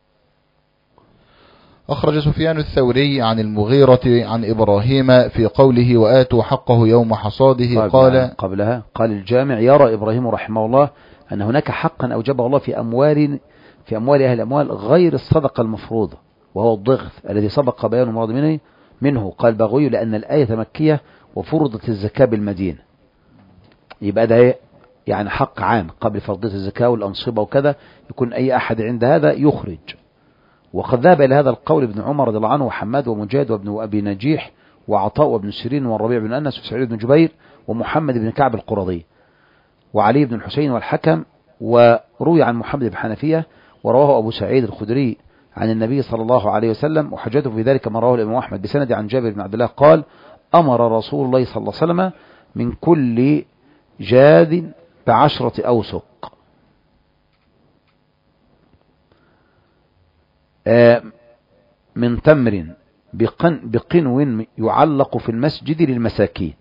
أخرج سفيان الثوري عن المغيرة عن إبراهيم في قوله وآتوا حقه يوم حصاده قال قبلها قال الجامع يرى إبراهيم رحمه الله أن هناك حقا أوجبه الله في أموال في أموال أهل الأموال غير الصدقة المفروضة وهو الضغث الذي سبق بيان المراد منه منه قال بغوي لأن الآية مكية وفرضت الزكاة بالمدينة. يبقى ده يعني حق عام قبل فرضية الزكاة والأنصبة وكذا يكون أي أحد عند هذا يخرج. وقد ذهب إلى هذا القول ابن عمر رضي الله عنه وحماد ومجاهد وابن أبي نجيح وعطاء وابن سيرين والربيع بن أنس وسعيد بن جبير ومحمد بن كعب القرظي وعلي بن الحسين والحكم. وروي عن محمد بن حنفية ورواه أبو سعيد الخدري عن النبي صلى الله عليه وسلم وحجته في ذلك ما رواه الإمام أحمد بسند عن جابر بن عبد الله قال أمر رسول الله صلى الله عليه وسلم من كل جاد بعشرة أوسق من تمر بقن بقنو يعلق في المسجد للمساكين.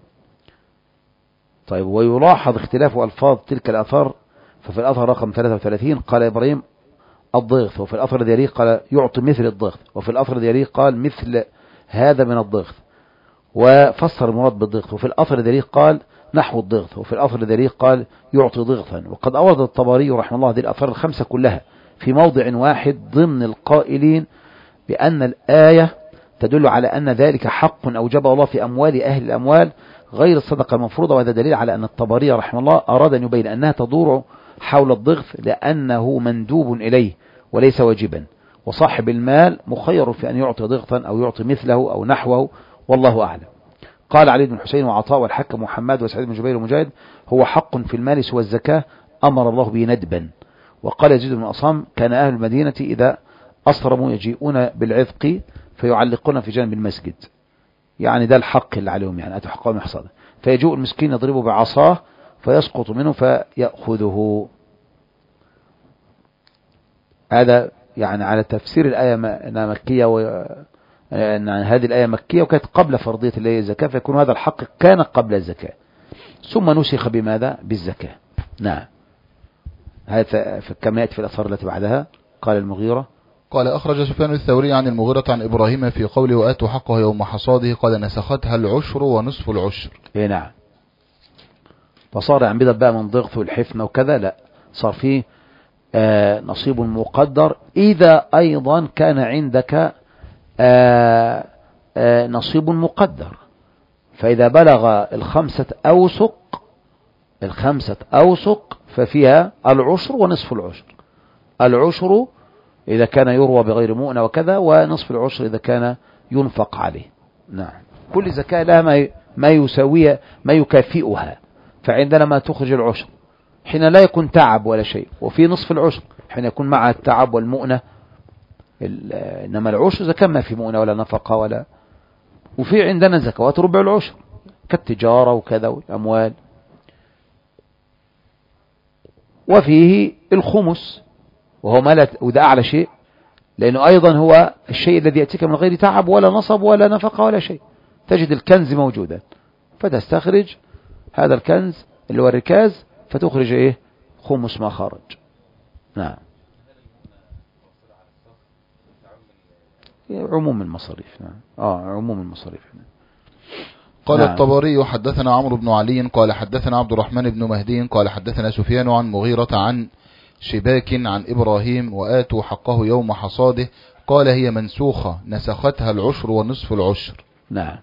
طيب ويلاحظ اختلاف ألفاظ تلك الأثار ففي الأثر رقم ثلاثة وثلاثين قال إبراهيم الضغث وفي الأثر الذي يليه قال يعطي مثل الضغث وفي الأثر الذي يليه قال مثل هذا من الضغث وفسر المراد بالضغث وفي الأثر الذي يليه قال نحو الضغث وفي الأثر الذي يليه قال يعطي ضغثا. وقد أورد الطبري رحمه الله هذه الأثار الخمسة كلها في موضع واحد ضمن القائلين بأن الآية تدل على أن ذلك حق أوجبه الله في أموال أهل الأموال غير الصدقة المفروضة. وهذا دليل على أن الطبري رحمه الله أراد أن يبين أنها تدور حول الضغث لأنه مندوب إليه وليس واجبا وصاحب المال مخير في أن يعطي ضغثا أو يعطي مثله أو نحوه والله أعلم. قال علي بن الحسين وعطاء والحكم وحماد وسعيد بن جبير ومجاهد هو حق في المال سوى الزكاة أمر الله به ندبا. وقال يزيد بن أصام كان أهل المدينة إذا أصرموا يجيئون بالعذق فيعلقون في جانب المسجد يعني ده الحق اللي عليهم يعني أتوا حقهم يحصده فيجوء المسكين يضربه بعصاه فيسقط منه فيأخذه. هذا يعني على تفسير الآية أنها مكية وأن هذه الآية مكية وكانت قبل فرضية اللي هي الزكاة فيكون هذا الحق كان قبل الزكاة ثم نسخ بماذا بالزكاة. نعم. هذا كما يأتي في الأثار التي بعدها. قال المغيرة قال أخرج سفيان الثوري عن المغيرة عن إبراهيم في قوله وآتوا حقه يوم حصاده قال نسختها العشر ونصف العشر. إيه نعم. فصار عن بدأ بقى من ضغط والحفنة وكذا لا صار فيه آه نصيب مقدر إذا أيضا كان عندك آه آه نصيب مقدر. فإذا بلغ الخمسة أوسق الخمسة أوسق ففيها العشر ونصف العشر. العشر إذا كان يروى بغير مؤنة وكذا ونصف العشر إذا كان ينفق عليه. نعم. كل زكاة لها ما ما يساويها ما يكافئها. فعندنا ما تخرج العشر حين لا يكون تعب ولا شيء وفي نصف العشر حين يكون معها التعب والمؤنة. إنما العشر زكاة ما في مؤنة ولا نفقة ولا. وفي عندنا زكوات ربع العشر كالتجارة وكذا والأموال. وفيه الخمس وهو ما وده أعلى شيء لأنه أيضا هو الشيء الذي يأتيك من غير تعب ولا نصب ولا نفقة ولا شيء تجد الكنز موجودا، فتستخرج هذا الكنز اللي هو الركاز، فتخرج إيه خمس ما خرج. نعم، عموم المصاريف. نعم. آه عموم المصاريف. قال نعم. الطبري حدثنا عمرو بن علي قال حدثنا عبد الرحمن بن مهدي قال حدثنا سفيان عن مغيرة عن شباك عن إبراهيم وآتوا حقه يوم حصاده قال هي منسوخة نسختها العشر ونصف العشر. نعم.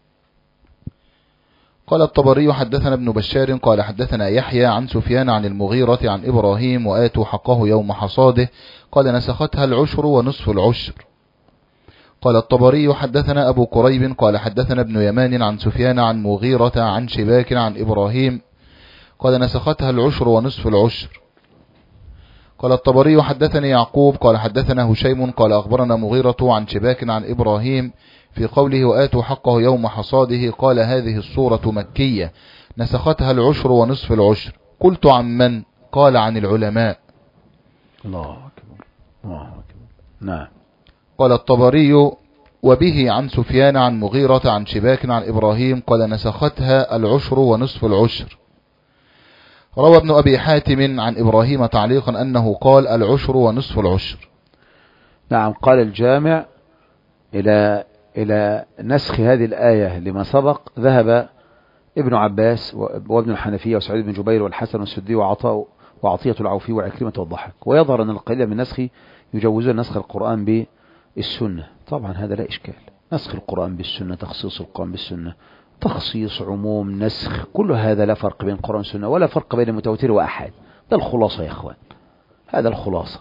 قال الطبري حدثنا ابن بشار قال حدثنا يحيى عن سفيان عن المغيرة عن إبراهيم وآتوا حقه يوم حصاده قال نسختها العشر ونصف العشر. قال الطبري حدثنا أبو كريب قال حدثنا ابن يمان عن سفيان عن مغيرة عن شباك عن إبراهيم قال نسختها العشر ونصف العشر. قال الطبري حدثني يعقوب قال حدثنا هشيم قال أخبرنا مغيرة عن شباك عن إبراهيم في قوله وآتوا حقه يوم حصاده قال هذه الصورة مكية نسختها العشر ونصف العشر. قلت عن من؟ قال عن العلماء. الله أكبر الله أكبر. نعم. قال الطبري وبه عن سفيان عن مغيرة عن شباك عن إبراهيم قال نسختها العشر ونصف العشر. روى ابن أبي حاتم عن إبراهيم تعليقا أنه قال العشر ونصف العشر. نعم. قال الجامع إلى إلى نسخ هذه الآية لما سبق ذهب ابن عباس وابن الحنفية وسعيد بن جبير والحسن والسدي وعطاء وعطية العوفي وعكرمة والضحك. ويظهر أن القليل من النسخ يجوزون نسخ القرآن بالسنة. طبعا هذا لا إشكال، نسخ القرآن بالسنة، تخصيص القرآن بالسنة، تخصيص عموم نسخ، كل هذا لا فرق بين القرآن والسنة ولا فرق بين متواتر وأحد. ده الخلاصة يا أخوان، هذا الخلاصة.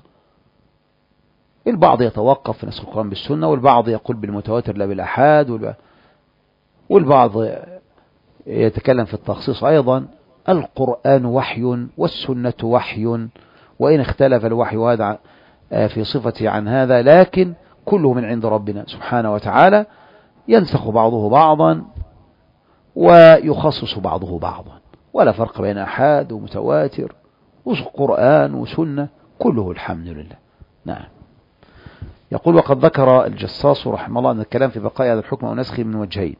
البعض يتوقف في نسخ القرآن بالسنة، والبعض يقول بالمتواتر لا بالأحاد، والبعض يتكلم في التخصيص أيضا. القرآن وحي والسنة وحي، وإن اختلف الوحي هذا في صفته عن هذا، لكن كله من عند ربنا سبحانه وتعالى، ينسخ بعضه بعضا ويخصص بعضه بعضا، ولا فرق بين أحاد ومتواتر وقرآن وسنة، كله الحمد لله. نعم. يقول وقد ذكر الجصاص رحمه الله أن الكلام في بقاء هذا الحكم أو نسخه من وجهين.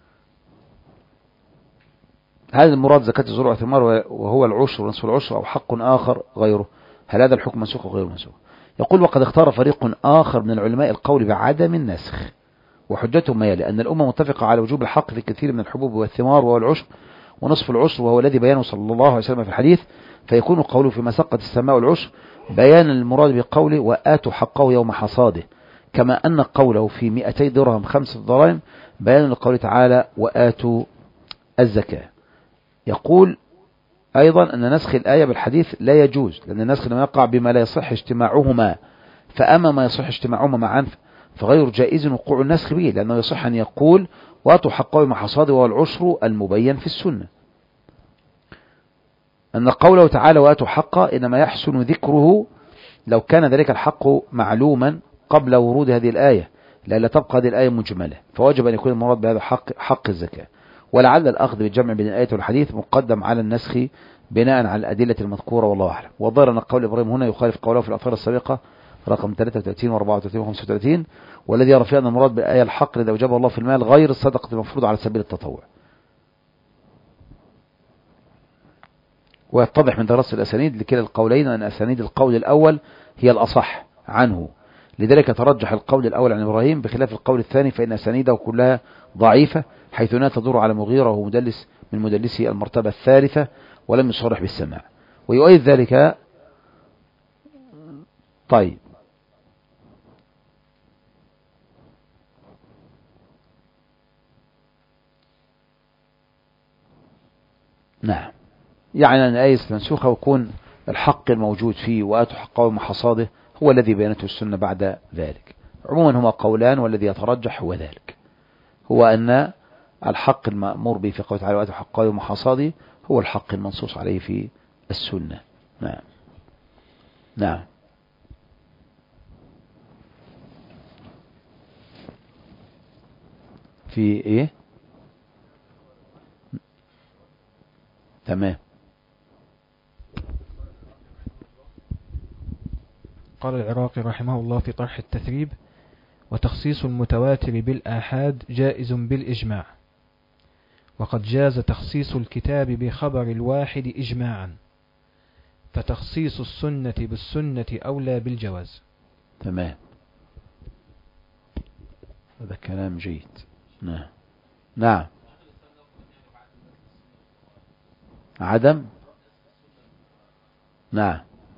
هذا المراد زكاة الزروع والثمار وهو العشر ونصف العشر أو حق آخر غيره؟ هل هذا الحكم منسوخ أو غير منسوخ؟ يقول وقد اختار فريق آخر من العلماء القول بعدم النسخ، وحجتهم ما يلي: أن الأمة متفقة على وجوب الحق في كثير من الحبوب والثمار وهو العشر ونصف العشر، وهو الذي بيانه صلى الله عليه وسلم في الحديث، فيكون قوله فيما سقت السماء والعشر بيانا للمراد بقوله وآتوا حقه يوم حصاده، كما أن قوله في مئتي درهم خمسة دراهم بيانا لقوله تعالى وآتوا الزكاة. يقول أيضا أن نسخ الآية بالحديث لا يجوز، لأن النسخ لما يقع بما لا يصح اجتماعهما، فأما ما يصح اجتماعهما معا فغير جائز وقوع النسخ به، لأنه يصح أن يقول وآتوا حقه يوم حصاده وهو العشر المبين في السنة. أن قوله تعالى وآتوا حقه إنما يحسن ذكره لو كان ذلك الحق معلوما قبل ورود هذه الآية، لألا تبقى هذه الآية مجملة، فواجب أن يكون المراد بهذا حق حق الزكاة. ولعل الأخذ بالجمع بين الآية والحديث مقدم على النسخ بناء على الأدلة المذكورة، والله أعلم. وظاهر أن قول إبراهيم هنا يخالف قوله في الأطهار السابقة رقم ثلاثة وثلاثين وأربعة وثلاثين وخمسة وثلاثين، والذي يرى فيه أن المراد بالآية الحق الذي أوجبه الله في المال غير الصدقة المفروضة على سبيل التطوع. ويتضح من دراسة الأسانيد لكلا القولين أن أسانيد القول الأول هي الأصح عنه، لذلك ترجح القول الأول عن إبراهيم بخلاف القول الثاني، فإن أسانيده كلها ضعيفة، حيث لا تدور على مغيرة وهو مدلس من مدلسي المرتبة الثالثة ولم يصرح بالسماع. ويؤيد ذلك طيب نعم، يعني أن آية منسوخة ويكون الحق الموجود فيه وآتوا حقه يوم حصاده هو الذي بينته السنة بعد ذلك. عموما هما قولان، والذي يترجح هو ذلك، هو أن الحق المأمور به في قوله تعالى وآتوا حقه يوم حصاده هو الحق المنصوص عليه في السنة. نعم. نعم. في ايه؟ تمام. قال العراقي رحمه الله في طرح التثريب: وتخصيص المتواتر بالآحاد جائز بالإجماع، وقد جاز تخصيص الكتاب بخبر الواحد إجماعا، فتخصيص السنة بالسنة أولى بالجواز. تمام، هذا كلام جيد. نعم نعم. عدم نعم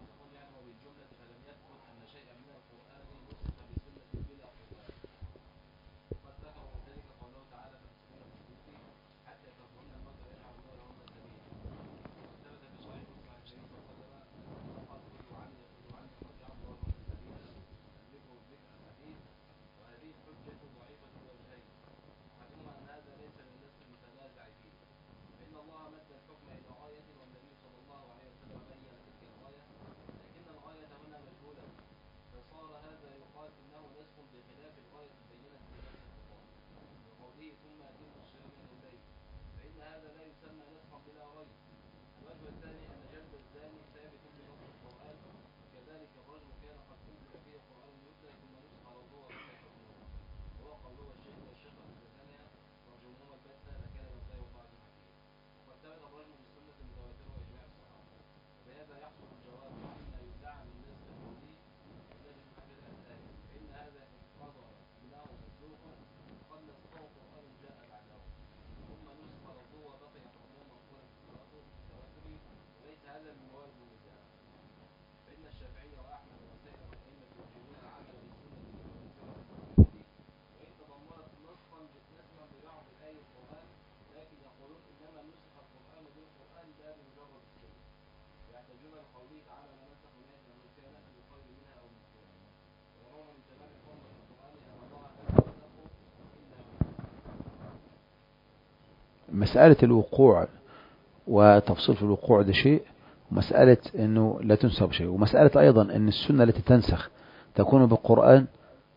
مسألة الوقوع وتفصيل في الوقوع ده شيء، ومسألة أنه لا تنسخ شيء، ومسألة أيضا أن السنة التي تنسخ تكون بالقرآن،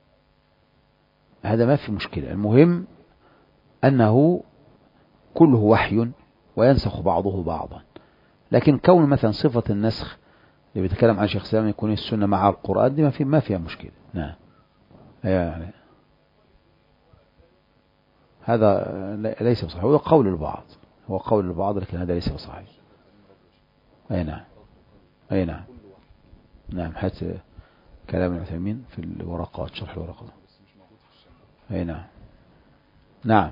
هذا ما في مشكلة. المهم أنه كله وحي وينسخ بعضه بعضا. لكن كون مثلا صفة النسخ اللي بيتكلم عن شيخ الإسلام يكون السنة مع القرآن دي ما في ما فيها مشكلة. نعم يعني هذا ليس بصحيح، هو قول البعض، هو قول البعض لكن هذا ليس بصحيح. أي نعم أي نعم نعم. حتى كلام العثيمين في الورقات، شرح الورقات. أي نعم نعم.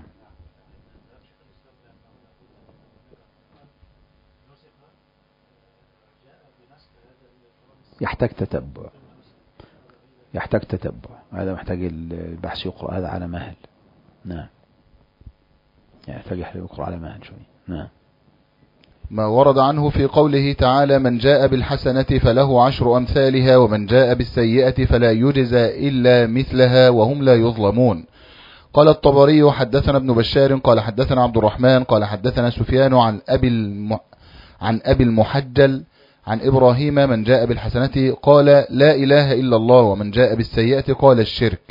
يحتاج تتبع، يحتاج تتبع، هذا محتاج البحث يقرأ هذا على مهل. نعم يحتاج يقرأ على مهل شوي. نعم. ما ورد عنه في قوله تعالى: من جاء بالحسنة فله عشر أمثالها ومن جاء بالسيئة فلا يجزى إلا مثلها وهم لا يظلمون. قال الطبري: حدثنا ابن بشار قال حدثنا عبد الرحمن قال حدثنا سفيان عن أبي الم... عن أبي المحجل عن إبراهيم: من جاء بالحسنة قال لا إله إلا الله، ومن جاء بالسيئة قال الشرك.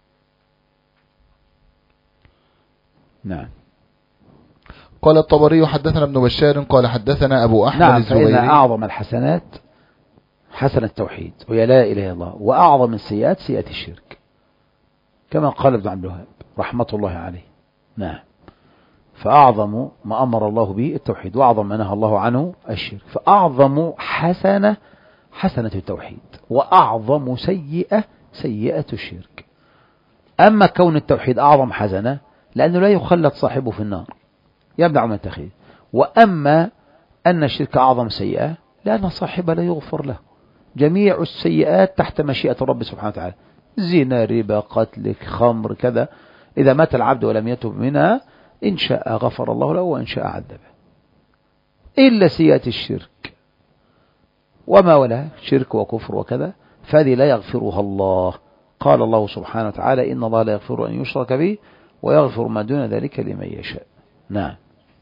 نعم. قال الطبري: حدثنا ابن بشار قال حدثنا أبو أحمد نعم. الزبيري. فإن أعظم الحسنات حسن التوحيد ويا لا إله إلا الله، وأعظم السيئات سيئة الشرك، كما قال ابن عبد الوهاب رحمة الله عليه. نعم. فأعظم ما أمر الله به التوحيد، وأعظم ما نهى الله عنه الشرك. فأعظم حسنة حسنة التوحيد، وأعظم سيئة سيئة الشرك. أما كون التوحيد أعظم حسنة لأنه لا يخلد صاحبه في النار، يمنع من التخيل. وأما أن الشرك أعظم سيئة لأن صاحبه لا يغفر له. جميع السيئات تحت مشيئة الرب سبحانه وتعالى، زنا، ربا، قتل، خمر، كذا، إذا مات العبد ولم يتب منها إن شاء غفر الله له وإن شاء عذبه، إلا سيئة الشرك وما ولا شرك وكفر وكذا، فهذه لا يغفرها الله. قال الله سبحانه وتعالى: إن الله لا يغفر أن يشرك به ويغفر ما دون ذلك لمن يشاء. نعم.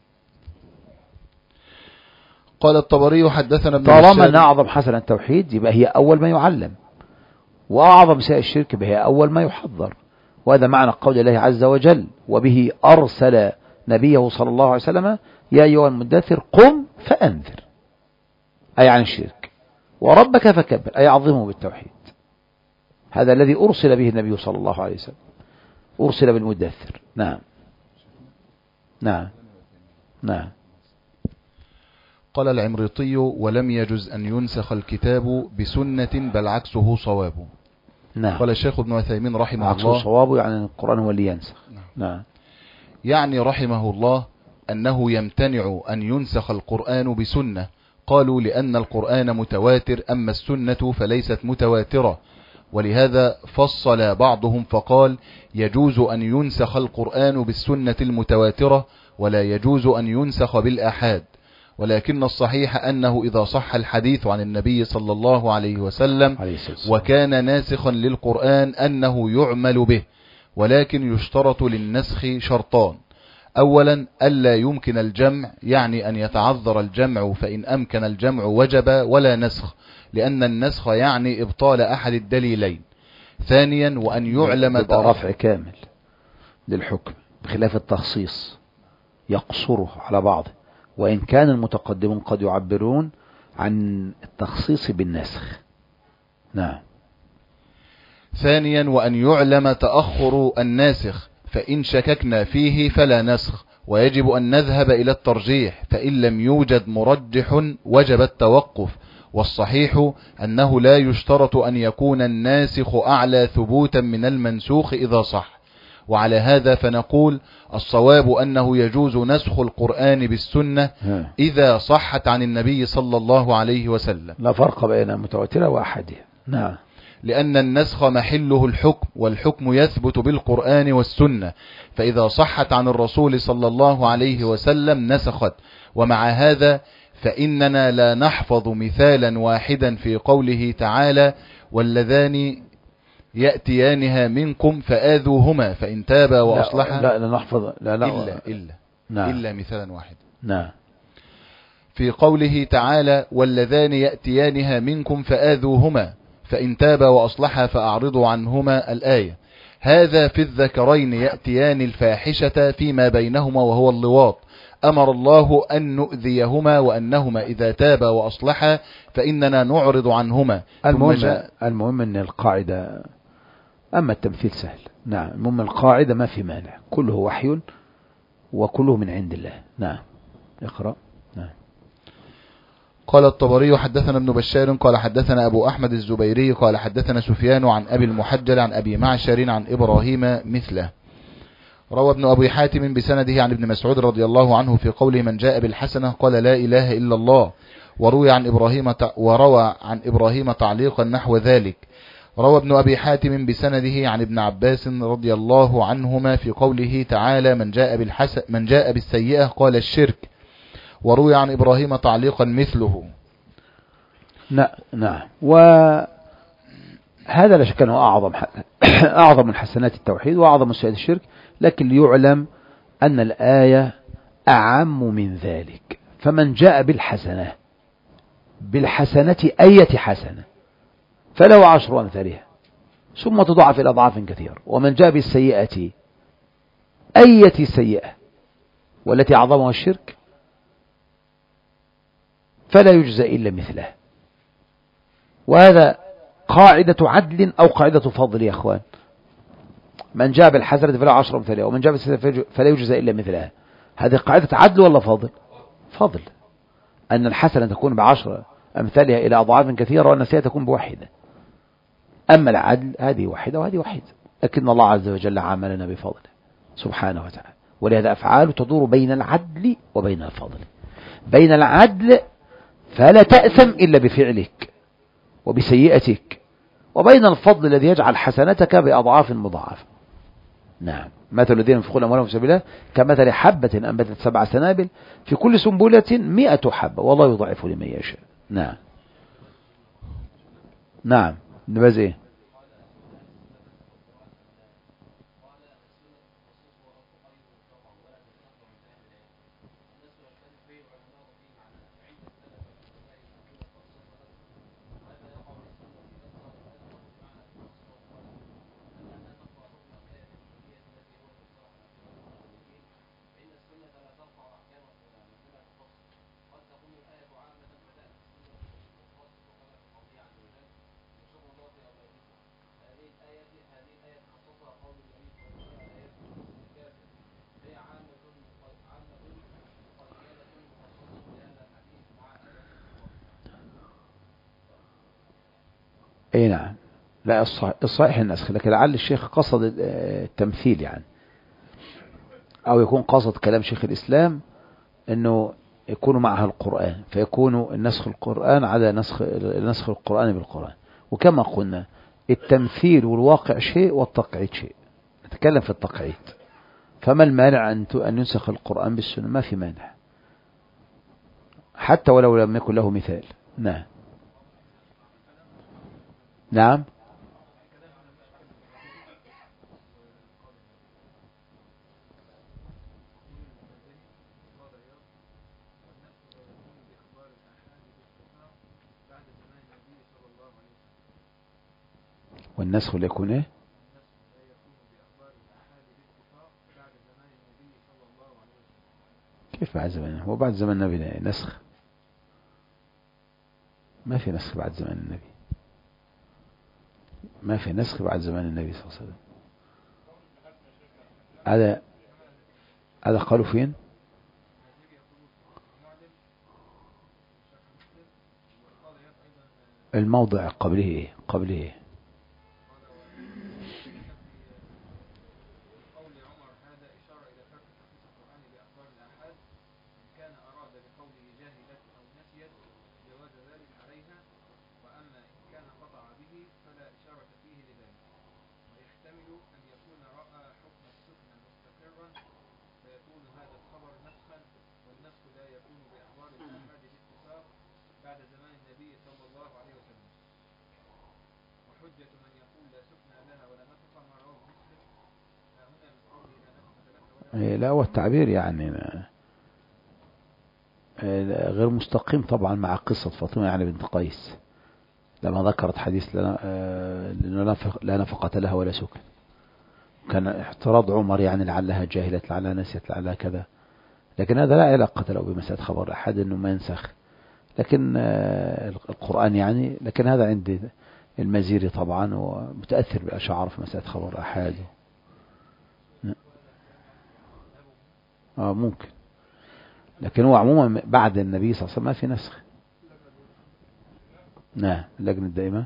قال الطبري: حدثنا ابن طالما أن أعظم حسنة التوحيد يبقى هي أول ما يعلم، وأعظم سيئة الشرك يبقى هي أول ما يحذر. وهذا معنى قول الله عز وجل: وبه أرسل نبيه صلى الله عليه وسلم يا أيها المدثر قم فأنذر، أي عن الشرك، وربك فكبر، أي عظمه بالتوحيد. هذا الذي أرسل به النبي صلى الله عليه وسلم، أرسل بالمدثر. نعم نعم نعم. قال العمريطي: ولم يجز أن ينسخ الكتاب بسنة بل عكسه صواب. نعم. قال الشيخ ابن عثيمين رحمه عكسه الله: صواب يعني القرآن هو اللي ينسخ. نعم. نعم. يعني رحمه الله أنه يمتنع أن ينسخ القرآن بسنة. قالوا: لأن القرآن متواتر، أما السنة فليست متواترة. ولهذا فصل بعضهم فقال: يجوز أن ينسخ القرآن بالسنة المتواترة، ولا يجوز أن ينسخ بالآحاد. ولكن الصحيح أنه إذا صح الحديث عن النبي صلى الله عليه وسلم وكان ناسخا للقرآن أنه يعمل به، ولكن يشترط للنسخ شرطان: أولا ألا يمكن الجمع، يعني أن يتعذر الجمع، فإن أمكن الجمع وجب ولا نسخ، لأن النسخ يعني إبطال أحد الدليلين. ثانيا وأن يعلم رفع كامل للحكم بخلاف التخصيص يقصره على بعضه، وإن كان المتقدمون قد يعبرون عن التخصيص بالنسخ. نعم. ثانيا وأن يعلم تأخر الناسخ، فإن شككنا فيه فلا نسخ، ويجب أن نذهب إلى الترجيح، فإن لم يوجد مرجح وجب التوقف. والصحيح أنه لا يشترط أن يكون الناسخ أعلى ثبوتا من المنسوخ إذا صح. وعلى هذا فنقول: الصواب أنه يجوز نسخ القرآن بالسنة إذا صحت عن النبي صلى الله عليه وسلم. لا فرق بين متواترة وأحادية. نعم. لأن النسخ محله الحكم، والحكم يثبت بالقرآن والسنة، فإذا صحت عن الرسول صلى الله عليه وسلم نسخت. ومع هذا فإننا لا نحفظ مثالا واحدا في قوله تعالى: واللذان يأتيانها منكم فآذوهما فإن تابا وأصلحا. لا, لا نحفظ لا لا إلا, إلا, نعم. إلا مثالا واحدا. نعم. في قوله تعالى: واللذان يأتيانها منكم فآذوهما فإن تابا وأصلحا فأعرضوا عنهما، الآية. هذا في الذكرين يأتيان الفاحشة فيما بينهما وهو اللواط. أمر الله أن نؤذيهما، وأنهما إذا تابا وأصلحا فإننا نعرض عنهما. المهم, المهم أن القاعدة، أما التمثيل سهل. نعم. المهم القاعدة ما في مانع، كله وحي وكله من عند الله. نعم. اقرأ. نعم. قال الطبري: حدثنا ابن بشار قال حدثنا أبو أحمد الزبيري قال حدثنا سفيان عن أبي المحجل عن أبي معشر عن إبراهيم مثله. روى ابن أبي حاتم بسنده عن ابن مسعود رضي الله عنه في قوله: من جاء بالحسنة قال لا إله إلا الله. وروي عن إبراهيم وروى عن إبراهيم تعليقا نحو ذلك. روى ابن أبي حاتم بسنده عن ابن عباس رضي الله عنهما في قوله تعالى: من جاء بالحسن من جاء بالسيئة قال الشرك. وروي عن إبراهيم تعليقا مثله. نعم. وهذا لا شك أنه أعظم أعظم من حسنات التوحيد وأعظم من سيئات الشرك، لكن ليعلم أن الآية أعم من ذلك. فمن جاء بالحسنة بالحسنة أية حسنة فله عشر أمثالها ثم تضاعف إلى أضعاف كثيرة. ومن جاء بالسيئة أية سيئة والتي أعظمها الشرك فلا يجزى إلا مثله. وهذا قاعدة عدل أو قاعدة فضل يا أخوان. من جاء بالحسنة فله عشر أمثالها ومن جاء بالسيئة فلا يجزى إلا مثلها. هذه قاعدة عدل ولا فضل؟ فضل. أن الحسنة تكون بعشر أمثالها إلى أضعاف كثيرة وأن السيئة تكون بواحدة. أما العدل هذه واحدة وهذه واحدة، لكن الله عز وجل عاملنا بفضله سبحانه وتعالى. ولهذا أفعاله تدور بين العدل وبين الفضل. بين العدل فلا تأثم إلا بفعلك وبسيئتك، وبين الفضل الذي يجعل حسنتك بأضعاف مضاعفة. نعم. مثل الذين ينفقون أموالهم في سبيل الله كمثل حبة أنبتت سبع سنابل في كل سنبلة مئة حبة والله يضاعف لمن يشاء. نعم. نعم. نبذ إيه؟ اي نعم. لا الصحيح, الصحيح النسخ، لكن لعل الشيخ قصد التمثيل يعني، او يكون قصد كلام شيخ الاسلام انه يكون معها القرآن، فيكون النسخ القرآن على نسخ نسخ القرآن بالقرآن. وكما قلنا التمثيل والواقع شيء والتقعيد شيء، نتكلم في التقعيد، فما المانع أن أن ينسخ القرآن بالسنة؟ ما في مانع، حتى ولو لم يكن له مثال. نعم نعم. والنسخ لا يكون ايه؟ كيف بعد زمان؟ هو بعد زمان النبي نسخ؟ ما في نسخ بعد زمان النبي، ما في نسخ بعد زمان النبي صلى الله عليه وسلم. هذا هذا قالوا فين؟ الموضع قبله ايه؟ قبله ايه؟ لا هو التعبير يعني غير مستقيم طبعا مع قصة فاطمة يعني بنت قيس لما ذكرت حديث لا نفقة لها ولا سكن. كان احتراض عمر يعني لعلها جاهلة، لعلها نسيت، لعلها كذا، لكن هذا لا علاقة له بمسألة خبر الأحد أنه ما ينسخ، لكن القرآن يعني. لكن هذا عندي المزيري طبعا ومتأثر بالأشعار في مسألة خبر الأحد. آه ممكن، لكن هو عموما بعد النبي صلى الله عليه وسلم ما في نسخ. نعم. اللجنة الدائمة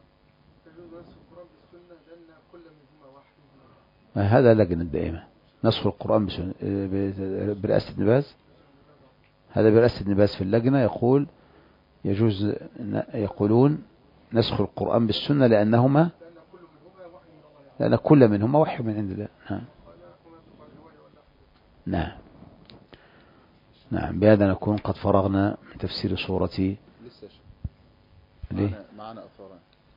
هذا لجنة الدائمة نسخ القرآن برئاسة ابن باز. هذا برئاسة ابن باز في اللجنة يقول يجوز، يقولون نسخ القرآن بالسنة لأنهما لأن كل منهما وحي من عند الله. نعم نعم نعم. بهذا نكون قد فرغنا من تفسير سورة ليه؟ معنا أثران.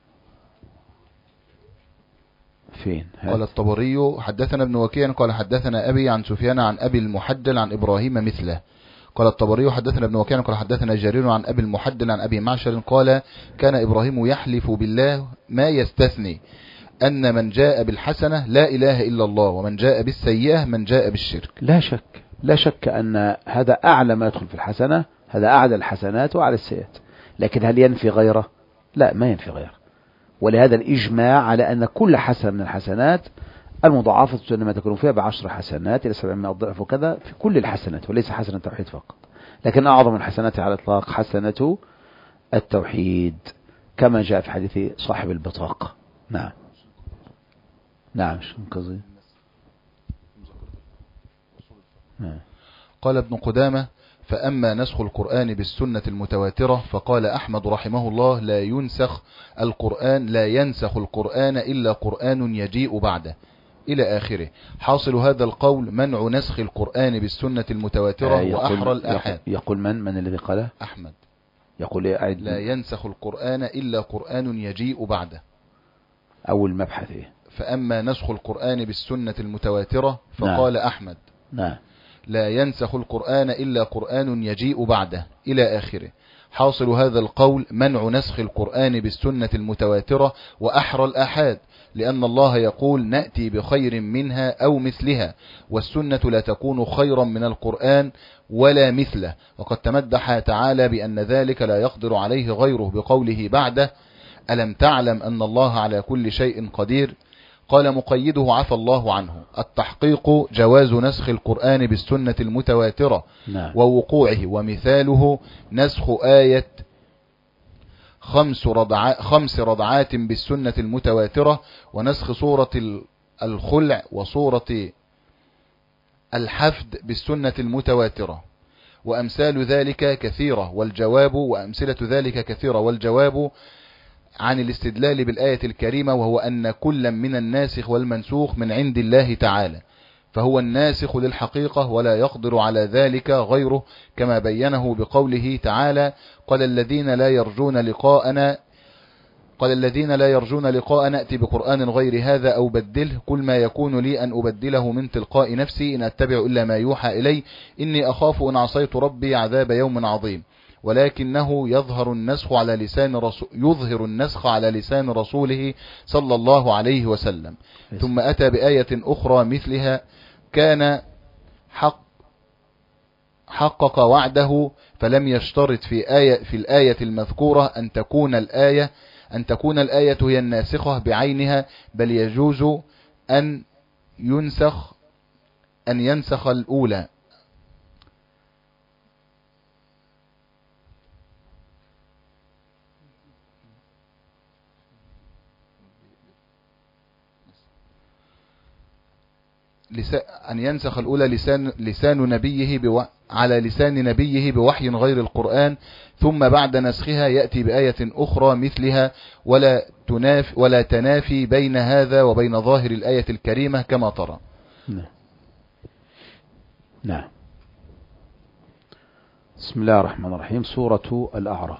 فين؟ قال الطبري حدثنا ابن وكيع قال حدثنا أبي عن سفيان عن أبي المحدل عن إبراهيم مثله. قال الطبري حدثنا ابن وكيع قال حدثنا جرير عن أبي المحدل عن أبي معشر قال كان إبراهيم يحلف بالله ما يستثني أن من جاء بالحسنة لا إله إلا الله ومن جاء بالسيئة من جاء بالشرك. لا شك، لا شك أن هذا أعلى ما يدخل في الحسنة، هذا أعلى الحسنات وأعلى السيئات، لكن هل ينفي غيره؟ لا، ما ينفي غيره. ولهذا الإجماع على أن كل حسنة من الحسنات المضاعفة إنما تكون فيها بعشر حسنات إلى سبعمائة ضعف وكذا في كل الحسنات، وليس حسنة التوحيد فقط. لكن أعظم الحسنات على الإطلاق حسنة التوحيد كما جاء في حديث صاحب البطاقة. نعم نعم. شو قصدي؟ نعم. قال ابن قدامة فأما نسخ القرآن بالسنة المتواترة فقال أحمد رحمه الله لا ينسخ القرآن لا ينسخ القرآن إلا قرآن يجيء بعده إلى آخره. حاصل هذا القول منع نسخ القرآن بالسنة المتواترة آه وأحرى الآحاد. يقول من من الذي قاله؟ أحمد. يقول أعد لا ينسخ القرآن إلا قرآن يجيء بعده. أول مبحث إيه؟ فأما نسخ القرآن بالسنة المتواترة فقال نعم. أحمد نعم. لا ينسخ القرآن إلا قرآن يجيء بعده إلى آخره. حاصل هذا القول منع نسخ القرآن بالسنة المتواترة وأحرى الآحاد، لأن الله يقول نأتي بخير منها أو مثلها، والسنة لا تكون خيرا من القرآن ولا مثله. وقد تمدح تعالى بأن ذلك لا يقدر عليه غيره بقوله بعده ألم تعلم أن الله على كل شيء قدير. قال مقيده عفى الله عنه التحقيق جواز نسخ القرآن بالسنة المتواترة نعم. ووقوعه، ومثاله نسخ آية خمس, رضع خمس رضعات بالسنة المتواترة، ونسخ صورة الخلع وصورة الحفد بالسنة المتواترة، وأمثال ذلك كثيرة والجواب وأمثلة ذلك كثيرة والجواب عن الاستدلال بالآية الكريمة، وهو أن كل من الناسخ والمنسوخ من عند الله تعالى، فهو الناسخ للحقيقة ولا يقدر على ذلك غيره، كما بينه بقوله تعالى: قال الذين لا يرجون لقاءنا قال الذين لا يرجون لقاء نأتي بقرآن غير هذا أو بدله، كل ما يكون لي أن أبدله من تلقاء نفسي، إن أتبع إلا ما يوحى إلي، إني أخاف إن عصيت ربي عذاب يوم عظيم. ولكنه يظهر النسخ على لسان رسول يظهر النسخ على لسان رسوله صلى الله عليه وسلم. ثم أتى بآية أخرى مثلها، كان حق حقق وعده، فلم يشترط في آية في الآية المذكورة أن تكون الآية أن تكون الآية هي الناسخة بعينها، بل يجوز أن ينسخ أن ينسخ الأولى. أن ينسخ الأولى لسان, لسان نبيه بو... على لسان نبيه بوحي غير القرآن، ثم بعد نسخها يأتي بآية أخرى مثلها، ولا, تناف ولا تنافي بين هذا وبين ظاهر الآية الكريمة كما ترى. نعم. نعم. بسم الله الرحمن الرحيم. سورة الأعراف.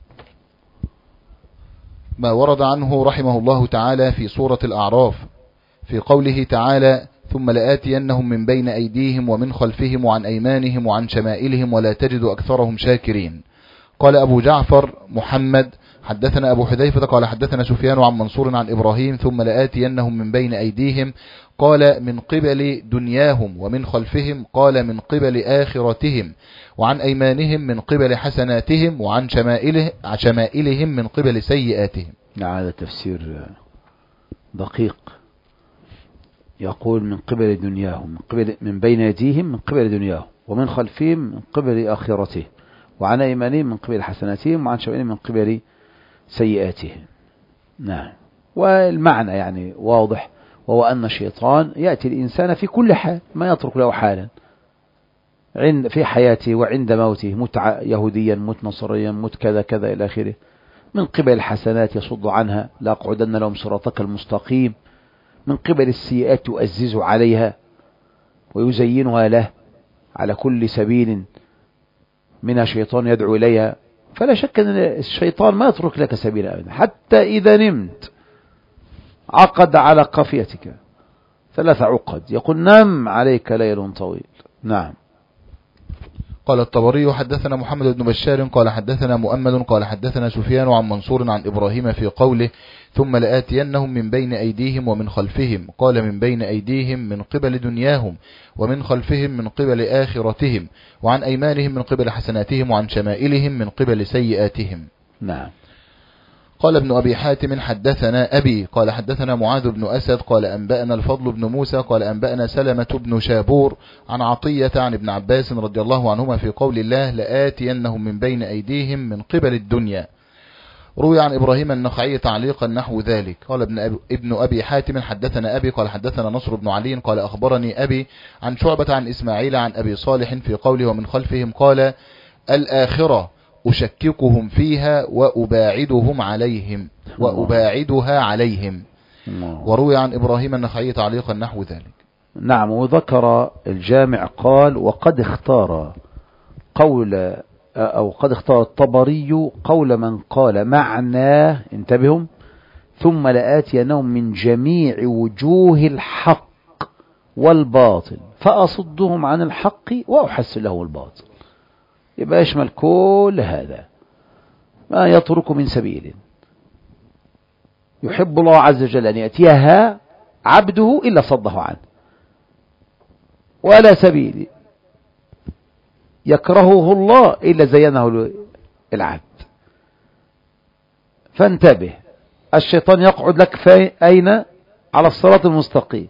ما ورد عنه رحمه الله تعالى في سورة الأعراف في قوله تعالى: ثم لآتينهم من بين أيديهم ومن خلفهم وعن أيمانهم وعن شمائلهم ولا تجد أكثرهم شاكرين. قال أبو جعفر محمد حدثنا أبو حذيفة قال حدثنا سفيان عن منصور عن إبراهيم: ثم لآتينهم من بين أيديهم قال من قبل دنياهم، ومن خلفهم قال من قبل آخرتهم، وعن أيمانهم من قبل حسناتهم، وعن شمائله شمائلهم من قبل سيئاتهم. هذا تفسير دقيق. يقول من قبل دنياهم، من قبل من بين يديهم من قبل دنياهم، ومن خلفهم من قبل آخرتهم، وعن أيمانهم من قبل حسناتهم، وعن شمائلهم من قبل سيئاتهم. نعم. والمعنى يعني واضح، وهو أن الشيطان يأتي الإنسان في كل حال، ما يترك له حالا، عند في حياته وعند موته، مت يهوديا مت نصريا مت كذا كذا إلى آخره. من قبل الحسنات يصد عنها، لا أقعدن لهم صراطك المستقيم. من قبل السيئات يؤزز عليها ويزينها له على كل سبيل منها شيطان يدعو إليها. فلا شك أن الشيطان ما يترك لك سبيلا أبدا، حتى إذا نمت عقد على قافيتك ثلاث عقد، يقول نم عليك ليل طويل. نعم. قال الطبري حدثنا محمد بن بشار قال حدثنا مؤمل قال حدثنا سفيان عن منصور عن إبراهيم في قوله: ثم لآتينهم من بين أيديهم ومن خلفهم، قال من بين أيديهم من قبل دنياهم، ومن خلفهم من قبل آخرتهم، وعن أيمانهم من قبل حسناتهم، وعن شمائلهم من قبل سيئاتهم. نعم. قال ابن أبي حاتم حدثنا أبي قال حدثنا معاذ بن أسد قال أنبأنا الفضل بن موسى قال أنبأنا سلمة بن شابور عن عطية عن ابن عباس رضي الله عنهما في قول الله: لآتينهم من بين أيديهم من قبل الدنيا. روي عن إبراهيم النخعي تعليقا نحو ذلك. قال ابن أبي, ابن أبي حاتم حدثنا أبي قال حدثنا نصر بن علي قال أخبرني أبي عن شعبة عن إسماعيل عن أبي صالح في قوله: ومن خلفهم، قال: الآخرة أشككهم فيها وأباعدهم عليهم وأباعدها عليهم. وروي عن إبراهيم النخعي تعليقا نحو ذلك. نعم. وذكر الجامع قال: وقد اختار قول أو قد اختار الطبري قول من قال معناه، انتبهوا: ثم لآتينهم من جميع وجوه الحق والباطل فأصدهم عن الحق وأحسن له الباطل. يبقى يشمل كل هذا، ما يترك من سبيل يحب الله عز وجل أن يأتيها عبده إلا صده عنه، ولا سبيل يكرهه الله إلا زينه العبد. فانتبه، الشيطان يقعد لك في أين؟ على الصراط المستقيم.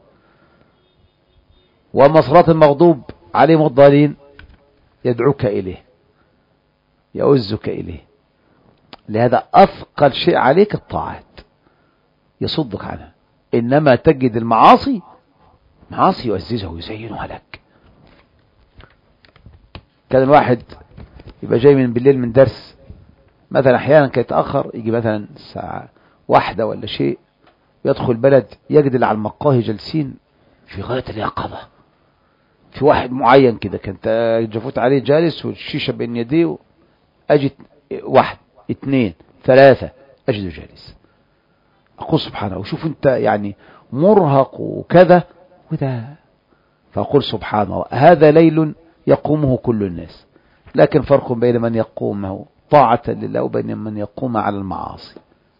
وأما صراط المغضوب عليهم الضالين يدعوك إليه، يؤزك إليه. لهذا أثقل شيء عليك الطاعات يصدك عنها. إنما تجد المعاصي معاصي يعززها ويزينها لك. كان الواحد يبقى جاي من بالليل من درس مثلا، أحيانا كان يتأخر، يجي مثلا الساعة واحدة ولا شيء، يدخل بلد يجد اللي على المقاهي جالسين في غاية اليقظة. في واحد معين كده كنت جفوت عليه جالس والشيشة بين يديه، أجد واحد اثنين ثلاثة أجده جالس. أقول سبحانه، وشوف أنت يعني مرهق وكذا وده، فأقول سبحانه هذا ليل يقومه كل الناس، لكن فرق بين من يقومه طاعة لله وبين من يقوم على المعاصي.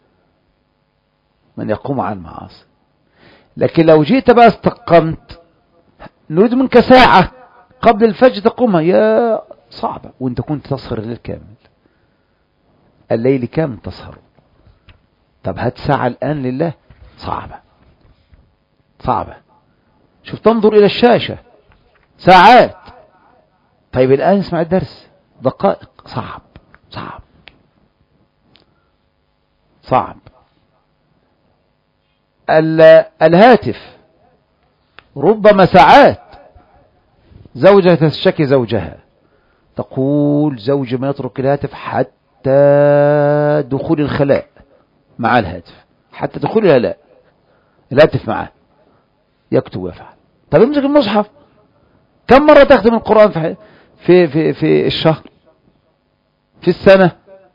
من يقوم على المعاصي. لكن لو جيت بقى استقمت، نريد منك ساعة قبل الفجر تقومها، يا صعبة، وانت كنت تسهر الليل كامل، الليل كامل تسهر. طب هات ساعة الآن لله، صعبة صعبة. شوف تنظر إلى الشاشة ساعات، طيب الآن اسمع الدرس دقائق، صعب صعب صعب. الهاتف ربما ساعات. زوجة تشتكي زوجها، تقول زوجي ما يترك الهاتف حتى دخول الخلاء مع الهاتف، حتى دخول الخلاء الهاتف معه يكتب ويفعل. طب امسك المصحف، كم مرة تختم القرآن في في في, في الشهر، في السنة؟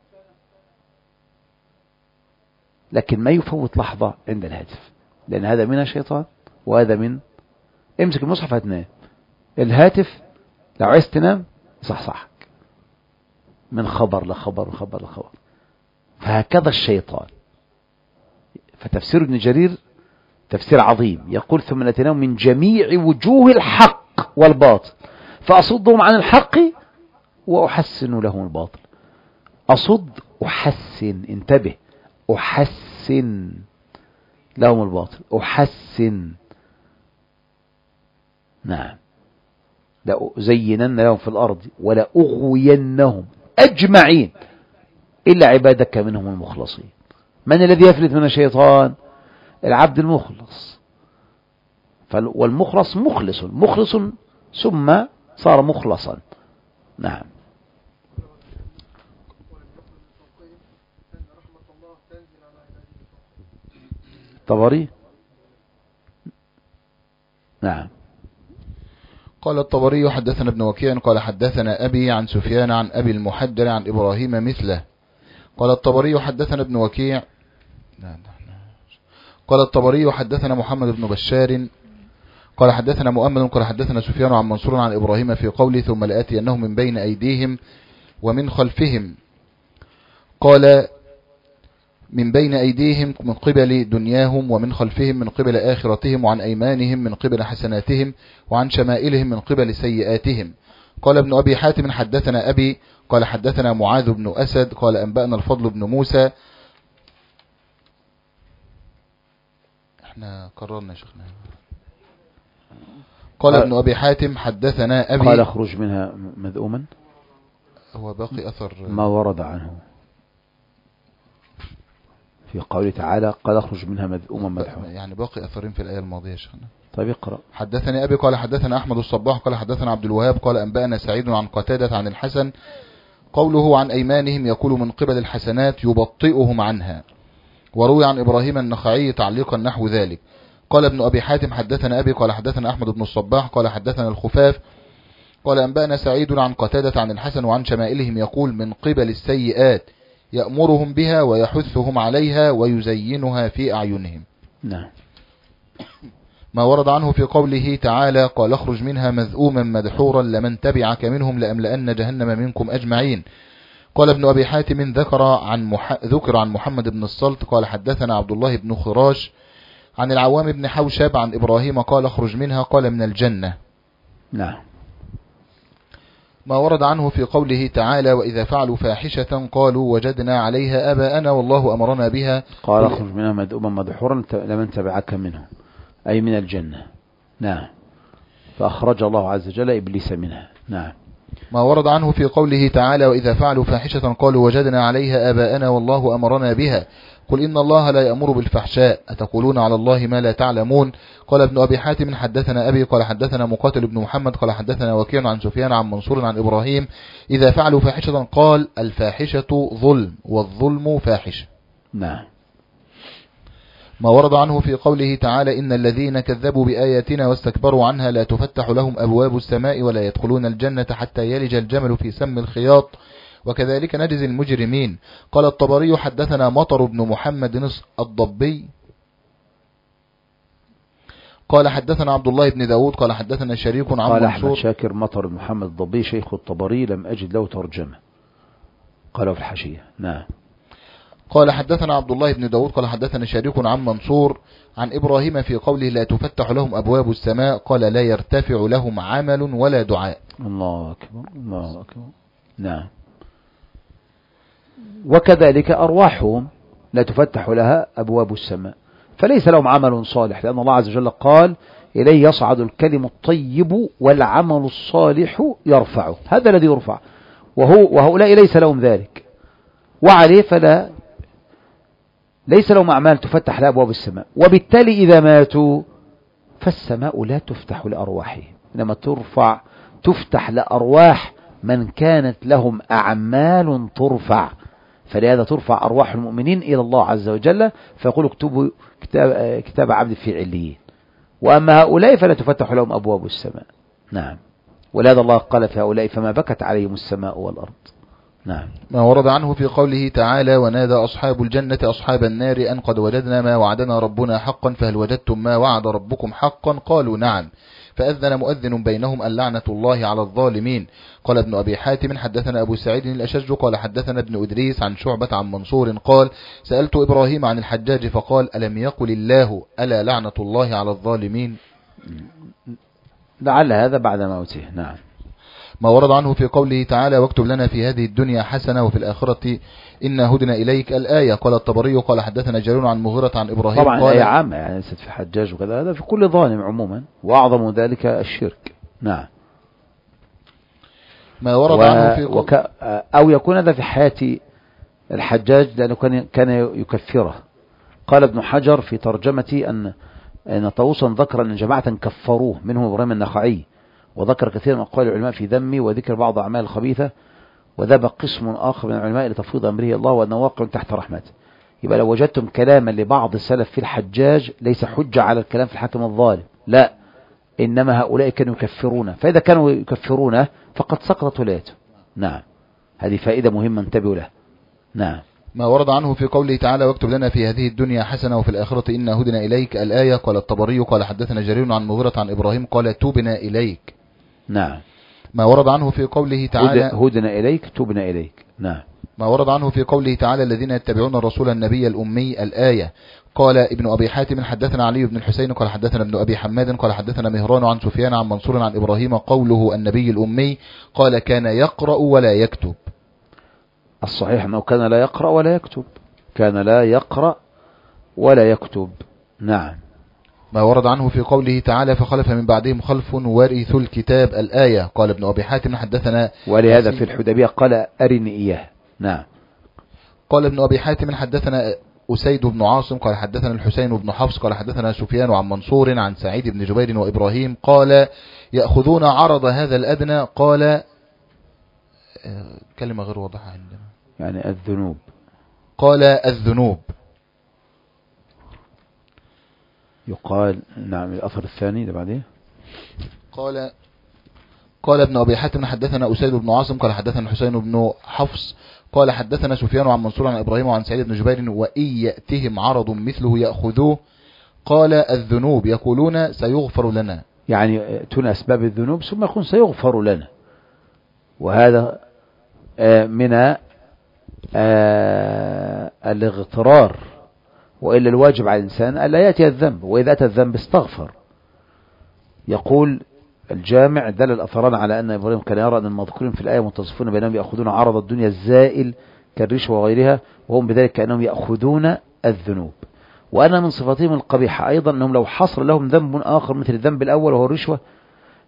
لكن ما يفوت لحظة عند الهاتف، لأن هذا من الشيطان وهذا من. امسك المصحف هتنام، الهاتف لو عايز تنام صحصحك من خبر لخبر وخبر لخبر. فهكذا الشيطان. فتفسير ابن جرير تفسير عظيم، يقول ثم نتناهم من جميع وجوه الحق والباطل فأصدهم عن الحق وأحسن لهم الباطل. أصد أحسن، انتبه، أحسن لهم الباطل، أحسن. نعم، لأزينن لهم في الأرض ولا أغوينهم أجمعين إلا عبادك منهم المخلصين. من الذي يفلت من الشيطان؟ العبد المخلص. والمخلص مخلص، مخلص ثم صار مخلصا. نعم. طبري. نعم. قال الطبري حدثنا ابن وكيع قال حدثنا أبي عن سفيان عن أبي المحدر عن إبراهيم مثله. قال الطبري حدثنا ابن وكيع قال الطبري حدثنا محمد بن بشار قال حدثنا مؤمل قال حدثنا سفيان عن منصور عن إبراهيم في قوله ثم لآتينهم من بين أيديهم ومن خلفهم. قال من بين أيديهم من قبل دنياهم، ومن خلفهم من قبل آخرتهم، وعن أيمانهم من قبل حسناتهم، وعن شمائلهم من قبل سيئاتهم. قال ابن أبي حاتم حدثنا أبي قال حدثنا معاذ بن أسد قال أنبأنا الفضل بن موسى. احنا قررنا يا شيخنا. قال ابن أبي حاتم حدثنا أبي قال اخرج منها مذءوما. هو باقي أثر ما ورد عنه في قوله تعالى قال اخرج منها مذءوما مدحورا، يعني باقي أثرين في الآية الماضية يا شيخنا. طيب اقرأ. حدثني أبي قال حدثنا أحمد الصباح قال حدثنا عبد الوهاب قال أنبأنا سعيد عن قتادة عن الحسن قوله عن أيمانهم يقول من قبل الحسنات يبطئهم عنها. وروي عن إبراهيم النخعي تعليقا نحو ذلك. قال ابن أبي حاتم حدثنا أبي قال حدثنا أحمد بن الصباح قال حدثنا الخفاف قال أنبأنا سعيد عن قتادة عن الحسن وعن شمائلهم يقول من قبل السيئات يأمرهم بها ويحثهم عليها ويزينها في أعينهم. نعم. ما ورد عنه في قوله تعالى قال اخرج منها مذءوما مدحورا لمن تبعك منهم لأملأن جهنم منكم أجمعين. قال ابن أبي حاتم ذكر عن مح... ذكر عن محمد بن الصلت قال حدثنا عبد الله بن خراش عن العوام بن حوشب عن إبراهيم قال اخرج منها قال من الجنة. نعم. ما ورد عنه في قوله تعالى وإذا فعلوا فاحشة قالوا وجدنا عليها آباءنا والله أمرنا بها قال اخرج منها مذءوما مدحورا لمن تبعك منهم أي من الجنة. نعم. فأخرج الله عز وجل إبليس منها. نعم. ما ورد عنه في قوله تعالى وإذا فعلوا فاحشة قالوا وجدنا عليها آباءنا والله أمرنا بها قل إن الله لا يأمر بالفحشاء أتقولون على الله ما لا تعلمون. قال ابن أبي حاتم حدثنا أبي قال حدثنا مقاتل بن محمد قال حدثنا وكيع عن سفيان عن منصور عن إبراهيم إذا فعلوا فاحشة قال الفاحشة ظلم والظلم فاحشة. نعم. ما ورد عنه في قوله تعالى إن الذين كذبوا بآياتنا واستكبروا عنها لا تفتح لهم أبواب السماء ولا يدخلون الجنة حتى يلج الجمل في سم الخياط وكذلك نجزي المجرمين. قال الطبري حدثنا مطر بن محمد الضبي قال حدثنا عبد الله بن داود قال حدثنا شريك عن قال منصور. أحمد شاكر مطر بن محمد الضبي شيخ الطبري لم أجد له ترجمة قالوا في الحاشية. نعم. قال حدثنا عبد الله بن داود قال حدثنا شريك عن منصور عن إبراهيم في قوله لا تفتح لهم أبواب السماء قال لا يرتفع لهم عمل ولا دعاء. الله أكبر الله أكبر. نعم. وكذلك أرواحهم لا تفتح لها أبواب السماء فليس لهم عمل صالح لأن الله عز وجل قال إليه يصعد الكلم الطيب والعمل الصالح يرفعه. هذا الذي يرفع وهو وهؤلاء ليس لهم ذلك وعليه فلا ليس لهم أعمال تفتح لأبواب السماء وبالتالي إذا ماتوا فالسماء لا تفتح لأرواحهم إنما ترفع تفتح لأرواح من كانت لهم أعمال ترفع فلهذا ترفع أرواح المؤمنين إلى الله عز وجل فيقول اكتبوا كتاب, كتاب عبد في عليين وأما هؤلاء فلا تفتح لهم أبواب السماء. نعم. ولهذا الله قال في هؤلاء فما بكت عليهم السماء والأرض. نعم. ما ورد عنه في قوله تعالى ونادى أصحاب الجنة أصحاب النار أن قد وجدنا ما وعدنا ربنا حقا فهل وجدتم ما وعد ربكم حقا قالوا نعم فأذن مؤذن بينهم اللعنة الله على الظالمين. قال ابن أبي حاتم حدثنا أبو سعيد الأشج قال حدثنا ابن إدريس عن شعبة عن منصور قال سألت إبراهيم عن الحجاج فقال ألم يقل الله ألا لعنة الله على الظالمين. لعل هذا بعد موته. نعم. ما ورد عنه في قوله تعالى واكتب لنا في هذه الدنيا حسنة وفي الآخرة إنا هدنا إليك الآية. قال الطبري قال حدثنا جرير عن مغيرة عن إبراهيم طبعا قال الآية عامة يعني ليست في حجاج وكذا هذا في كل ظالم عموما وأعظم ذلك الشرك. نعم. ما ورد و... عنه في وك... أو يكون هذا في حياة الحجاج لأنه كان كان يكفره. قال ابن حجر في ترجمتي أن أن طاووسا ذكر أن جماعة كفروه منهم إبراهيم النخعي وذكر كثير من أقوال العلماء في ذمه وذكر بعض أعمال الخبيثة وذهب قسم آخر من العلماء لتفويض أمره الله وأنه واقع تحت رحمته. يبقى لو وجدتم كلاما لبعض السلف في الحجاج ليس حجة على الكلام في الحاكم الظالم لا إنما هؤلاء كانوا يكفرون فإذا كانوا يكفرون فقد سقطت ولايته. نعم. هذه فائدة مهمة انتبهوا لها. نعم. ما ورد عنه في قوله تعالى واكتب لنا في هذه الدنيا حسنة وفي الآخرة إنا هدنا إليك الآية. قال الطبري قال حدثنا جرير عن مغيرة عن إبراهيم قال توبنا إليك. نعم. ما ورد عنه في قوله تعالى هدنا إليك توبنا إليك. نعم. ما ورد عنه في قوله تعالى الذين يتبعون الرسول النبي الأمي الآية. قال ابن أبي حاتم حدثنا علي بن الحسين قال حدثنا ابن أبي حماد قال حدثنا مهران عن سفيان عن منصور عن إبراهيم قوله النبي الأمي قال كان يقرأ ولا يكتب. الصحيح أنه كان لا يقرأ ولا يكتب كان لا يقرأ ولا يكتب. نعم. ما ورد عنه في قوله تعالى فخلف من بعدهم خلف ورثوا الكتاب الآية. قال ابن أبي حاتم حدثنا ولهذا في الحديبية قال أرني إياه. نعم. قال ابن أبي حاتم حدثنا أسيد بن عاصم قال حدثنا الحسين بن حفص قال حدثنا سفيان عن منصور عن سعيد بن جبير وإبراهيم قال يأخذون عرض هذا الأدنى. قال كلمة غير واضحة عندنا يعني الذنوب. قال الذنوب يقال. نعم. الأثر الثاني ده بعدين قال قال ابن أبي حاتم حدثنا أسيد بن عاصم قال حدثنا الحسين بن حفص قال حدثنا سفيان عن منصور عن إبراهيم وعن سعيد بن جبير وإن يأتهم عرض مثله يأخذوه. قال الذنوب يقولون سيغفر لنا يعني يأتون أسباب الذنوب ثم يقول سيغفر لنا وهذا من الاغترار وإلا الواجب على الإنسان ألا يأتي الذنب وإذا أتى الذنب استغفر. يقول الجامع دل الأثران على أن إبراهيم كان يرى أن المذكورين في الآية متصفون بأنهم يأخذون عرض الدنيا الزائل كالرشوة وغيرها وهم بذلك كأنهم يأخذون الذنوب وأن من صفاتهم القبيحة أيضا أنهم لو حصل لهم ذنب آخر مثل الذنب الأول وهو الرشوة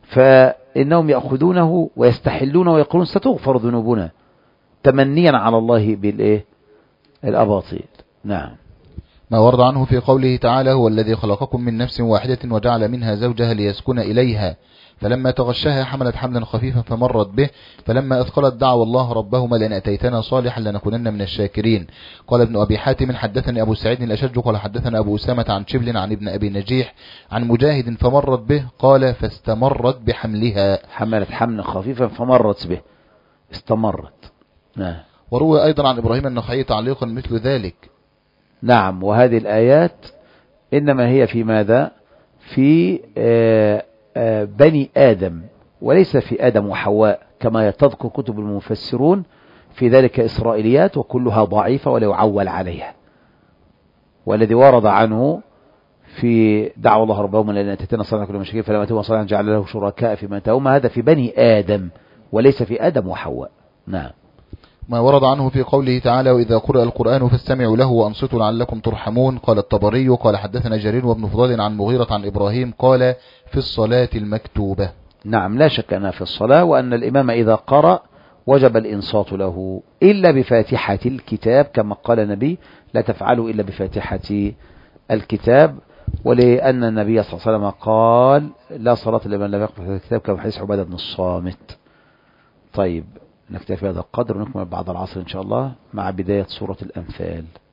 فإنهم يأخذونه ويستحلونه ويقولون ستغفر ذنوبنا تمنيا على الله بالإيه الأباطيل. نعم. ما ورد عنه في قوله تعالى هو الذي خلقكم من نفس واحدة وجعل منها زوجها ليسكن إليها فلما تغشاها حملت حملا خفيفا فمرت به فلما أثقلت دعوا الله ربهما لأن أتيتنا صالحا لنكونن من الشاكرين. قال ابن أبي حاتم حدثني أبو سعيد الأشج قال حدثنا أبو أسامة عن شبل عن ابن أبي نجيح عن مجاهد فمرت به قال فاستمرت بحملها. حملت حملا خفيفا فمرت به استمرت. نعم. وروى أيضا عن إبراهيم النخعي تعليقا مثل ذلك. نعم. وهذه الآيات إنما هي في ماذا في آه آه بني آدم وليس في آدم وحواء كما تذكر كتب المفسرون، في ذلك إسرائيليات وكلها ضعيفة ولا يعول عليها. والذي ورد عنه في دعوة الله ربهم لأن أتيتنا صالحا كل مشاكل فلما أتوا صالحا جعل له شركاء فيما آتاهما هذا في بني آدم وليس في آدم وحواء. نعم. ما ورد عنه في قوله تعالى وإذا قرأ القرآن فاستمعوا له وأنصتوا لعلكم ترحمون. قال الطبري قال حدثنا جرير وابن فضال عن مغيرة عن إبراهيم قال في الصلاة المكتوبة. نعم. لا شك أنها في الصلاة وأن الإمام إذا قرأ وجب الإنصات له إلا بفاتحة الكتاب كما قال النبي لا تفعلوا إلا بفاتحة الكتاب، ولأن النبي صلى الله عليه وسلم قال لا صلاة لمن لم يقرأ الكتاب كما حديث عبادة بن الصامت. طيب نكتفي هذا القدر ونكمل بعد العصر إن شاء الله مع بداية سورة الأنفال.